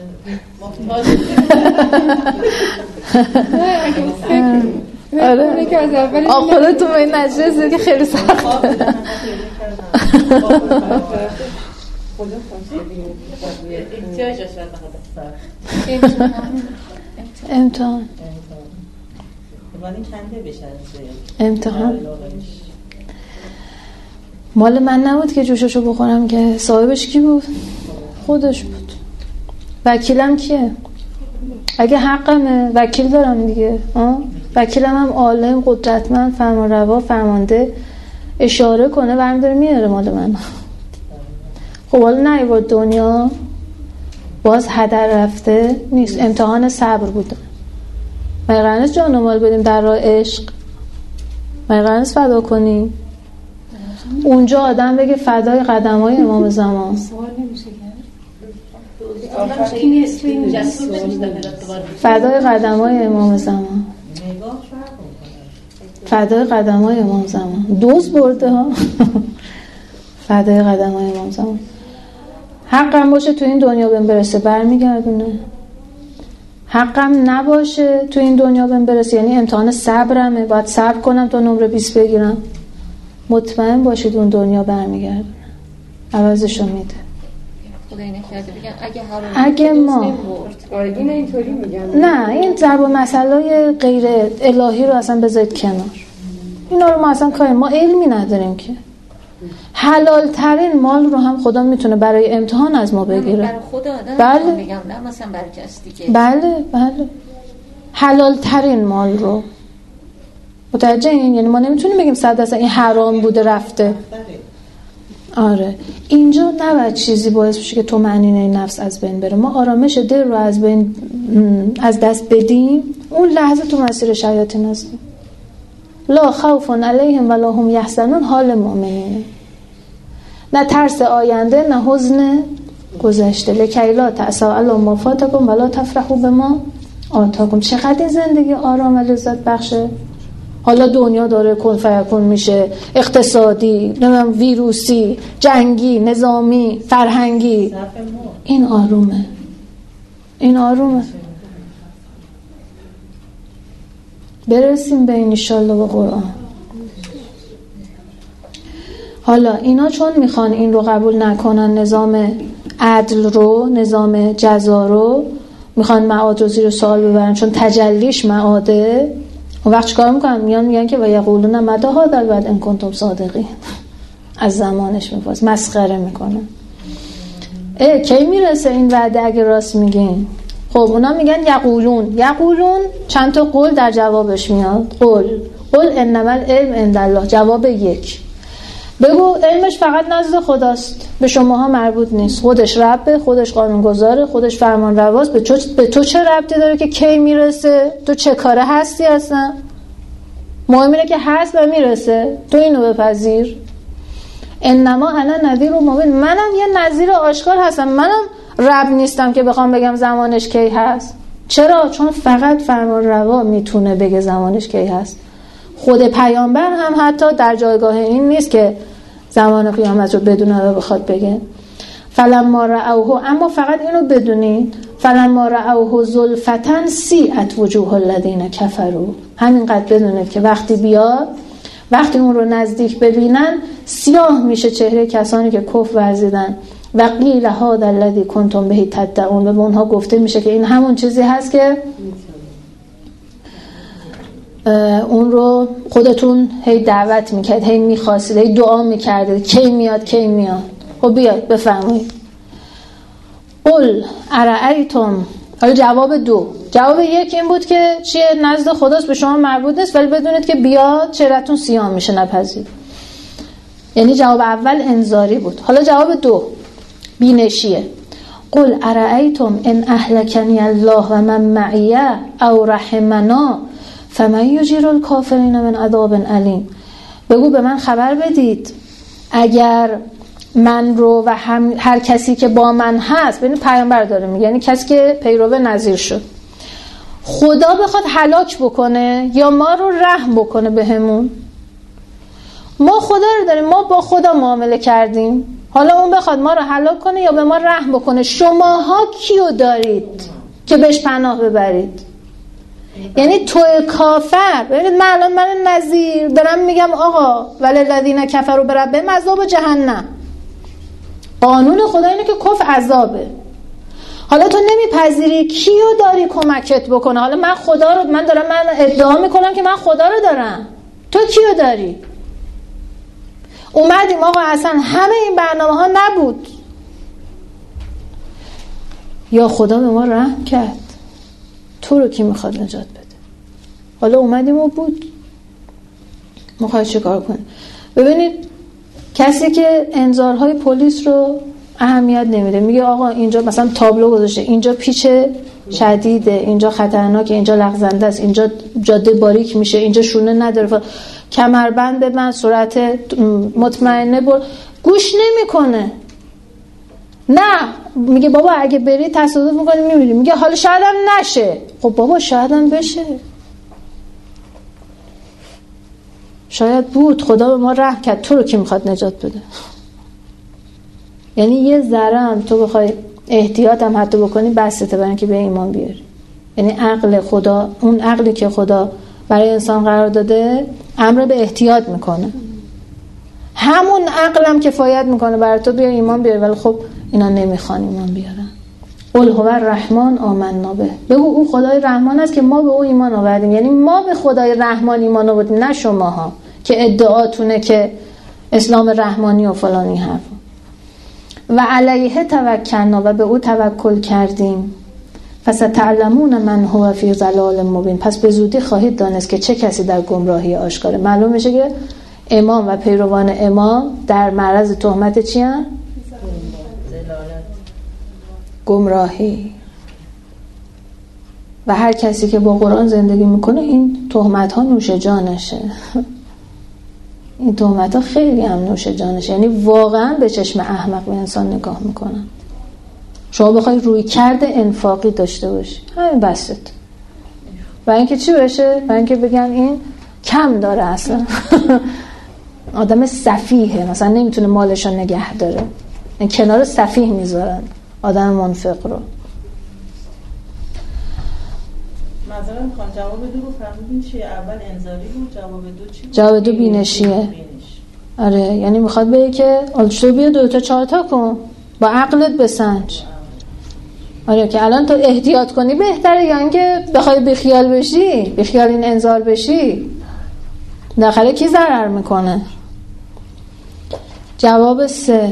آره اونه که از اول آه خودتون به این نتیجه رسید که خیلی سخته. امتحان امتحان مال من نبود که جوششو بخورم، که صاحبش کی بود؟ خودش بود. وکیلم کیه؟ اگه حقمه وکیل دارم دیگه. آه؟ وکیلم هم عالم، قدرتمند، فرمانروا، فرمانده، اشاره کنه برمی داره میاره مال من. خب حالا نیوارد دنیا باز هدر رفته نیست، امتحان صبر بوده. مگه قرار نیست جان و مال بدیم در راه عشق؟ مگه قرار نیست فدا کنیم؟ اونجا آدم بگه فدای قدمای امام زمان. فدای قدمای امام زمان، فدای قدمای امام زمان. دوز برده ها. فدای قدمای امام زمان. حقم باشه تو این دنیا بهم برسه برمیگردونه، حقم نباشه تو این دنیا بهم برسه، یعنی امتحان صبرمه، باید صبر کنم تا نمره بیست بگیرم، مطمئن باشید اون دنیا برمیگرده، عوضشو میده. خدای نکرده بگم اگه هر اگه ما این اینطوری میگن، نه این ضرب مسئله غیر الهی رو اصلا بذارید کنار، اینا رو ما اصلا کاری، ما علمی نداریم که حلال ترین مال رو هم خدا میتونه برای امتحان از ما بگیره. برای خدا آدم بله. بگم نه مثلا برای کسی دیگه. بله بله حلال ترین مال رو متوجه این، یعنی ما نمیتونیم بگیم صد درصد این حرام بوده رفته. آره اینجا نباید چیزی باعث بشه که طمأنینه نفس از بین بره. ما آرامش دل رو از بین از دست بدیم، اون لحظه تو مسیر شیاطین هستیم. لا خوف علیهم ولا هم یحزنون، حال مؤمنینه. نه ترس آینده نه حزن گذشته. لکی لا تأسوا علی ما فاتکم ولا تفرحوا بما آتاکم. چقدر این زندگی آرام و لذت بخشه. حالا دنیا داره کن فیکون میشه، اقتصادی، نمیدونم ویروسی، جنگی، نظامی، فرهنگی، این آرومه، این آرومه. برسیم به این انشالله به قرآن. حالا اینا چون میخوان این رو قبول نکنن، نظام عدل رو، نظام جزا رو میخوان معاد رو زیر سوال ببرن، چون تجلیش معاده. اون وقت چیکار میکنن؟ میان میگن که و یقولون متى هذا الوعد ان کنتم صادقین. از زمانش میپرس، مسخره میکنن. اه کی میرسه این وعده اگه راست میگین؟ خب اونا میگن یقولون. یقولون چند تا قول در جوابش میاد. قول قول انما العلم عند الله، جواب یک. بگو علمش فقط نزد خداست، به شماها مربوط نیست. خودش ربه، خودش قانونگذاره، خودش فرمان رواست. به تو به تو چه ربطی داره که کی میرسه؟ تو چه کاره هستی اصلا؟ مهم اینه که هست و میرسه، تو اینو بپذیر. انما انا نذیر و مبین، منم یه نذیر آشکار هستم، منم رب نیستم که بخوام بگم زمانش کی هست. چرا؟ چون فقط فرمان روا میتونه بگه زمانش کی هست. خود پیامبر هم حتی در جایگاه این نیست که زمان قیامت رو بدونه و بخواد بگه. فلما رأوه، اما فقط اینو بدونید، فلما رأوه زلفتن سیئت وجوه الذین کفروا، همینقدر بدونید که وقتی بیاد، وقتی اون رو نزدیک ببینن، سیاه میشه چهره کسانی که کفر ورزیدن. و قیل هذا الذی کنتم به تدعون، و به اونها گفته میشه که این همون چیزی هست که اون رو خودتون هی دعوت میکرد، هی میخواستید، هی دعا میکردید کی میاد کی میاد. خب بیاید بفرمایید. قل ارأیتم. حالا جواب دو. جواب یک این بود که چیه؟ نزد خداست، به شما مربوط نیست، ولی بدونید که بیاد چهرهتون سیاه میشه، نپذیر. یعنی جواب اول انذاری بود. حالا جواب دو بینشیه. قل ارأیتم ان اهلکنی الله و من معی او رحمنا فمن یجیر الکافرین من عذاب علیم. بگو به من خبر بدید اگر من رو و هم هر کسی که با من هست، ببین پیامبر داره میگه، یعنی کسی که پیرو نذیر شد، خدا بخواد هلاک بکنه یا ما رو رحم بکنه بهمون. ما خدا رو داریم، ما با خدا معامله کردیم، حالا اون بخواد ما رو هلاک کنه یا به ما رحم بکنه، شماها کیو دارید که بهش پناه ببرید؟ یعنی تو کافر. ببینید من الان من نذیر دارم میگم آقا وللذین کفروا بربهم عذاب جهنم. قانون خدا اینه که کفر عذابه. حالا تو نمیپذیری، کیو داری کمکت بکنه؟ حالا من خدا رو، من دارم من ادعا میکنم که من خدا رو دارم، تو کیو داری؟ اومدیم آقا اصلا همه این برنامه ها نبود، یا خدا به ما رحم کرد، تو رو کی میخواد نجات بده؟ حالا اومدیم و بود، میخواد چه کار کنه؟ ببینید کسی که انذارهای پلیس رو اهمیت نمیده، میگه آقا اینجا مثلا تابلو گذاشته، اینجا پیچ شدیده، اینجا خطرناکه، اینجا لغزنده است، اینجا جاده باریک میشه، اینجا شونه نداره، کمربند به من، سرعت مطمئنه بر، گوش نمیکنه. نه میگه بابا اگه بری تصادف میکنی میمیری. میگه حالا شاید هم نشه. خب بابا شاید هم بشه، شاید بود، خدا به ما رحم کرد، تو رو کی میخواد نجات بده؟ یعنی یه ذره هم تو بخوای احتیاط هم حتی بکنی بسته برای اینکه به ایمان بیاری. یعنی عقل خدا، اون عقلی که خدا برای انسان قرار داده امر به احتیاط میکنه. همون عقلم کفایت میکنه برای تو بیا ایمان بیار، ولی خب اینا نمیخوان ایمان بیارن. قل هو الرحمن آمنا به، بگو او خدای رحمان است که ما به او ایمان آوردیم. یعنی ما به خدای رحمان ایمان آوردیم، نه شماها که ادعاتونه که اسلام رحمانی و فلانی حرف. و علیه توکلنا، و به او توکل کردیم. فستعلمون من هو فی ضلال مبین، پس به زودی خواهید دانست که چه کسی در گمراهی آشکاره. معلوم میشه که امام و پیروان امام در معرض تهمت چی هستند؟ گمراهی. و هر کسی که با قرآن زندگی میکنه این تهمت ها نوش جانشه. این تهمت ها خیلی هم نوش جانشه. یعنی واقعا به چشم احمق به انسان نگاه میکنن. شما بخوای روی کرده انفاقی داشته باشی، همین بسط. برای اینکه چی بشه؟ برای اینکه بگن این کم داره اصلا. آدم سفیهه، مثلا نمیتونه مالشو نگه داره. این کنار سفیه میذارن آدم منفق رو. مثلا میخوام جواب دو رو فهمیدین چیه؟ اول انذاری بود، جواب دو چی بود؟ جواب دو بینشیه. بینش. آره، یعنی میخواد بگه که آلشو بیا دو تا چهار تا کن، با عقلت بسنج. آره که الان تو احتیاط کنی بهتره، یا اینکه بخوای بیخیال بشی، بیخیال این انذار بشی، داخله کی ضرر میکنه؟ جواب سه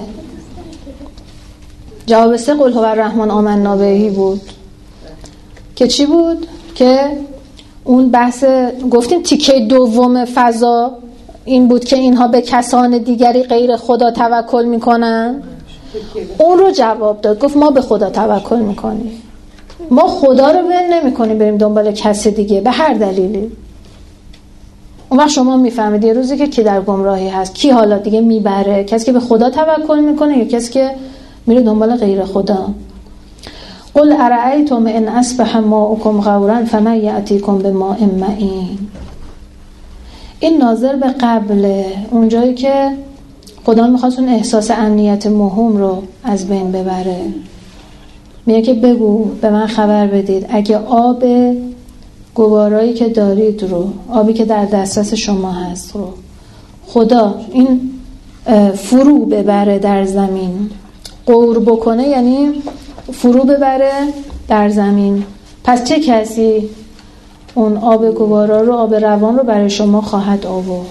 جواب سه قل هو الرحمن آمنا بهی بود که چی بود؟ که اون بحث گفتیم تیکه دوم فضا این بود که اینها به کسان دیگری غیر خدا توکل میکنن. اون رو جواب داد، گفت ما به خدا توکل میکنیم، ما خدا رو ول نمیکنیم بریم دنبال کسی دیگه به هر دلیلی. اون وقت شما میفهمید یه روزی که کی در گمراهی هست، کی حالا دیگه میبره، کسی که به خدا توکل میکنه یا کسی که میره دنبال غیر خدا. قل ارأیتم ان اصبح ماؤکم غورا فمن یأتیکم بماء معین. این ناظر به قبل اونجایی که خدا میخواست اون احساس امنیت مهم رو از بین ببره. میگه که بگو، به من خبر بدید اگه آب گوارایی که دارید رو، آبی که در دسترس شما هست رو خدا این فرو ببره در زمین، غور بکنه یعنی فرو ببره در زمین، پس چه کسی اون آب گوارا رو، آب روان رو برای شما خواهد آورد؟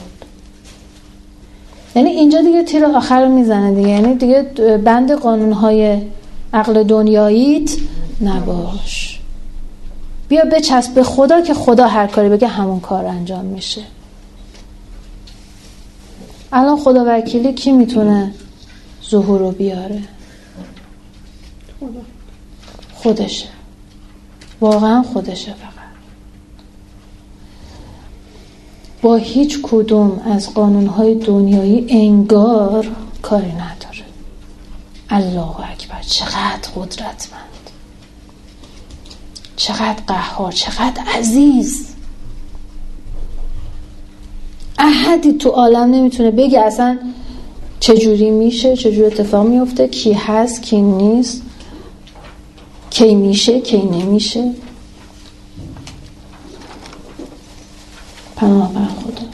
یعنی اینجا دیگه تیر آخر رو میزنه دیگه، یعنی دیگه بند قانونهای عقل دنیاییت نباش، بیا بچسب به خدا که خدا هر کاری بگه همون کار انجام میشه. الان خدا وکیلی کی میتونه ظهور رو بیاره؟ خودشه، واقعا خودشه. فقط با هیچ کدوم از قانونهای دنیایی انگار کاری نداره. الله اکبر، چقدر قدرتمند، چقدر قهار، چقدر عزیز. احدی تو عالم نمیتونه بگه اصلا چجوری میشه، چجوری اتفاق میفته، کی هست کی نیست، کی میشه کی نمیشه. پناه بر خدا.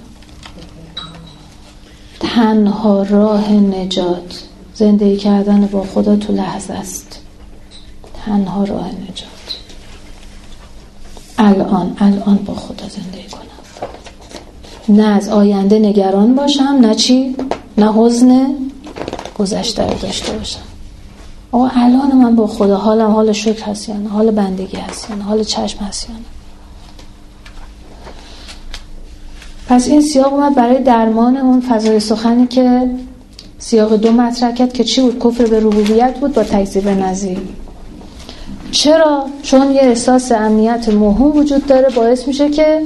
تنها راه نجات زندگی کردن با خدا تو لحظه است. تنها راه نجات الان الان با خدا زندگی کنم، نه از آینده نگران باشم، نه چی، نه حزن گذشته رو داشته باشم. آقا الان من با خدا، حالم حال شکر هست یا نه، حال بندگی هست یا نه، حال چشم هست یا نه. پس این سیاق اومد برای درمان اون فضای سخنی که سیاق دو مطرح کرد که چی بود؟ کفر به ربوبیت بود با تکذیب نظیر. چرا؟ چون یه احساس امنیت مهم وجود داره، باعث میشه که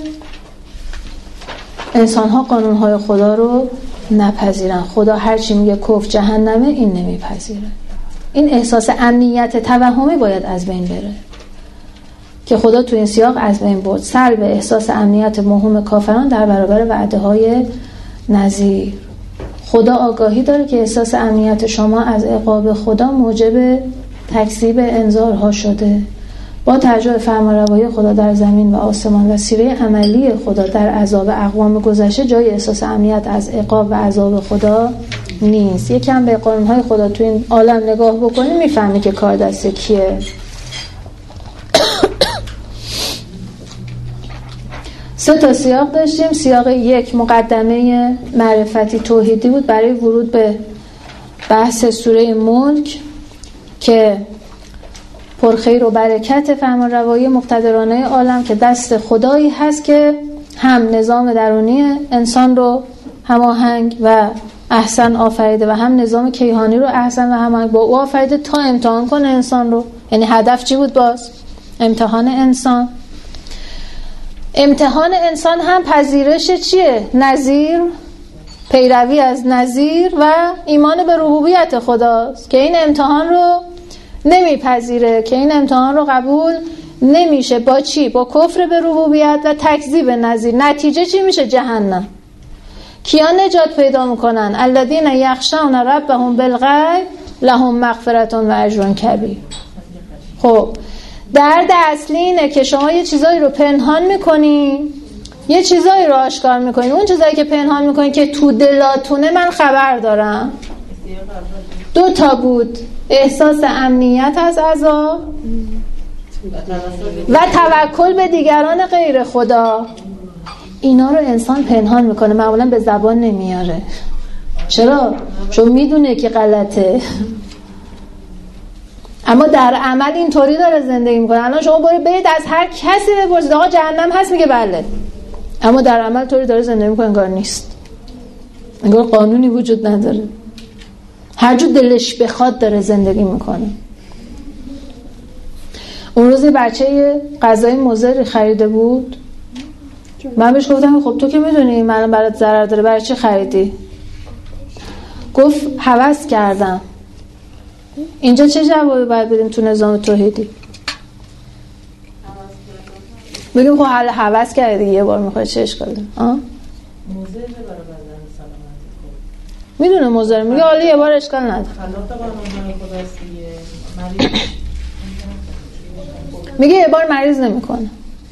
انسان‌ها قانون‌های خدا رو نپذیرن. خدا هر چی میگه کفر جهنمه، این نمیپذیره. این احساس امنیت توهمی باید از بین بره که خدا تو این سیاق از بین برد. سلب احساس امنیت مهم کافران در برابر وعده‌های نذیر. خدا آگاهی داره که احساس امنیت شما از عقاب خدا موجب تکذیب انذارها شده. با تجربه فرمانروایی خدا در زمین و آسمان و سیره عملی خدا در عذاب اقوام گذشته جای احساس امنیت از عقاب و عذاب خدا نیست. یکم به قانونهای خدا تو این عالم نگاه بکنی میفهمی که کار دست کیه. سه تا سیاق داشتیم. سیاق یک مقدمه معرفتی توحیدی بود برای ورود به بحث سوره ملک که پرخیر و برکت فرمانروایی مقتدرانه عالم که دست خدایی هست که هم نظام درونی انسان رو هماهنگ و احسن آفریده و هم نظام کیهانی رو احسن و هماهنگ با او آفریده تا امتحان کنه انسان رو. یعنی هدف چی بود باز؟ امتحان انسان. امتحان انسان هم پذیرش چیه؟ نظیر، پیروی از نظیر و ایمان به ربوبیت خداست که این امتحان رو نمیپذیره، که این امتحان رو قبول نمیشه. با چی؟ با کفر به ربوبیت و تکذیب نظیر. نتیجه چی میشه؟ جهنم. کیا نجات پیدا میکنن؟ الذین یخشون ربهم بالغیب لهم مغفرة و اجر کبیر. خب درد اصلی اینه که شما یه چیزایی رو پنهان میکنی، یه چیزایی رو آشکار میکنی. اون چیزایی که پنهان میکنی که تو دلاتونه من خبر دارم. دو تا بود: احساس امنیت از عذاب و توکل به دیگران غیر خدا. اینا رو انسان پنهان میکنه، معمولا به زبان نمیاره. چرا؟ چون میدونه که غلطه، اما در عمل اینطوری داره زندگی میکنه. الان شما برید از هر کسی بپرسید آقا جهنم هست، میگه بله، اما در عمل طوری داره زندگی میکنه انگار نیست، انگار قانونی وجود نداره، هر جو دلش بخواد داره زندگی میکنه. اون روز بچه غذای مضر خریده بود، من بهش گفتم خب تو که میدونی من برات ضرر داره، برای چی خریدی؟ گفت هوس کردم. اینجا چه جوابی باید بدیم تو نظام توحیدی؟ بگیم خب حالا هوس کردی یه بار میخواد چه اشکال داره؟ ها؟ موزه برای بدن سلامتی. میدونه موزه، میگه حالا یه بار اشکال نداره. خلاف قانون خداست دیگه. مریض میگه یه بار مریض نمیکنه.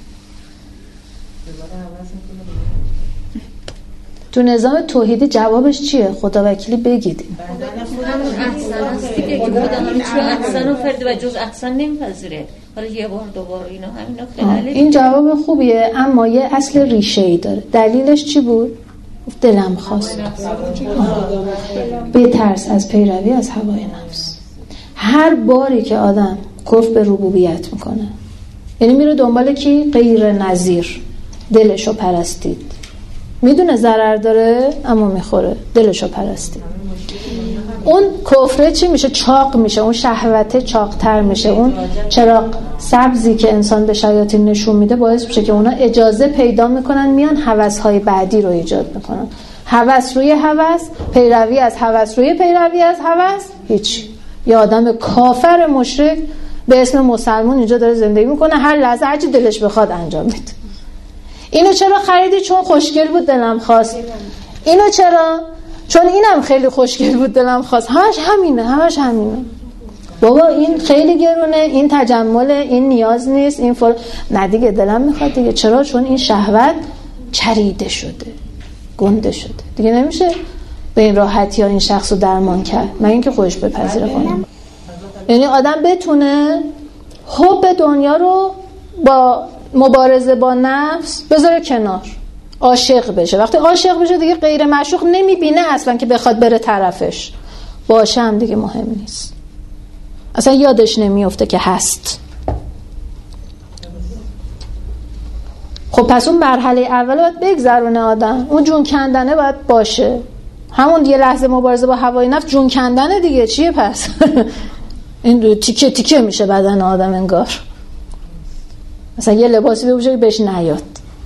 تو نظام توحیدی جوابش چیه؟ خدا وکیلی بگید. احسن است دیگه که خدا همین چون احسن آفریده و جز احسن نمیپذیره. حالا یه بار دوبار اینا همینا خیلی. این جواب خوبیه، اما یه اصل ریشه‌ای داره. دلیلش چی بود؟ دلم خواست. بترس از پیروی از هوای نفس. هر باری که آدم کفر به ربوبیت میکنه، یعنی میره دنبال کی؟ غیر نظیر، دلشو پرستید. میدونه ضرر داره اما میخوره، دلشو پرستید. اون کفره چی میشه؟ چاق میشه، اون شهوته چاقتر میشه. اون چراغ سبزی که انسان به شیاطین نشون میده باعث میشه که اونا اجازه پیدا میکنن میان هوس‌های بعدی رو ایجاد میکنن. هوس روی هوس، پیروی از هوس روی پیروی از هوس، هیچ. یه آدم کافر مشرک به اسم مسلمان اینجا داره زندگی میکنه، هر لحظه هرچی دلش بخواد انجام میده. اینو چرا خریدی؟ چون خوشگل بود دلم خواست. اینو چرا؟ چون اینم خیلی خوشگل بود دلم خواست. همش همینه، همش همینه. بابا این خیلی گرونه، این تجمل، این نیاز نیست، این فل... نه دیگه دلم میخواد دیگه. چرا؟ چون این شهوت چریده شده، گنده شده، دیگه نمیشه به این راحتی ها این شخص رو درمان کرد، مگه اینکه خودش بپذیره کنه. یعنی آدم بتونه حب دنیا رو با مبارزه با نفس بذاره کنار، عاشق بشه. وقتی عاشق بشه دیگه غیر معشوق نمیبینه اصلا که بخواد بره طرفش، باشه هم دیگه مهم نیست، اصلا یادش نمیفته که هست. خب پس اون مرحله اول باید بگذرونه آدم، اون جون کندنه باید باشه. همون یه لحظه مبارزه با هوای نفس جون کندنه دیگه، چیه پس؟ این تیکه تیکه میشه بدن آدم انگار. مثلا یه لباسی بپوشه که بهش نیاد،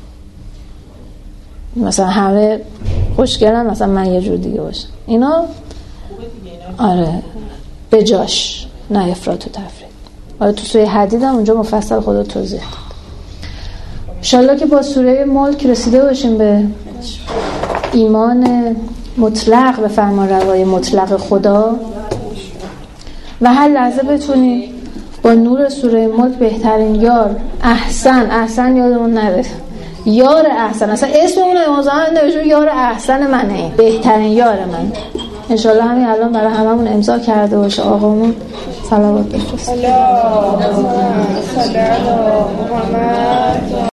مثلا همه خوشگلن مثلا من یه جور دیگه باشم. اینا آره به جاش، نه افراط و تفرید. آره تو سوره حدید هم اونجا مفصل خدا توضیح داد. انشالله که با سوره ملک رسیده باشیم به ایمان مطلق به فرمان روای مطلق خدا و هر لحظه بتونیم با نور سوره ملک بهترین یار احسن احسن یادمون نره یار احسن اصلا اسممون امام نوشته یار احسن منه بهترین یار من انشالله همین الان برای هممون امضا کرده باشه آقامون صلوات بفرست.